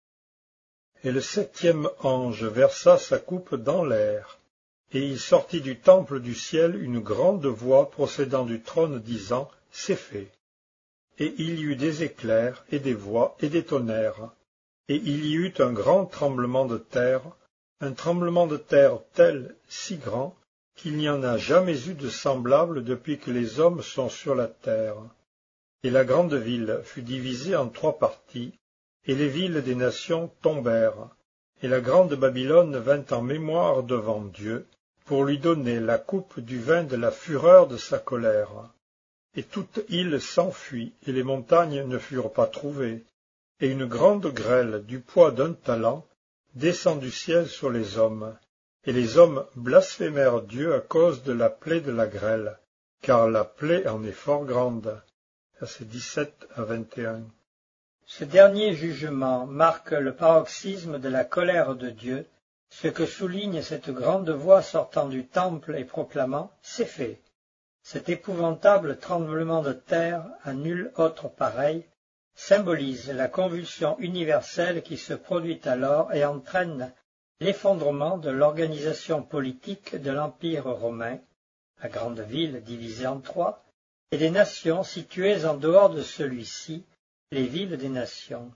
Et le septième ange versa sa coupe dans l'air, et il sortit du temple du ciel une grande voix procédant du trône disant « C'est fait ». Et il y eut des éclairs et des voix et des tonnerres, et il y eut un grand tremblement de terre, un tremblement de terre tel, si grand, qu'il n'y en a jamais eu de semblable depuis que les hommes sont sur la terre. Et la grande ville fut divisée en trois parties, et les villes des nations tombèrent, et la grande Babylone vint en mémoire devant Dieu, pour lui donner la coupe du vin de la fureur de sa colère. Et toute île s'enfuit, et les montagnes ne furent pas trouvées, et une grande grêle du poids d'un talent descend du ciel sur les hommes, et les hommes blasphémèrent Dieu à cause de la plaie de la grêle, car la plaie en est fort grande. Versets dix-sept à vingt et un. Ce dernier jugement marque le paroxysme de la colère de Dieu, ce que souligne cette grande voix sortant du temple et proclamant « C'est fait ». Cet épouvantable tremblement de terre, à nul autre pareil, symbolise la convulsion universelle qui se produit alors et entraîne l'effondrement de l'organisation politique de l'Empire romain, la grande ville divisée en trois, et des nations situées en dehors de celui-ci, les villes des nations.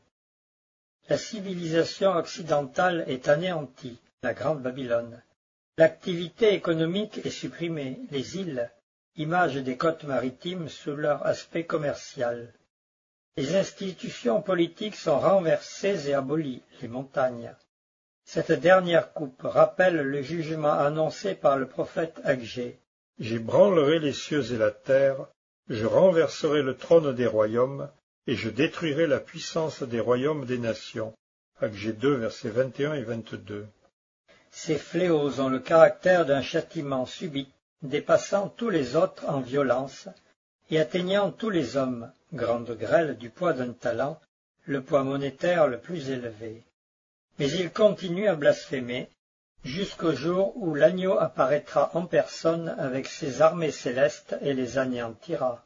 La civilisation occidentale est anéantie, la Grande Babylone. L'activité économique est supprimée, les îles, image des côtes maritimes sous leur aspect commercial. Les institutions politiques sont renversées et abolies, les montagnes. Cette dernière coupe rappelle le jugement annoncé par le prophète Agé. J'ébranlerai les cieux et la terre, je renverserai le trône des royaumes, et je détruirai la puissance des royaumes des nations. Agé deux, versets vingt et un et vingt-deux. Ces fléaux ont le caractère d'un châtiment subit, dépassant tous les autres en violence, et atteignant tous les hommes, grande grêle du poids d'un talent, le poids monétaire le plus élevé. Mais ils continuent à blasphémer, jusqu'au jour où l'agneau apparaîtra en personne avec ses armées célestes et les anéantira.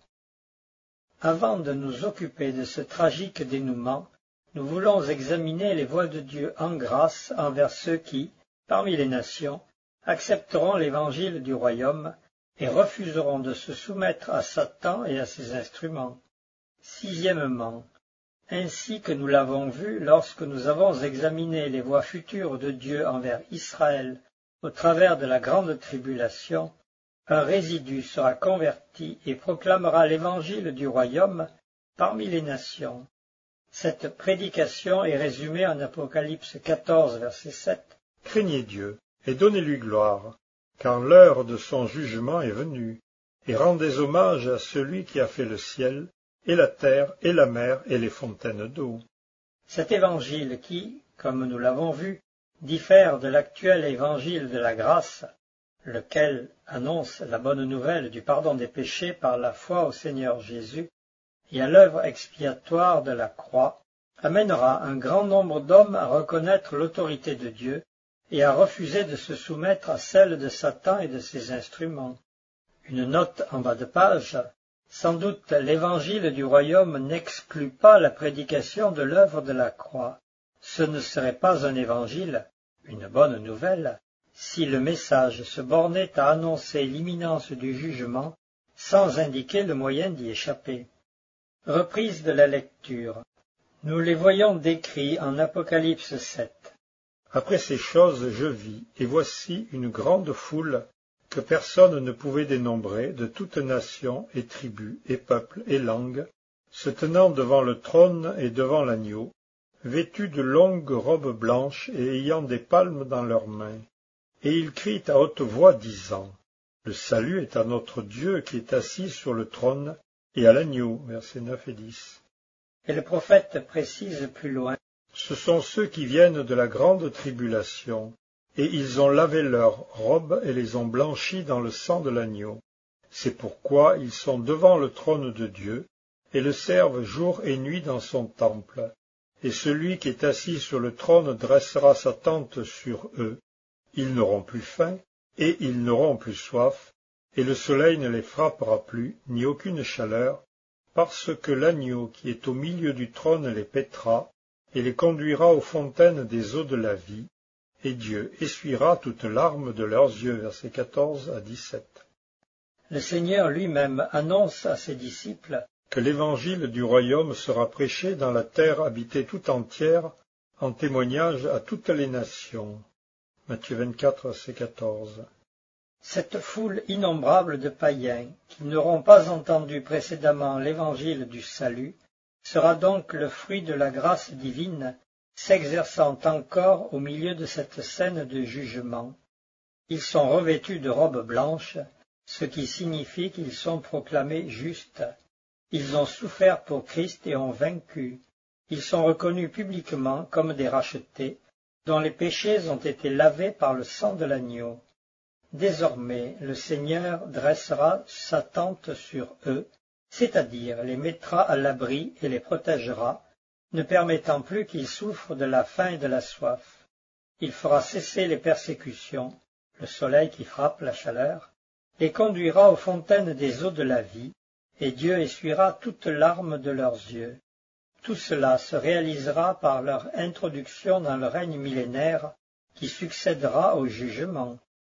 Avant de nous occuper de ce tragique dénouement, nous voulons examiner les voies de Dieu en grâce envers ceux qui, parmi les nations, accepteront l'évangile du royaume et refuseront de se soumettre à Satan et à ses instruments. Sixièmement, ainsi que nous l'avons vu lorsque nous avons examiné les voies futures de Dieu envers Israël au travers de la grande tribulation, un résidu sera converti et proclamera l'évangile du royaume parmi les nations. Cette prédication est résumée en Apocalypse quatorze, verset sept. Craignez Dieu et donnez-lui gloire, car l'heure de son jugement est venue, et rendez hommage à celui qui a fait le ciel, et la terre, et la mer, et les fontaines d'eau. Cet évangile qui, comme nous l'avons vu, diffère de l'actuel évangile de la grâce, lequel annonce la bonne nouvelle du pardon des péchés par la foi au Seigneur Jésus et à l'œuvre expiatoire de la croix, amènera un grand nombre d'hommes à reconnaître l'autorité de Dieu et à refuser de se soumettre à celle de Satan et de ses instruments. Une note en bas de page. Sans doute l'évangile du royaume n'exclut pas la prédication de l'œuvre de la croix. Ce ne serait pas un évangile, une bonne nouvelle, si le message se bornait à annoncer l'imminence du jugement sans indiquer le moyen d'y échapper. Reprise de la lecture. Nous les voyons décrits en Apocalypse sept. Après ces choses je vis, et voici une grande foule que personne ne pouvait dénombrer, de toute nation et tribu et peuple et langue, se tenant devant le trône et devant l'agneau, vêtus de longues robes blanches et ayant des palmes dans leurs mains. Et ils crient à haute voix, disant, « Le salut est à notre Dieu qui est assis sur le trône et à l'agneau. » Versets neuf et dix. Et le prophète précise plus loin. Ce sont ceux qui viennent de la grande tribulation, et ils ont lavé leurs robes et les ont blanchies dans le sang de l'agneau. C'est pourquoi ils sont devant le trône de Dieu, et le servent jour et nuit dans son temple. Et celui qui est assis sur le trône dressera sa tente sur eux. Ils n'auront plus faim, et ils n'auront plus soif, et le soleil ne les frappera plus, ni aucune chaleur, parce que l'agneau qui est au milieu du trône les paîtra, et les conduira aux fontaines des eaux de la vie, et Dieu essuiera toute larme de leurs yeux. Versets quatorze à dix-sept. Le Seigneur lui-même annonce à ses disciples que l'évangile du royaume sera prêché dans la terre habitée tout entière, en témoignage à toutes les nations. Matthieu vingt-quatre, verset quatorze. Cette foule innombrable de païens qui n'auront pas entendu précédemment l'évangile du salut sera donc le fruit de la grâce divine s'exerçant encore au milieu de cette scène de jugement. Ils sont revêtus de robes blanches, ce qui signifie qu'ils sont proclamés justes. Ils ont souffert pour Christ et ont vaincu. Ils sont reconnus publiquement comme des rachetés, dont les péchés ont été lavés par le sang de l'agneau. Désormais, le Seigneur dressera sa tente sur eux, c'est-à-dire les mettra à l'abri et les protégera, ne permettant plus qu'ils souffrent de la faim et de la soif. Il fera cesser les persécutions, le soleil qui frappe, la chaleur, les conduira aux fontaines des eaux de la vie, et Dieu essuiera toute larme de leurs yeux. Tout cela se réalisera par leur introduction dans le règne millénaire qui succédera au jugement.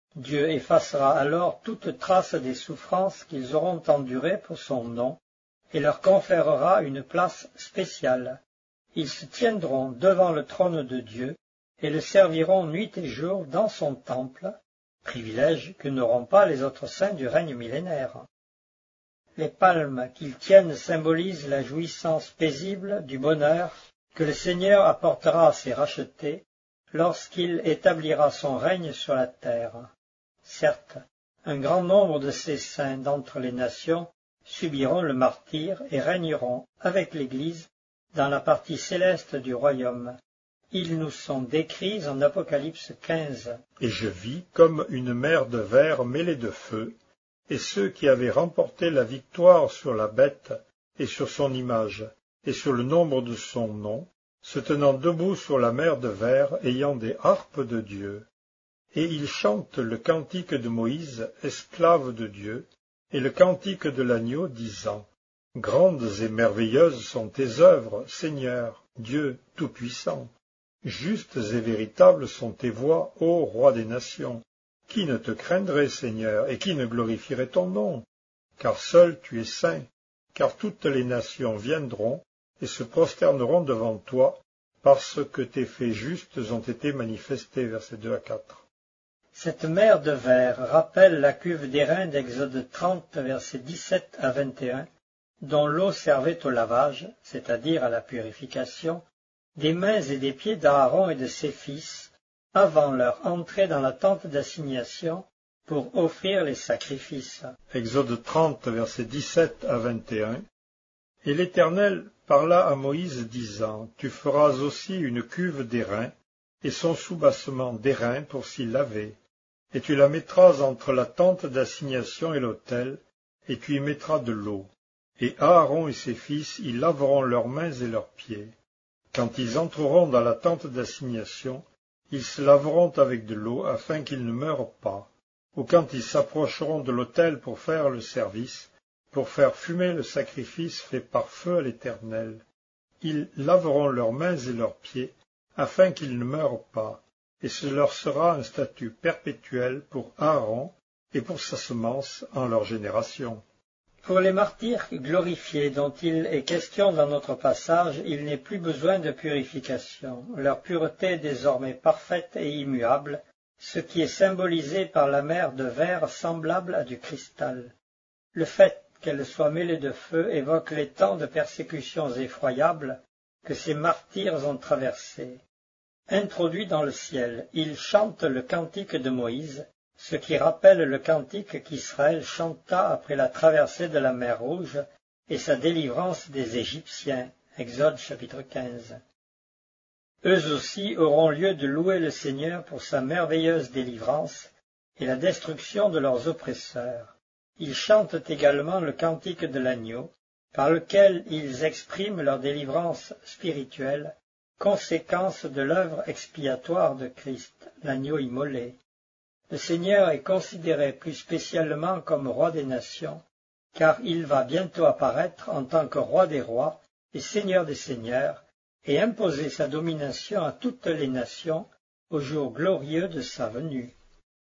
Dieu effacera alors toute trace des souffrances qu'ils auront endurées pour son nom et leur conférera une place spéciale. Ils se tiendront devant le trône de Dieu et le serviront nuit et jour dans son temple, privilège que n'auront pas les autres saints du règne millénaire. Les palmes qu'ils tiennent symbolisent la jouissance paisible du bonheur que le Seigneur apportera à ses rachetés lorsqu'il établira son règne sur la terre. Certes, un grand nombre de ces saints d'entre les nations subiront le martyre et régneront avec l'Église dans la partie céleste du royaume. Ils nous sont décrits en Apocalypse quinze. Et je vis comme une mer de verre mêlée de feu, et ceux qui avaient remporté la victoire sur la bête et sur son image, et sur le nombre de son nom, se tenant debout sur la mer de verre, ayant des harpes de Dieu. Et ils chantent le cantique de Moïse, esclave de Dieu, et le cantique de l'agneau, disant « Grandes et merveilleuses sont tes œuvres, Seigneur, Dieu Tout-Puissant. Justes et véritables sont tes voies, ô Roi des nations. Qui ne te craindrait, Seigneur, et qui ne glorifierait ton nom? Car seul tu es saint, car toutes les nations viendront et se prosterneront devant toi, parce que tes faits justes ont été manifestés. » Versets deux à quatre. Cette mer de verre rappelle la cuve d'airain d'Exode trente, versets dix-sept à vingt et un, dont l'eau servait au lavage, c'est-à-dire à la purification, des mains et des pieds d'Aaron et de ses fils, avant leur entrée dans la tente d'assignation pour offrir les sacrifices. Exode trente, versets dix-sept à vingt et un. Et l'Éternel parla à Moïse, disant, « Tu feras aussi une cuve d'airain, et son soubassement d'airain pour s'y laver, et tu la mettras entre la tente d'assignation et l'autel, et tu y mettras de l'eau. Et Aaron et ses fils y laveront leurs mains et leurs pieds. Quand ils entreront dans la tente d'assignation, ils se laveront avec de l'eau afin qu'ils ne meurent pas, ou quand ils s'approcheront de l'autel pour faire le service, pour faire fumer le sacrifice fait par feu à l'Éternel. Ils laveront leurs mains et leurs pieds, afin qu'ils ne meurent pas, et ce leur sera un statut perpétuel pour Aaron et pour sa semence en leur génération. » Pour les martyrs glorifiés dont il est question dans notre passage, il n'est plus besoin de purification. Leur pureté est désormais parfaite et immuable, ce qui est symbolisé par la mer de verre semblable à du cristal. Le fait qu'elle soit mêlée de feu évoque les temps de persécutions effroyables que ces martyrs ont traversés. Introduits dans le ciel, ils chantent le cantique de Moïse, ce qui rappelle le cantique qu'Israël chanta après la traversée de la mer Rouge et sa délivrance des Égyptiens. Exode chapitre quinze. Eux aussi auront lieu de louer le Seigneur pour sa merveilleuse délivrance et la destruction de leurs oppresseurs. Ils chantent également le cantique de l'agneau, par lequel ils expriment leur délivrance spirituelle, conséquence de l'œuvre expiatoire de Christ, l'agneau immolé. Le Seigneur est considéré plus spécialement comme roi des nations, car il va bientôt apparaître en tant que roi des rois et seigneur des seigneurs, et imposer sa domination à toutes les nations au jour glorieux de sa venue.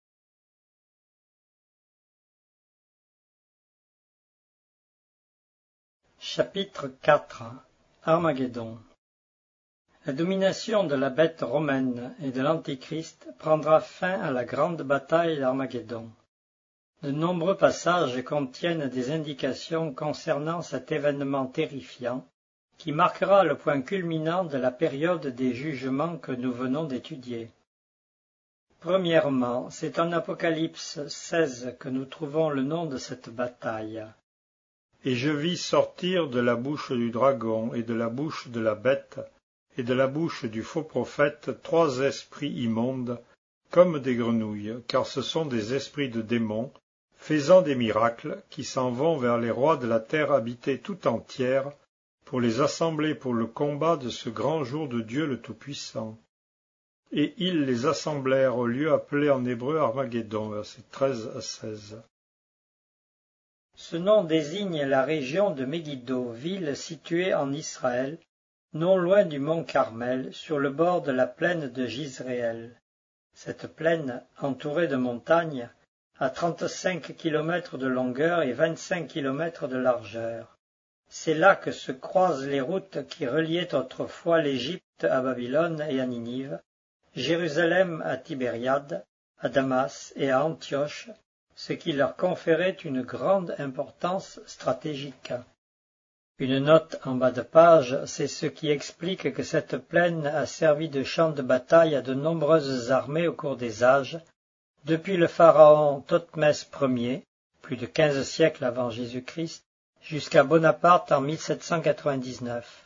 Chapitre quatre. Armageddon. La domination de la bête romaine et de l'Antichrist prendra fin à la grande bataille d'Armageddon. De nombreux passages contiennent des indications concernant cet événement terrifiant qui marquera le point culminant de la période des jugements que nous venons d'étudier. Premièrement, c'est en Apocalypse seize que nous trouvons le nom de cette bataille. Et je vis sortir de la bouche du dragon et de la bouche de la bête et de la bouche du faux prophète trois esprits immondes, comme des grenouilles, car ce sont des esprits de démons, faisant des miracles, qui s'en vont vers les rois de la terre habitée tout entière, pour les assembler pour le combat de ce grand jour de Dieu le Tout-Puissant. Et ils les assemblèrent au lieu appelé en hébreu Armageddon, versets treize à seize. Ce nom désigne la région de Megiddo, ville située en Israël, non loin du mont Carmel, sur le bord de la plaine de Jizréel. Cette plaine, entourée de montagnes, a trente-cinq kilomètres de longueur et vingt-cinq kilomètres de largeur. C'est là que se croisent les routes qui reliaient autrefois l'Égypte à Babylone et à Ninive, Jérusalem à Tibériade, à Damas et à Antioche, ce qui leur conférait une grande importance stratégique. Une note en bas de page, c'est ce qui explique que cette plaine a servi de champ de bataille à de nombreuses armées au cours des âges, depuis le pharaon Thotmès Ier, plus de quinze siècles avant Jésus-Christ, jusqu'à Bonaparte en mille sept cent quatre-vingt-dix-neuf.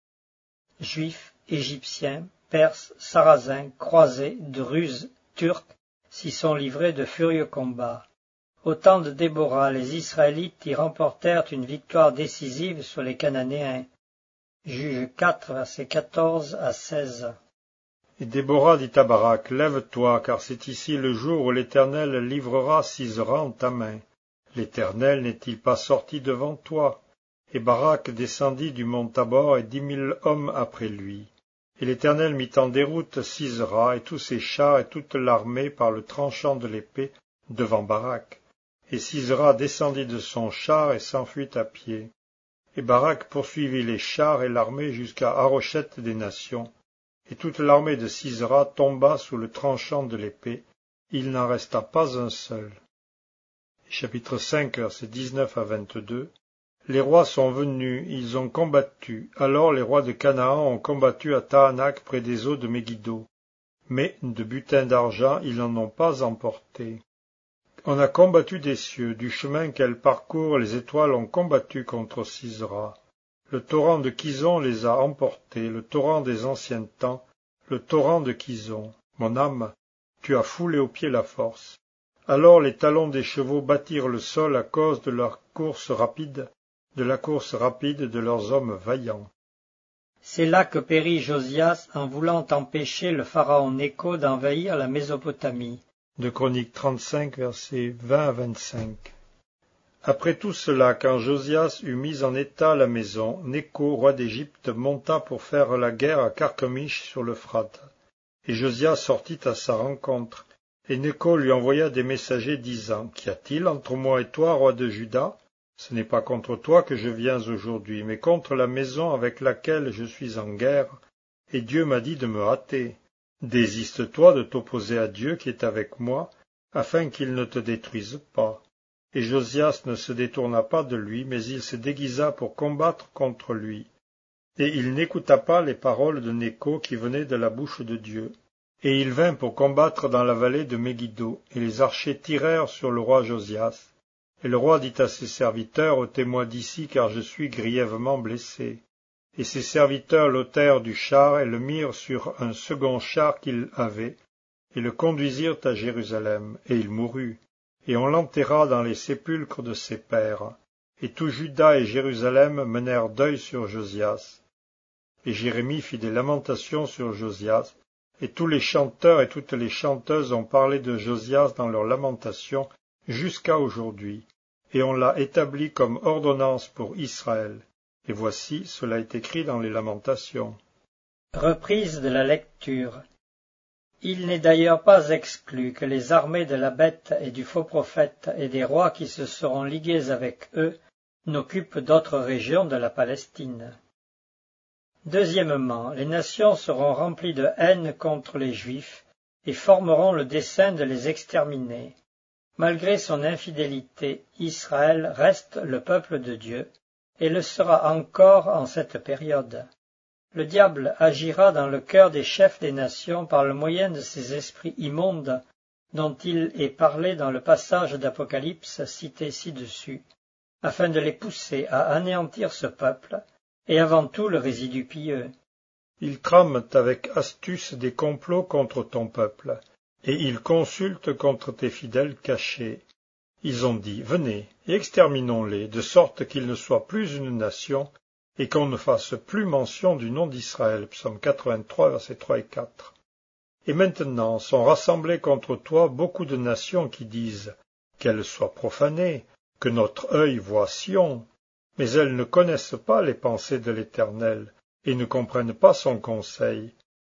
Juifs, Égyptiens, Perses, Sarrasins, Croisés, Druzes, Turcs s'y sont livrés de furieux combats. Au temps de Déborah, les Israélites y remportèrent une victoire décisive sur les Cananéens. Juges quatre, versets quatorze à seize. Et Déborah dit à Barak, lève-toi, car c'est ici le jour où l'Éternel livrera Sisera en ta main. L'Éternel n'est-il pas sorti devant toi? Et Barak descendit du mont Tabor et dix mille hommes après lui. Et l'Éternel mit en déroute Sisera et tous ses chars et toute l'armée par le tranchant de l'épée devant Barak. Et Sisera descendit de son char et s'enfuit à pied. Et Barak poursuivit les chars et l'armée jusqu'à Harochet des nations. Et toute l'armée de Sisera tomba sous le tranchant de l'épée. Il n'en resta pas un seul. Chapitre cinq, versets dix-neuf à vingt-deux. Les rois sont venus, ils ont combattu. Alors les rois de Canaan ont combattu à Tahanak près des eaux de Megiddo. Mais de butin d'argent, ils n'en ont pas emporté. On a combattu des cieux, du chemin qu'elles parcourent, les étoiles ont combattu contre Sisera. Le torrent de Kison les a emportés, le torrent des anciens temps, le torrent de Kison. Mon âme, tu as foulé aux pieds la force. Alors les talons des chevaux battirent le sol à cause de leur course rapide, de la course rapide de leurs hommes vaillants. C'est là que périt Josias en voulant empêcher le pharaon Nécho d'envahir la Mésopotamie. De Chroniques trente-cinq, versets vingt à vingt-cinq. Après tout cela, quand Josias eut mis en état la maison, Nécho, roi d'Égypte, monta pour faire la guerre à Carchemish sur l'Euphrate. Et Josias sortit à sa rencontre. Et Nécho lui envoya des messagers disant, « Qu'y a-t-il entre moi et toi, roi de Juda? Ce n'est pas contre toi que je viens aujourd'hui, mais contre la maison avec laquelle je suis en guerre, et Dieu m'a dit de me hâter. Désiste-toi de t'opposer à Dieu qui est avec moi, afin qu'il ne te détruise pas. » Et Josias ne se détourna pas de lui, mais il se déguisa pour combattre contre lui. Et il n'écouta pas les paroles de Nécho qui venaient de la bouche de Dieu. Et il vint pour combattre dans la vallée de Megiddo, et les archers tirèrent sur le roi Josias. Et le roi dit à ses serviteurs, « ôtez-moi d'ici, car je suis grièvement blessé. » Et ses serviteurs l'ôtèrent du char et le mirent sur un second char qu'il avait, et le conduisirent à Jérusalem, et il mourut. Et on l'enterra dans les sépulcres de ses pères. Et tout Juda et Jérusalem menèrent deuil sur Josias. Et Jérémie fit des lamentations sur Josias, et tous les chanteurs et toutes les chanteuses ont parlé de Josias dans leurs lamentations jusqu'à aujourd'hui, et on l'a établi comme ordonnance pour Israël. Et voici, cela est écrit dans les lamentations. Reprise de la lecture. Il n'est d'ailleurs pas exclu que les armées de la bête et du faux prophète et des rois qui se seront ligués avec eux n'occupent d'autres régions de la Palestine. Deuxièmement, les nations seront remplies de haine contre les Juifs et formeront le dessein de les exterminer. Malgré son infidélité, Israël reste le peuple de Dieu, et le sera encore en cette période. Le diable agira dans le cœur des chefs des nations par le moyen de ces esprits immondes dont il est parlé dans le passage d'Apocalypse cité ci-dessus, afin de les pousser à anéantir ce peuple, et avant tout le résidu pieux. Ils trament avec astuce des complots contre ton peuple, et ils consultent contre tes fidèles cachés. Ils ont dit, venez, et exterminons-les, de sorte qu'ils ne soient plus une nation, et qu'on ne fasse plus mention du nom d'Israël. Psaume quatre-vingt-trois, versets trois et quatre. Et maintenant sont rassemblés contre toi beaucoup de nations qui disent, qu'elles soient profanées, que notre œil voie Sion. Mais elles ne connaissent pas les pensées de l'Éternel, et ne comprennent pas son conseil.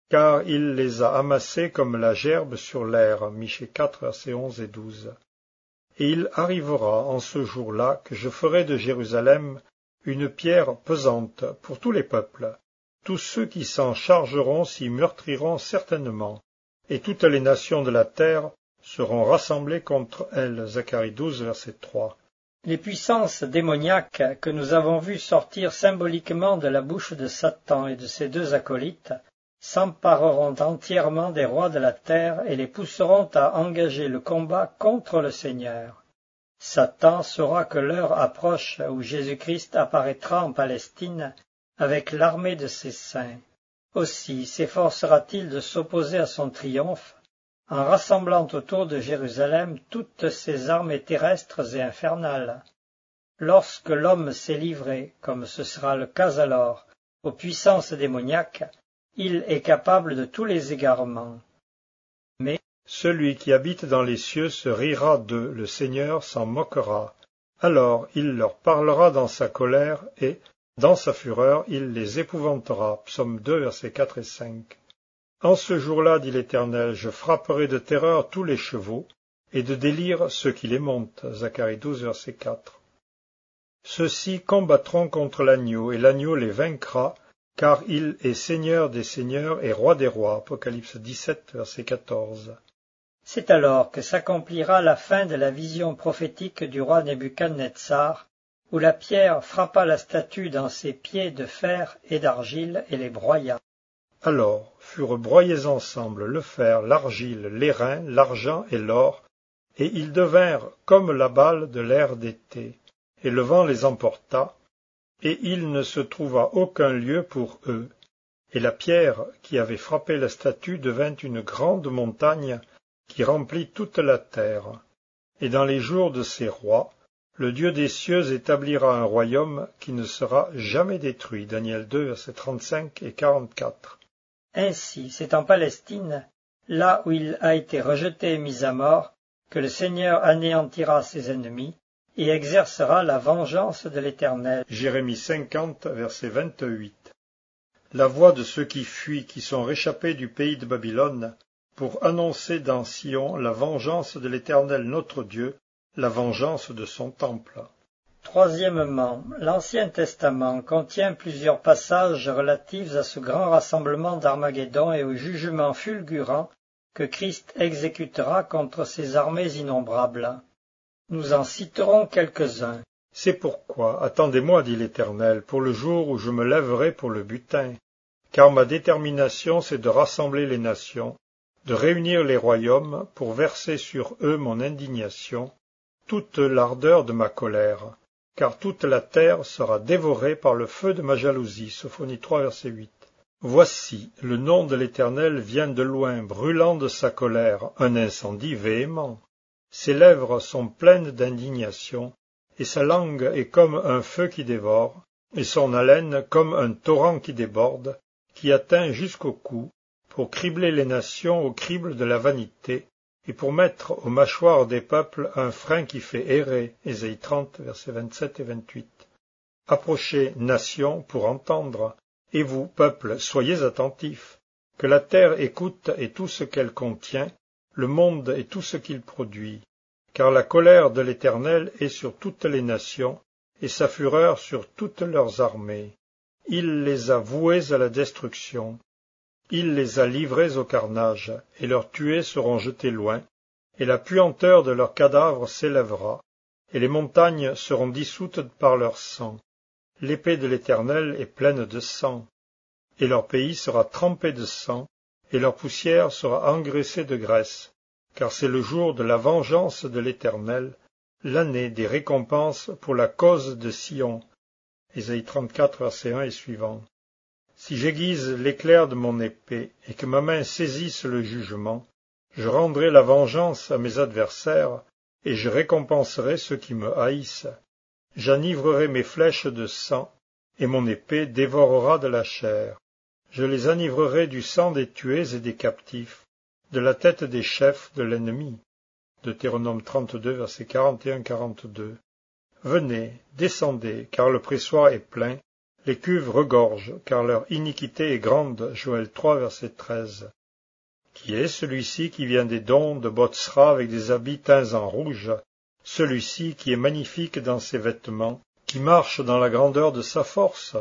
car il les a amassés comme la gerbe sur l'air. Michée quatre, versets onze et douze. Et il arrivera en ce jour-là que je ferai de Jérusalem une pierre pesante pour tous les peuples. Tous ceux qui s'en chargeront s'y meurtriront certainement, et toutes les nations de la terre seront rassemblées contre elle. Zacharie douze, verset trois. Les puissances démoniaques que nous avons vues sortir symboliquement de la bouche de Satan et de ses deux acolytes s'empareront entièrement des rois de la terre et les pousseront à engager le combat contre le Seigneur. Satan saura que l'heure approche où Jésus-Christ apparaîtra en Palestine avec l'armée de ses saints. Aussi s'efforcera-t-il de s'opposer à son triomphe en rassemblant autour de Jérusalem toutes ses armées terrestres et infernales. Lorsque l'homme s'est livré, comme ce sera le cas alors, aux puissances démoniaques, il est capable de tous les égarements. Mais celui qui habite dans les cieux se rira d'eux, le Seigneur s'en moquera. Alors il leur parlera dans sa colère et, dans sa fureur, il les épouvantera. Psaume deux, versets quatre et cinq. En ce jour-là, dit l'Éternel, je frapperai de terreur tous les chevaux, et de délire ceux qui les montent. Zacharie douze, verset quatre. Ceux-ci combattront contre l'agneau, et l'agneau les vaincra, car il est Seigneur des seigneurs et Roi des rois. Apocalypse dix-sept, verset quatorze. C'est alors que s'accomplira la fin de la vision prophétique du roi Nebuchadnezzar, où la pierre frappa la statue dans ses pieds de fer et d'argile et les broya. Alors furent broyés ensemble le fer, l'argile, l'airain, l'argent et l'or, et ils devinrent comme la balle de l'air d'été, et le vent les emporta, et il ne se trouva aucun lieu pour eux. Et la pierre qui avait frappé la statue devint une grande montagne qui remplit toute la terre. Et dans les jours de ces rois, le Dieu des cieux établira un royaume qui ne sera jamais détruit. Daniel deux, versets trente-cinq et quarante-quatre. Ainsi, c'est en Palestine, là où il a été rejeté et mis à mort, que le Seigneur anéantira ses ennemis et exercera la vengeance de l'Éternel. Jérémie cinquante, verset vingt-huit. La voix de ceux qui fuient, qui sont réchappés du pays de Babylone, pour annoncer dans Sion la vengeance de l'Éternel notre Dieu, la vengeance de son temple. Troisièmement, l'Ancien Testament contient plusieurs passages relatifs à ce grand rassemblement d'Armageddon et au jugement fulgurant que Christ exécutera contre ses armées innombrables. Nous en citerons quelques-uns. C'est pourquoi, attendez-moi, dit l'Éternel, pour le jour où je me lèverai pour le butin, car ma détermination c'est de rassembler les nations, de réunir les royaumes pour verser sur eux mon indignation, toute l'ardeur de ma colère, car toute la terre sera dévorée par le feu de ma jalousie. Sophonie trois, verset huit. Voici, le nom de l'Éternel vient de loin, brûlant de sa colère, un incendie véhément. Ses lèvres sont pleines d'indignation, et sa langue est comme un feu qui dévore, et son haleine comme un torrent qui déborde, qui atteint jusqu'au cou, pour cribler les nations au crible de la vanité, et pour mettre aux mâchoires des peuples un frein qui fait errer. Ésaïe trente, versets vingt-sept et vingt-huit. Approchez, nations, pour entendre, et vous, peuples, soyez attentifs, que la terre écoute et tout ce qu'elle contient, le monde et tout ce qu'il produit, car la colère de l'Éternel est sur toutes les nations, et sa fureur sur toutes leurs armées. Il les a vouées à la destruction. Il les a livrés au carnage, et leurs tués seront jetés loin, et la puanteur de leurs cadavres s'élèvera, et les montagnes seront dissoutes par leur sang. L'épée de l'Éternel est pleine de sang, et leur pays sera trempé de sang, et leur poussière sera engraissée de graisse, car c'est le jour de la vengeance de l'Éternel, l'année des récompenses pour la cause de Sion. Ésaïe trente-quatre, verset un et suivant. Si j'aiguise l'éclair de mon épée, et que ma main saisisse le jugement, je rendrai la vengeance à mes adversaires, et je récompenserai ceux qui me haïssent. J'enivrerai mes flèches de sang, et mon épée dévorera de la chair. Je les enivrerai du sang des tués et des captifs, de la tête des chefs de l'ennemi. Deutéronome trente-deux, versets quarante et un à quarante-deux. Venez, descendez, car le pressoir est plein, Les cuves regorgent, car leur iniquité est grande. Joël trois, verset treize. Qui est celui-ci qui vient des dons de Botsra avec des habits teints en rouge, celui-ci qui est magnifique dans ses vêtements, qui marche dans la grandeur de sa force?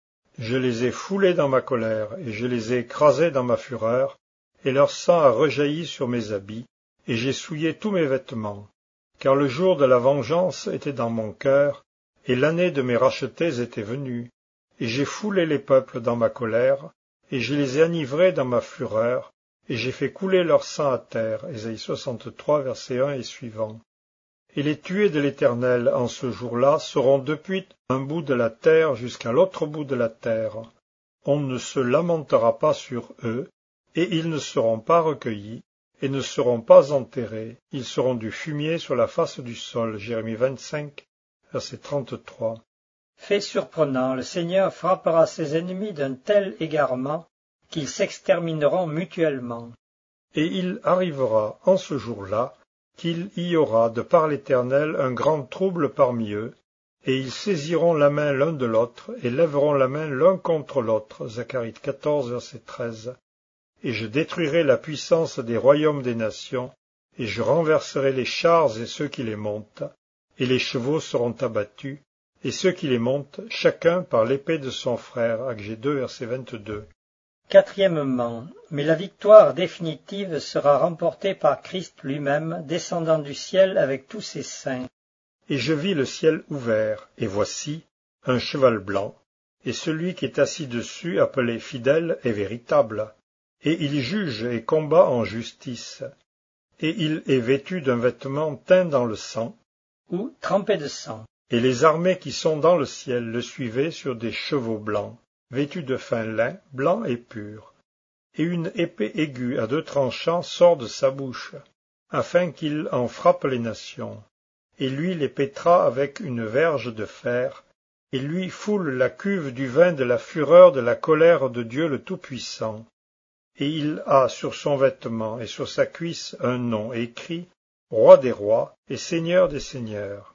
Je les ai foulés dans ma colère, et je les ai écrasés dans ma fureur, et leur sang a rejailli sur mes habits, et j'ai souillé tous mes vêtements. Car le jour de la vengeance était dans mon cœur, et l'année de mes rachetés était venue, et j'ai foulé les peuples dans ma colère, et je les ai enivrés dans ma fureur, et j'ai fait couler leur sang à terre. Ésaïe soixante-trois, verset un et suivant. Et les tués de l'Éternel en ce jour-là seront depuis un bout de la terre jusqu'à l'autre bout de la terre. On ne se lamentera pas sur eux, et ils ne seront pas recueillis, et ne seront pas enterrés. Ils seront du fumier sur la face du sol. Jérémie vingt-cinq, verset trente-trois. Fait surprenant, le Seigneur frappera ses ennemis d'un tel égarement qu'ils s'extermineront mutuellement. Et il arrivera en ce jour-là qu'il y aura de par l'Éternel un grand trouble parmi eux, et ils saisiront la main l'un de l'autre, et lèveront la main l'un contre l'autre. Zacharie quatorze, verset treize. Et je détruirai la puissance des royaumes des nations, et je renverserai les chars et ceux qui les montent, et les chevaux seront abattus, et ceux qui les montent, chacun par l'épée de son frère. Agé deux, verset vingt-deux. Quatrièmement, mais la victoire définitive sera remportée par Christ lui-même, descendant du ciel avec tous ses saints. Et je vis le ciel ouvert, et voici un cheval blanc, et celui qui est assis dessus, appelé fidèle et véritable, et il juge et combat en justice, et il est vêtu d'un vêtement teint dans le sang, ou trempé de sang. Et les armées qui sont dans le ciel le suivaient sur des chevaux blancs, vêtus de fin lin, blanc et pur. Et une épée aiguë à deux tranchants sort de sa bouche, afin qu'il en frappe les nations. Et lui les pétra avec une verge de fer, et lui foule la cuve du vin de la fureur de la colère de Dieu le Tout-Puissant. Et il a sur son vêtement et sur sa cuisse un nom écrit, Roi des rois et Seigneur des seigneurs.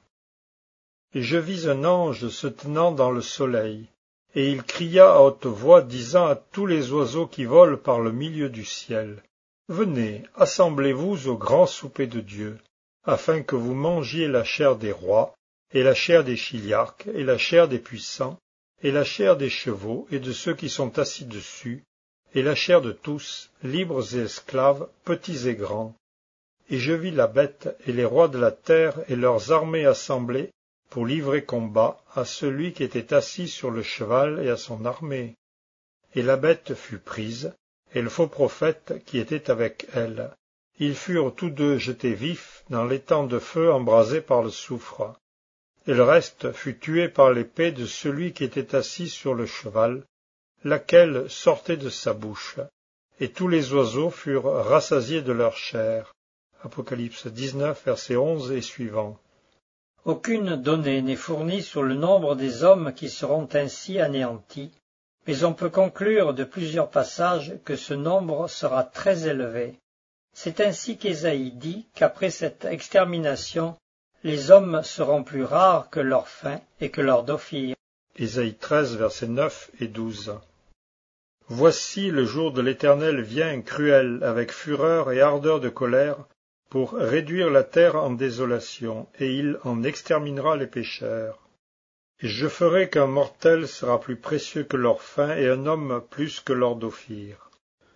Et je vis un ange se tenant dans le soleil, et il cria à haute voix, disant à tous les oiseaux qui volent par le milieu du ciel, Venez, assemblez-vous au grand souper de Dieu, afin que vous mangiez la chair des rois, et la chair des chiliarques, et la chair des puissants, et la chair des chevaux, et de ceux qui sont assis dessus, et la chair de tous, libres et esclaves, petits et grands. Et je vis la bête et les rois de la terre et leurs armées assemblées, pour livrer combat à celui qui était assis sur le cheval et à son armée. Et la bête fut prise, et le faux prophète qui était avec elle. Ils furent tous deux jetés vifs dans l'étang de feu embrasé par le soufre. Et le reste fut tué par l'épée de celui qui était assis sur le cheval, laquelle sortait de sa bouche. Et tous les oiseaux furent rassasiés de leur chair. Apocalypse dix-neuf, verset onze et suivant. Aucune donnée n'est fournie sur le nombre des hommes qui seront ainsi anéantis, mais on peut conclure de plusieurs passages que ce nombre sera très élevé. C'est ainsi qu'Ésaïe dit qu'après cette extermination, les hommes seront plus rares que leurs faim et que leurs dophirs. Ésaïe treize, versets neuf et douze. Voici le jour de l'Éternel vient cruel, avec fureur et ardeur de colère, pour réduire la terre en désolation, et il en exterminera les pécheurs. Et je ferai qu'un mortel sera plus précieux que leur faim, et un homme plus que leur d'ophir.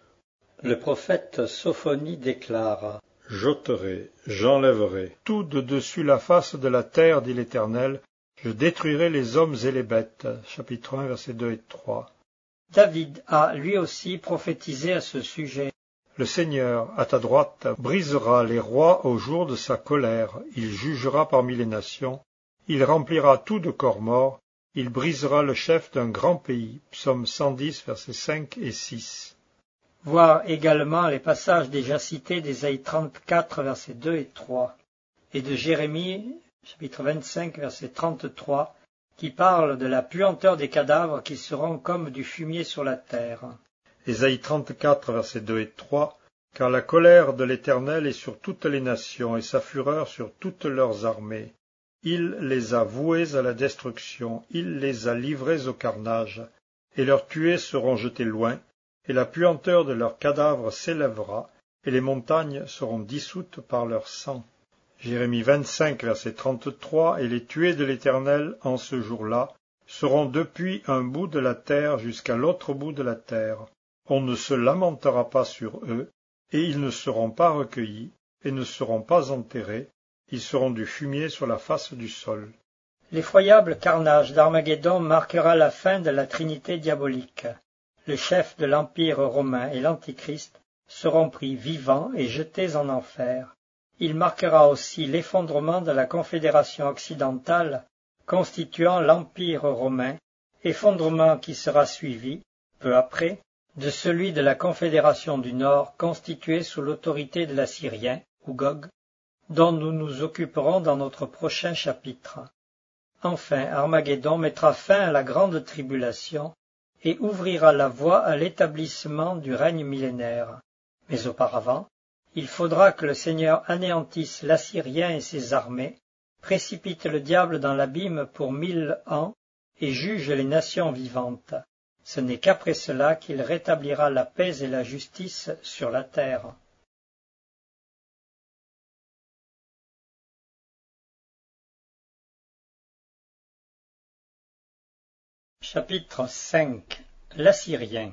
Le prophète Sophonie déclare, « J'ôterai, j'enlèverai tout de dessus la face de la terre, dit l'Éternel, je détruirai les hommes et les bêtes. » Chapitre un, versets deux et trois. David a lui aussi prophétisé à ce sujet. Le Seigneur, à ta droite, brisera les rois au jour de sa colère, il jugera parmi les nations, il remplira tout de corps morts, il brisera le chef d'un grand pays. Psaume cent dix, versets cinq et six. Voir également les passages déjà cités d'Ésaïe trente-quatre, versets deux et trois, et de Jérémie, chapitre vingt-cinq, verset trente-trois, qui parle de la puanteur des cadavres qui seront comme du fumier sur la terre. Ésaïe trente-quatre, versets deux et trois, car la colère de l'Éternel est sur toutes les nations, et sa fureur sur toutes leurs armées. Il les a voués à la destruction, il les a livrés au carnage, et leurs tués seront jetés loin, et la puanteur de leurs cadavres s'élèvera, et les montagnes seront dissoutes par leur sang. Jérémie vingt-cinq, verset trente-trois, et les tués de l'Éternel en ce jour-là seront depuis un bout de la terre jusqu'à l'autre bout de la terre. On ne se lamentera pas sur eux, et ils ne seront pas recueillis, et ne seront pas enterrés, ils seront du fumier sur la face du sol. L'effroyable carnage d'Armageddon marquera la fin de la trinité diabolique. Le chef de l'Empire romain et l'Antichrist seront pris vivants et jetés en enfer. Il marquera aussi l'effondrement de la Confédération occidentale constituant l'Empire romain, effondrement qui sera suivi, peu après, de celui de la Confédération du Nord constituée sous l'autorité de l'Assyrien, ou Gog, dont nous nous occuperons dans notre prochain chapitre. Enfin, Armageddon mettra fin à la grande tribulation et ouvrira la voie à l'établissement du règne millénaire. Mais auparavant, il faudra que le Seigneur anéantisse l'Assyrien et ses armées, précipite le diable dans l'abîme pour mille ans et juge les nations vivantes. Ce n'est qu'après cela qu'il rétablira la paix et la justice sur la terre. Chapitre cinq. L'Assyrien.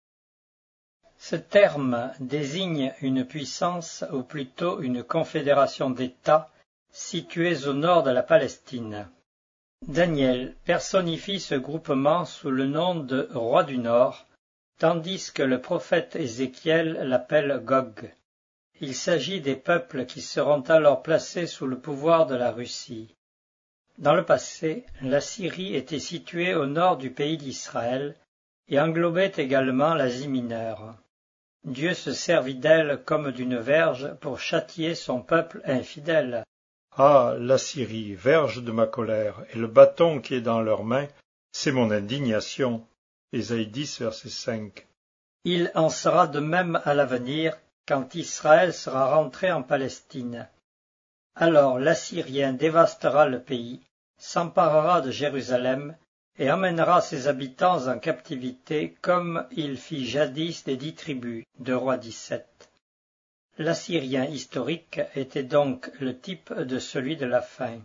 Ce terme désigne une puissance, ou plutôt une confédération d'États, situés au nord de la Palestine. Daniel personnifie ce groupement sous le nom de roi du Nord, tandis que le prophète Ézéchiel l'appelle Gog. Il s'agit des peuples qui seront alors placés sous le pouvoir de la Russie. Dans le passé, la Syrie était située au nord du pays d'Israël et englobait également l'Asie mineure. Dieu se servit d'elle comme d'une verge pour châtier son peuple infidèle. Ah, la Syrie, verge de ma colère, et le bâton qui est dans leurs mains, c'est mon indignation. Ésaïe dix, verset cinq. Il en sera de même à l'avenir, quand Israël sera rentré en Palestine. Alors l'Assyrien dévastera le pays, s'emparera de Jérusalem et emmènera ses habitants en captivité comme il fit jadis des dix tribus de Roi dix-sept. L'Assyrien historique était donc le type de celui de la fin.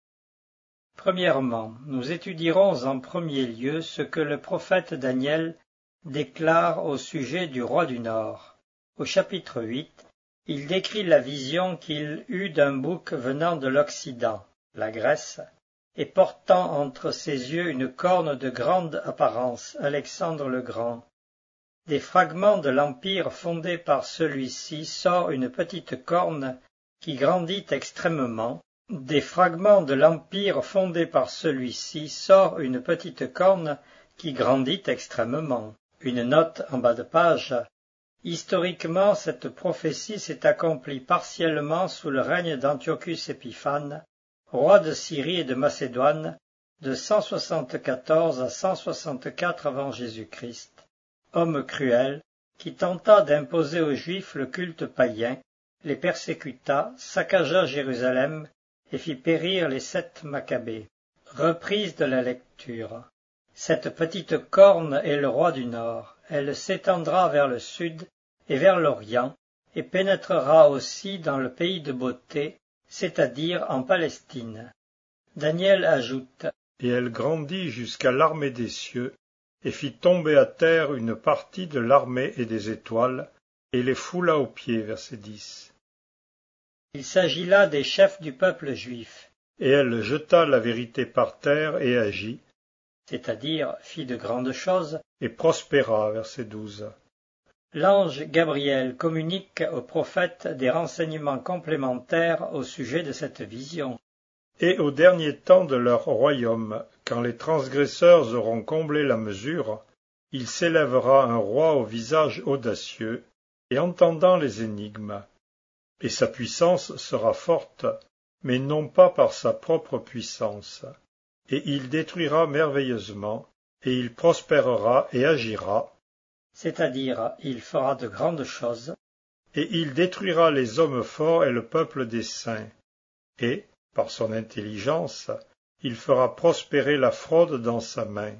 Premièrement, nous étudierons en premier lieu ce que le prophète Daniel déclare au sujet du roi du Nord. Au chapitre huit, il décrit la vision qu'il eut d'un bouc venant de l'Occident, la Grèce, et portant entre ses yeux une corne de grande apparence, Alexandre le Grand. Des fragments de l'empire fondé par celui-ci sort une petite corne qui grandit extrêmement. Des fragments de l'empire fondé par celui-ci sort une petite corne qui grandit extrêmement. Une note en bas de page. Historiquement, cette prophétie s'est accomplie partiellement sous le règne d'Antiochus Épiphane, roi de Syrie et de Macédoine, de cent soixante-quatorze à cent soixante-quatre avant Jésus-Christ. Homme cruel, qui tenta d'imposer aux Juifs le culte païen, les persécuta, saccagea Jérusalem et fit périr les sept Maccabées. Reprise de la lecture. Cette petite corne est le roi du Nord. Elle s'étendra vers le sud et vers l'Orient, et pénétrera aussi dans le pays de beauté, c'est-à-dire en Palestine. Daniel ajoute « Et elle grandit jusqu'à l'armée des cieux, et fit tomber à terre une partie de l'armée et des étoiles, et les foula aux pieds. » Verset dix. Il s'agit là des chefs du peuple juif. Et elle jeta la vérité par terre et agit, c'est-à-dire fit de grandes choses, et prospéra. Verset douze. L'ange Gabriel communique au prophète des renseignements complémentaires au sujet de cette vision. Et au dernier temps de leur royaume, quand les transgresseurs auront comblé la mesure, il s'élèvera un roi au visage audacieux, et entendant les énigmes. Et sa puissance sera forte, mais non pas par sa propre puissance. Et il détruira merveilleusement, et il prospérera et agira, c'est-à-dire il fera de grandes choses, et il détruira les hommes forts et le peuple des saints, et, par son intelligence, il fera prospérer la fraude dans sa main.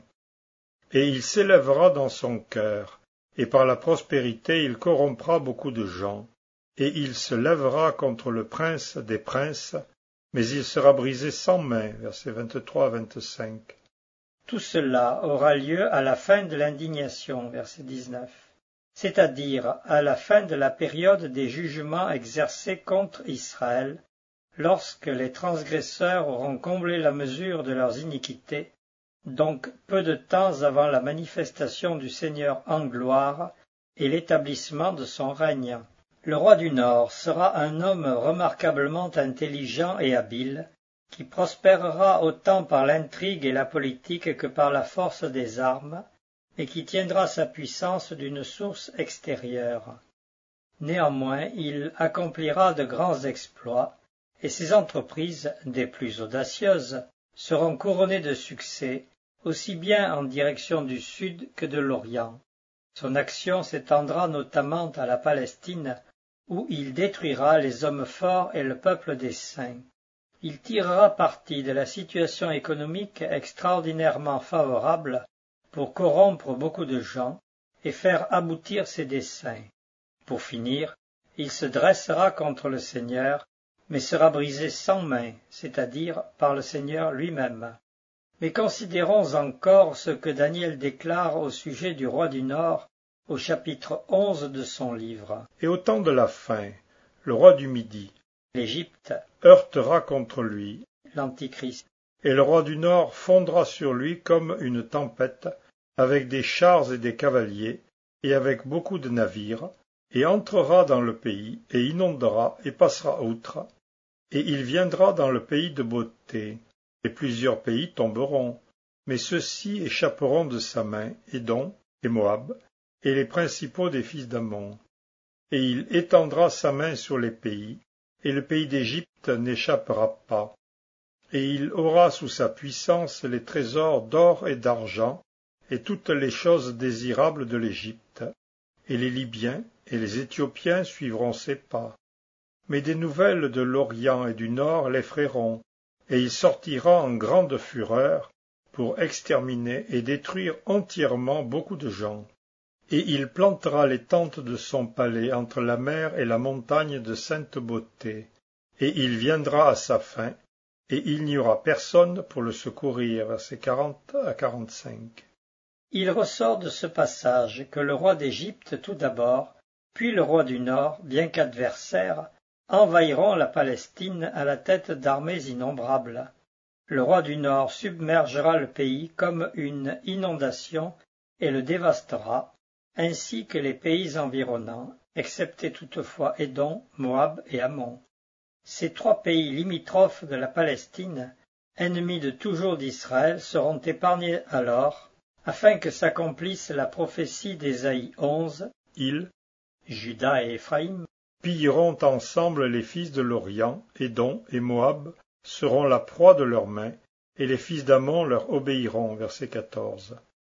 Et il s'élèvera dans son cœur, et par la prospérité il corrompra beaucoup de gens, et il se lèvera contre le prince des princes, mais il sera brisé sans main. Versets vingt-trois à vingt-cinq. Tout cela aura lieu à la fin de l'indignation, verset dix-neuf, c'est-à-dire à la fin de la période des jugements exercés contre Israël, lorsque les transgresseurs auront comblé la mesure de leurs iniquités, donc peu de temps avant la manifestation du Seigneur en gloire et l'établissement de son règne. Le roi du Nord sera un homme remarquablement intelligent et habile, qui prospérera autant par l'intrigue et la politique que par la force des armes, et qui tiendra sa puissance d'une source extérieure. Néanmoins, il accomplira de grands exploits, et ses entreprises, des plus audacieuses, seront couronnées de succès, aussi bien en direction du sud que de l'Orient. Son action s'étendra notamment à la Palestine, où il détruira les hommes forts et le peuple des saints. Il tirera parti de la situation économique extraordinairement favorable pour corrompre beaucoup de gens et faire aboutir ses desseins. Pour finir, il se dressera contre le Seigneur, mais sera brisé sans main, c'est-à-dire par le Seigneur lui-même. Mais considérons encore ce que Daniel déclare au sujet du roi du Nord au chapitre onze de son livre. Et au temps de la fin, le roi du Midi, l'Égypte, heurtera contre lui, l'Antichrist, et le roi du Nord fondra sur lui comme une tempête, avec des chars et des cavaliers, et avec beaucoup de navires, et entrera dans le pays, et inondera, et passera outre, et il viendra dans le pays de beauté, et plusieurs pays tomberont, mais ceux-ci échapperont de sa main, Édom et Moab, et les principaux des fils d'Ammon. Et il étendra sa main sur les pays, et le pays d'Égypte n'échappera pas. Et il aura sous sa puissance les trésors d'or et d'argent, et toutes les choses désirables de l'Égypte, et les Libyens et les Éthiopiens suivront ses pas. Mais des nouvelles de l'Orient et du Nord l'effrayeront, et il sortira en grande fureur pour exterminer et détruire entièrement beaucoup de gens. Et il plantera les tentes de son palais entre la mer et la montagne de sainte beauté, et il viendra à sa fin, et il n'y aura personne pour le secourir. Versets quarante à quarante-cinq. Il ressort de ce passage que le roi d'Égypte tout d'abord, puis le roi du Nord, bien qu'adversaires, envahiront la Palestine à la tête d'armées innombrables. Le roi du Nord submergera le pays comme une inondation et le dévastera, ainsi que les pays environnants, excepté toutefois Édom, Moab et Ammon. Ces trois pays limitrophes de la Palestine, ennemis de toujours d'Israël, seront épargnés alors, afin que s'accomplisse la prophétie d'Ésaïe onze, Ils, Juda et Éphraïm, pilleront ensemble les fils de l'Orient, Édom et Moab seront la proie de leurs mains, et les fils d'Ammon leur obéiront. Verset quatorze.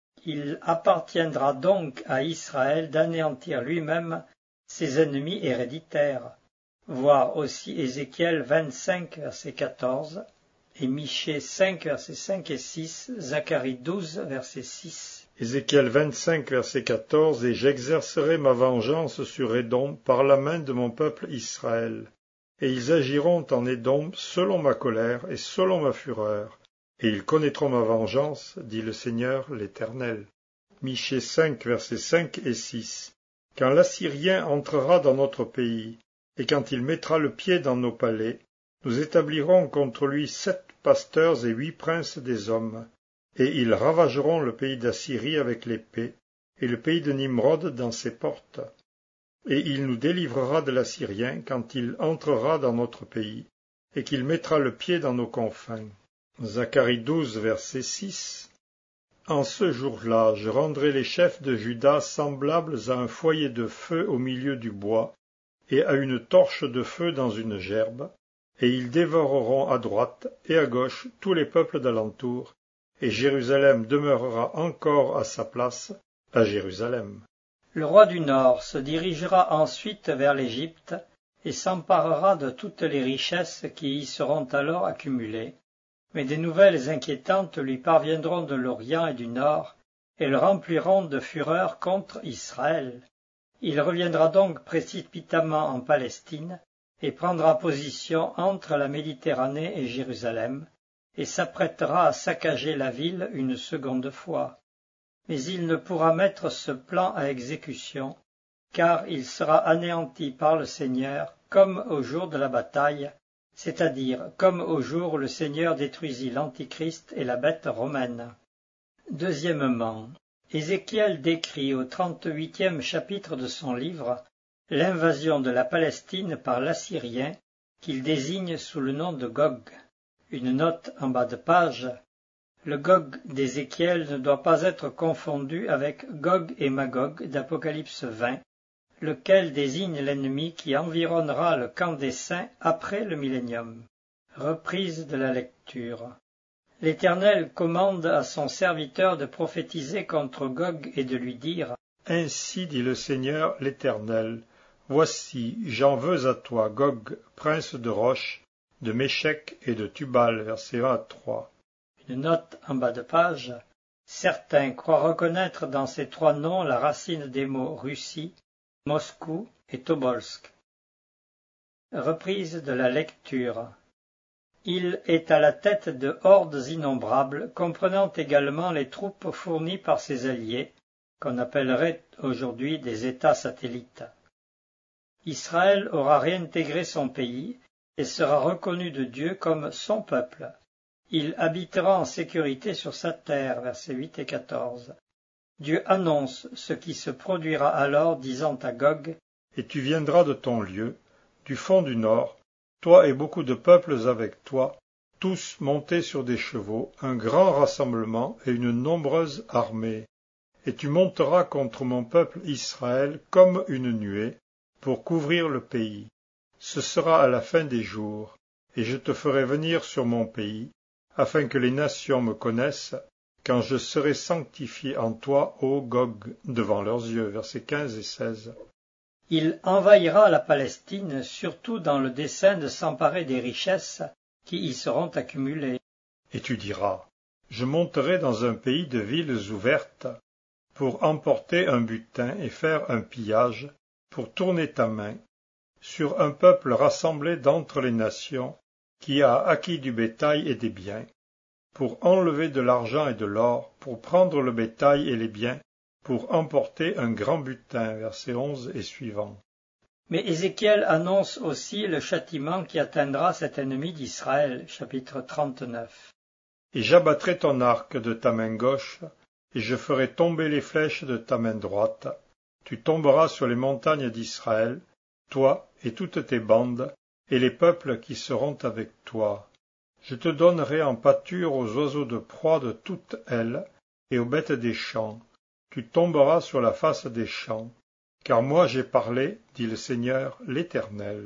Il appartiendra donc à Israël d'anéantir lui-même ses ennemis héréditaires. Voir aussi Ézéchiel vingt-cinq, verset quatorze, et Michée cinq, versets cinq et six, Zacharie douze, verset six. Ézéchiel vingt-cinq, verset quatorze, « Et j'exercerai ma vengeance sur Édom par la main de mon peuple Israël. Et ils agiront en Édom selon ma colère et selon ma fureur. Et ils connaîtront ma vengeance, dit le Seigneur l'Éternel. » Michée cinq, versets cinq et six. « Quand l'Assyrien entrera dans notre pays, et quand il mettra le pied dans nos palais, nous établirons contre lui sept pasteurs et huit princes des hommes. Et ils ravageront le pays d'Assyrie avec l'épée, et le pays de Nimrod dans ses portes. Et il nous délivrera de l'Assyrien quand il entrera dans notre pays, et qu'il mettra le pied dans nos confins. » Zacharie douze, verset six. En ce jour-là, je rendrai les chefs de Juda semblables à un foyer de feu au milieu du bois, et à une torche de feu dans une gerbe, et ils dévoreront à droite et à gauche tous les peuples d'alentour, et Jérusalem demeurera encore à sa place, à Jérusalem. Le roi du Nord se dirigera ensuite vers l'Égypte, et s'emparera de toutes les richesses qui y seront alors accumulées, mais des nouvelles inquiétantes lui parviendront de l'Orient et du Nord, et le rempliront de fureur contre Israël. Il reviendra donc précipitamment en Palestine, et prendra position entre la Méditerranée et Jérusalem, et s'apprêtera à saccager la ville une seconde fois. Mais il ne pourra mettre ce plan à exécution, car il sera anéanti par le Seigneur comme au jour de la bataille, c'est-à-dire comme au jour où le Seigneur détruisit l'Antichrist et la bête romaine. Deuxièmement, Ézéchiel décrit au trente-huitième chapitre de son livre l'invasion de la Palestine par l'Assyrien qu'il désigne sous le nom de Gog. Une note en bas de page. Le Gog d'Ézéchiel ne doit pas être confondu avec Gog et Magog d'Apocalypse vingt, lequel désigne l'ennemi qui environnera le camp des saints après le millénium. Reprise de la lecture. L'Éternel commande à son serviteur de prophétiser contre Gog et de lui dire « Ainsi dit le Seigneur l'Éternel, voici, j'en veux à toi, Gog, prince de Roche, de Méchec et de Tubal. » Verset vingt-trois. Une note en bas de page. Certains croient reconnaître dans ces trois noms la racine des mots Russie, Moscou et Tobolsk. Reprise de la lecture. Il est à la tête de hordes innombrables, comprenant également les troupes fournies par ses alliés, qu'on appellerait aujourd'hui des États satellites. Israël aura réintégré son pays et sera reconnu de Dieu comme son peuple. Il habitera en sécurité sur sa terre, versets huit et quatorze. Dieu annonce ce qui se produira alors, disant à Gog, « Et tu viendras de ton lieu, du fond du nord, toi et beaucoup de peuples avec toi, tous montés sur des chevaux, un grand rassemblement et une nombreuse armée. Et tu monteras contre mon peuple Israël comme une nuée, pour couvrir le pays. Ce sera à la fin des jours, et je te ferai venir sur mon pays, afin que les nations me connaissent, quand je serai sanctifié en toi, ô Gog, devant leurs yeux. » Versets quinze et seize. Il envahira la Palestine, surtout dans le dessein de s'emparer des richesses qui y seront accumulées. Et tu diras, je monterai dans un pays de villes ouvertes, pour emporter un butin et faire un pillage, pour tourner ta main, sur un peuple rassemblé d'entre les nations, qui a acquis du bétail et des biens, pour enlever de l'argent et de l'or, pour prendre le bétail et les biens, pour emporter un grand butin. Versets onze et suivants. Mais Ézéchiel annonce aussi le châtiment qui atteindra cet ennemi d'Israël, chapitre trente-neuf. Et j'abattrai ton arc de ta main gauche, et je ferai tomber les flèches de ta main droite. Tu tomberas sur les montagnes d'Israël, toi et toutes tes bandes, et les peuples qui seront avec toi. Je te donnerai en pâture aux oiseaux de proie de toutes ailes, et aux bêtes des champs. Tu tomberas sur la face des champs, car moi j'ai parlé, dit le Seigneur l'Éternel.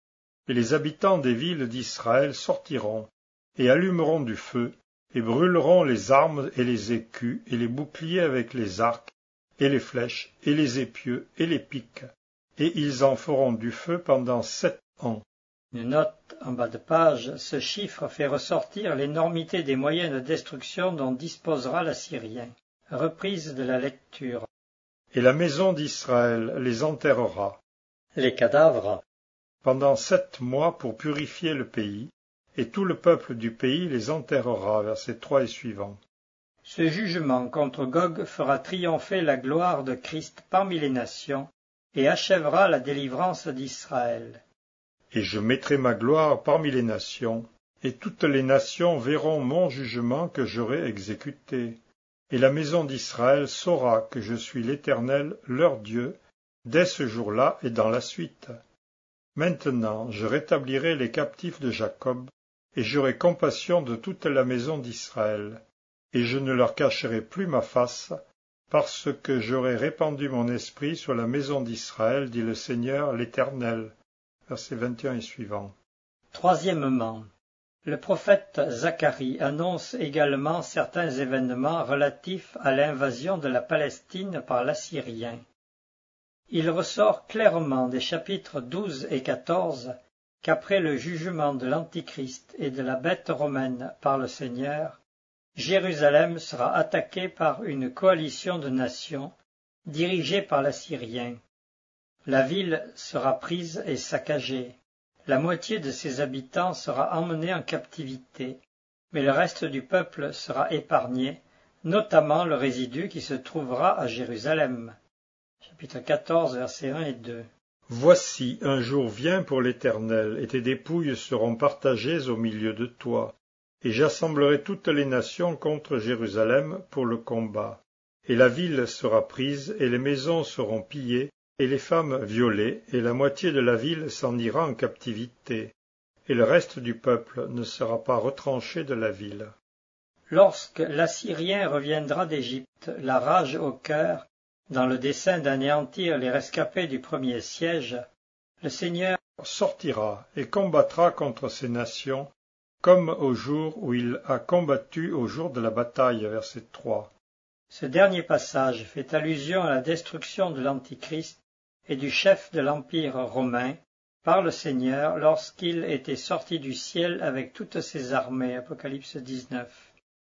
Et les habitants des villes d'Israël sortiront, et allumeront du feu, et brûleront les armes et les écus, et les boucliers avec les arcs, et les flèches, et les épieux, et les piques, et ils en feront du feu pendant sept ans. Une note en bas de page, ce chiffre fait ressortir l'énormité des moyens de destruction dont disposera l'Assyrien. Reprise de la lecture. Et la maison d'Israël les enterrera. Les cadavres. Pendant sept mois pour purifier le pays, et tout le peuple du pays les enterrera. Versets trois et suivants. Ce jugement contre Gog fera triompher la gloire de Christ parmi les nations, et achèvera la délivrance d'Israël. Et je mettrai ma gloire parmi les nations, et toutes les nations verront mon jugement que j'aurai exécuté. Et la maison d'Israël saura que je suis l'Éternel, leur Dieu, dès ce jour-là et dans la suite. Maintenant je rétablirai les captifs de Jacob, et j'aurai compassion de toute la maison d'Israël, et je ne leur cacherai plus ma face, parce que j'aurai répandu mon esprit sur la maison d'Israël, dit le Seigneur l'Éternel. Versets vingt et un et suivants. Troisièmement, le prophète Zacharie annonce également certains événements relatifs à l'invasion de la Palestine par l'Assyrien. Il ressort clairement des chapitres douze et quatorze qu'après le jugement de l'Antichrist et de la bête romaine par le Seigneur, Jérusalem sera attaquée par une coalition de nations dirigée par l'Assyrien. La ville sera prise et saccagée. La moitié de ses habitants sera emmenée en captivité, mais le reste du peuple sera épargné, notamment le résidu qui se trouvera à Jérusalem. Chapitre quatorze, versets un et deux. Voici, un jour vient pour l'Éternel, et tes dépouilles seront partagées au milieu de toi, et j'assemblerai toutes les nations contre Jérusalem pour le combat. Et la ville sera prise, et les maisons seront pillées, et les femmes violées, et la moitié de la ville s'en ira en captivité, et le reste du peuple ne sera pas retranché de la ville. Lorsque l'Assyrien reviendra d'Égypte, la rage au cœur, dans le dessein d'anéantir les rescapés du premier siège, le Seigneur sortira et combattra contre ces nations, comme au jour où il a combattu au jour de la bataille, verset trois. Ce dernier passage fait allusion à la destruction de l'Antichrist et du chef de l'Empire romain par le Seigneur lorsqu'il était sorti du ciel avec toutes ses armées, Apocalypse dix-neuf.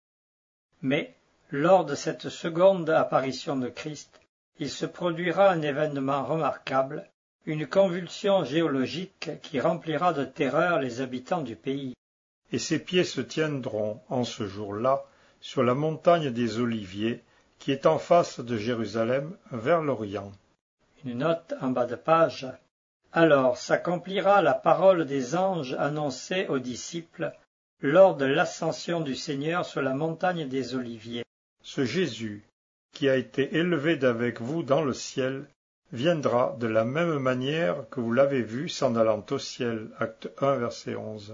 Mais, lors de cette seconde apparition de Christ, il se produira un événement remarquable, une convulsion géologique qui remplira de terreur les habitants du pays. Et ses pieds se tiendront, en ce jour-là, sur la montagne des Oliviers, qui est en face de Jérusalem, vers l'Orient. Une note en bas de page. Alors s'accomplira la parole des anges annoncée aux disciples lors de l'ascension du Seigneur sur la montagne des Oliviers. Ce Jésus, qui a été élevé d'avec vous dans le ciel, viendra de la même manière que vous l'avez vu s'en allant au ciel. Acte un, verset onze.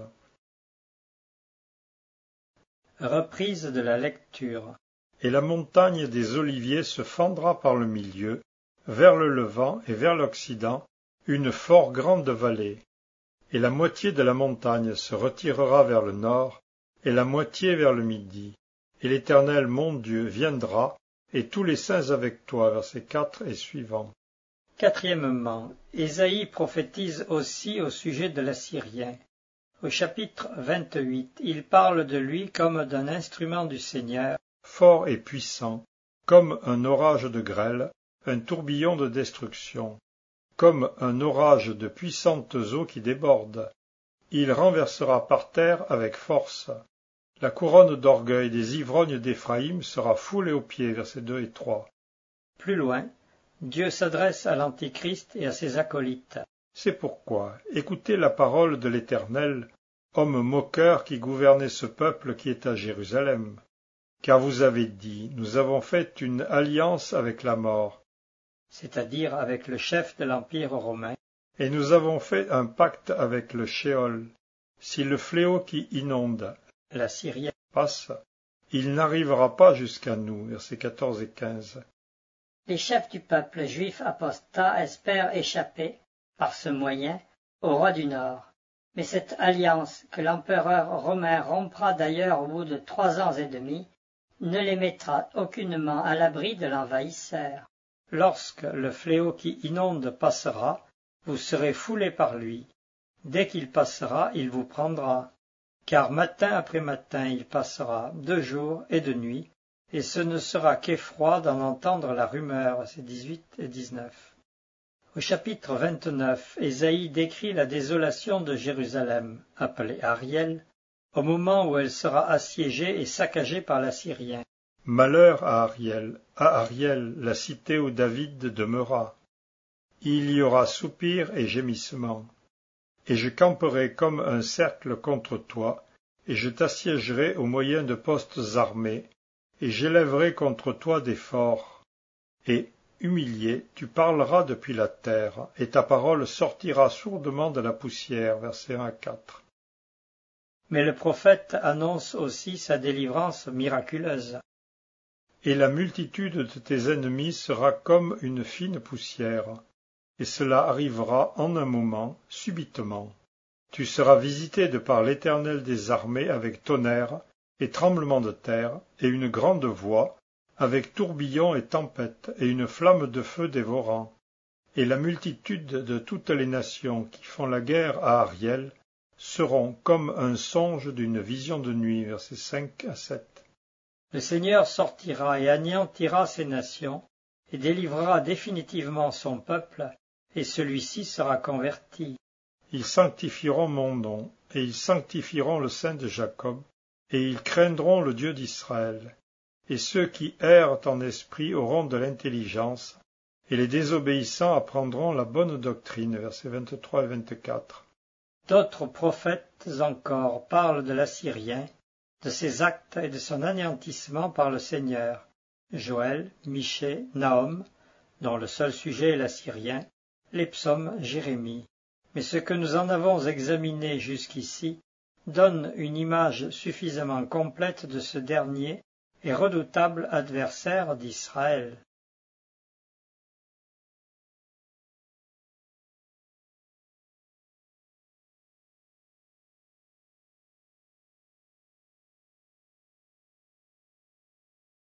Reprise de la lecture. Et la montagne des Oliviers se fendra par le milieu, vers le levant et vers l'occident, une fort grande vallée. Et la moitié de la montagne se retirera vers le nord, et la moitié vers le midi. Et l'Éternel mon Dieu viendra, et tous les saints avec toi, versets quatre et suivants. Quatrièmement, Ésaïe prophétise aussi au sujet de l'Assyrien. Au chapitre vingt-huit, il parle de lui comme d'un instrument du Seigneur, fort et puissant, comme un orage de grêle, un tourbillon de destruction, comme un orage de puissantes eaux qui débordent. Il renversera par terre avec force. La couronne d'orgueil des ivrognes d'Éphraïm sera foulée aux pieds, versets deux et trois. Plus loin, Dieu s'adresse à l'Antichrist et à ses acolytes. C'est pourquoi, écoutez la parole de l'Éternel, homme moqueur qui gouvernait ce peuple qui est à Jérusalem. Car vous avez dit, nous avons fait une alliance avec la mort, c'est-à-dire avec le chef de l'Empire romain, et nous avons fait un pacte avec le Shéol. Si le fléau qui inonde l'Assyrien passe, il n'arrivera pas jusqu'à nous. Versets quatorze et quinze. Les chefs du peuple juif apostat espèrent échapper, par ce moyen, au roi du Nord. Mais cette alliance, que l'empereur romain rompra d'ailleurs au bout de trois ans et demi, ne les mettra aucunement à l'abri de l'envahisseur. Lorsque le fléau qui inonde passera, vous serez foulés par lui. Dès qu'il passera, il vous prendra. Car matin après matin il passera, de jour et de nuit, et ce ne sera qu'effroi d'en entendre la rumeur. C'est dix-huit et dix-neuf. Au chapitre vingt-neuf, Ésaïe décrit la désolation de Jérusalem, appelée Ariel, au moment où elle sera assiégée et saccagée par l'Assyrien. Malheur à Ariel, à Ariel, la cité où David demeura. Il y aura soupir et gémissement. Et je camperai comme un cercle contre toi, et je t'assiégerai au moyen de postes armés, et j'élèverai contre toi des forts. Et, humilié, tu parleras depuis la terre, et ta parole sortira sourdement de la poussière. Versets un à quatre. Mais le prophète annonce aussi sa délivrance miraculeuse. Et la multitude de tes ennemis sera comme une fine poussière, et cela arrivera en un moment, subitement. Tu seras visité de par l'Éternel des armées avec tonnerre et tremblement de terre, et une grande voix, avec tourbillon et tempête, et une flamme de feu dévorant. et la multitude de toutes les nations qui font la guerre à Ariel seront comme un songe d'une vision de nuit. Versets cinq à sept. Le Seigneur sortira et anéantira ces nations, et délivrera définitivement son peuple, et celui-ci sera converti. Ils sanctifieront mon nom, et ils sanctifieront le Saint de Jacob, et ils craindront le Dieu d'Israël. Et ceux qui errent en esprit auront de l'intelligence, et les désobéissants apprendront la bonne doctrine. Versets vingt-trois et vingt-quatre. D'autres prophètes encore parlent de l'Assyrien, de ses actes et de son anéantissement par le Seigneur. Joël, Michée, Nahum, dont le seul sujet est l'Assyrien, les psaumes, Jérémie. Mais ce que nous en avons examiné jusqu'ici donne une image suffisamment complète de ce dernier et redoutable adversaire d'Israël.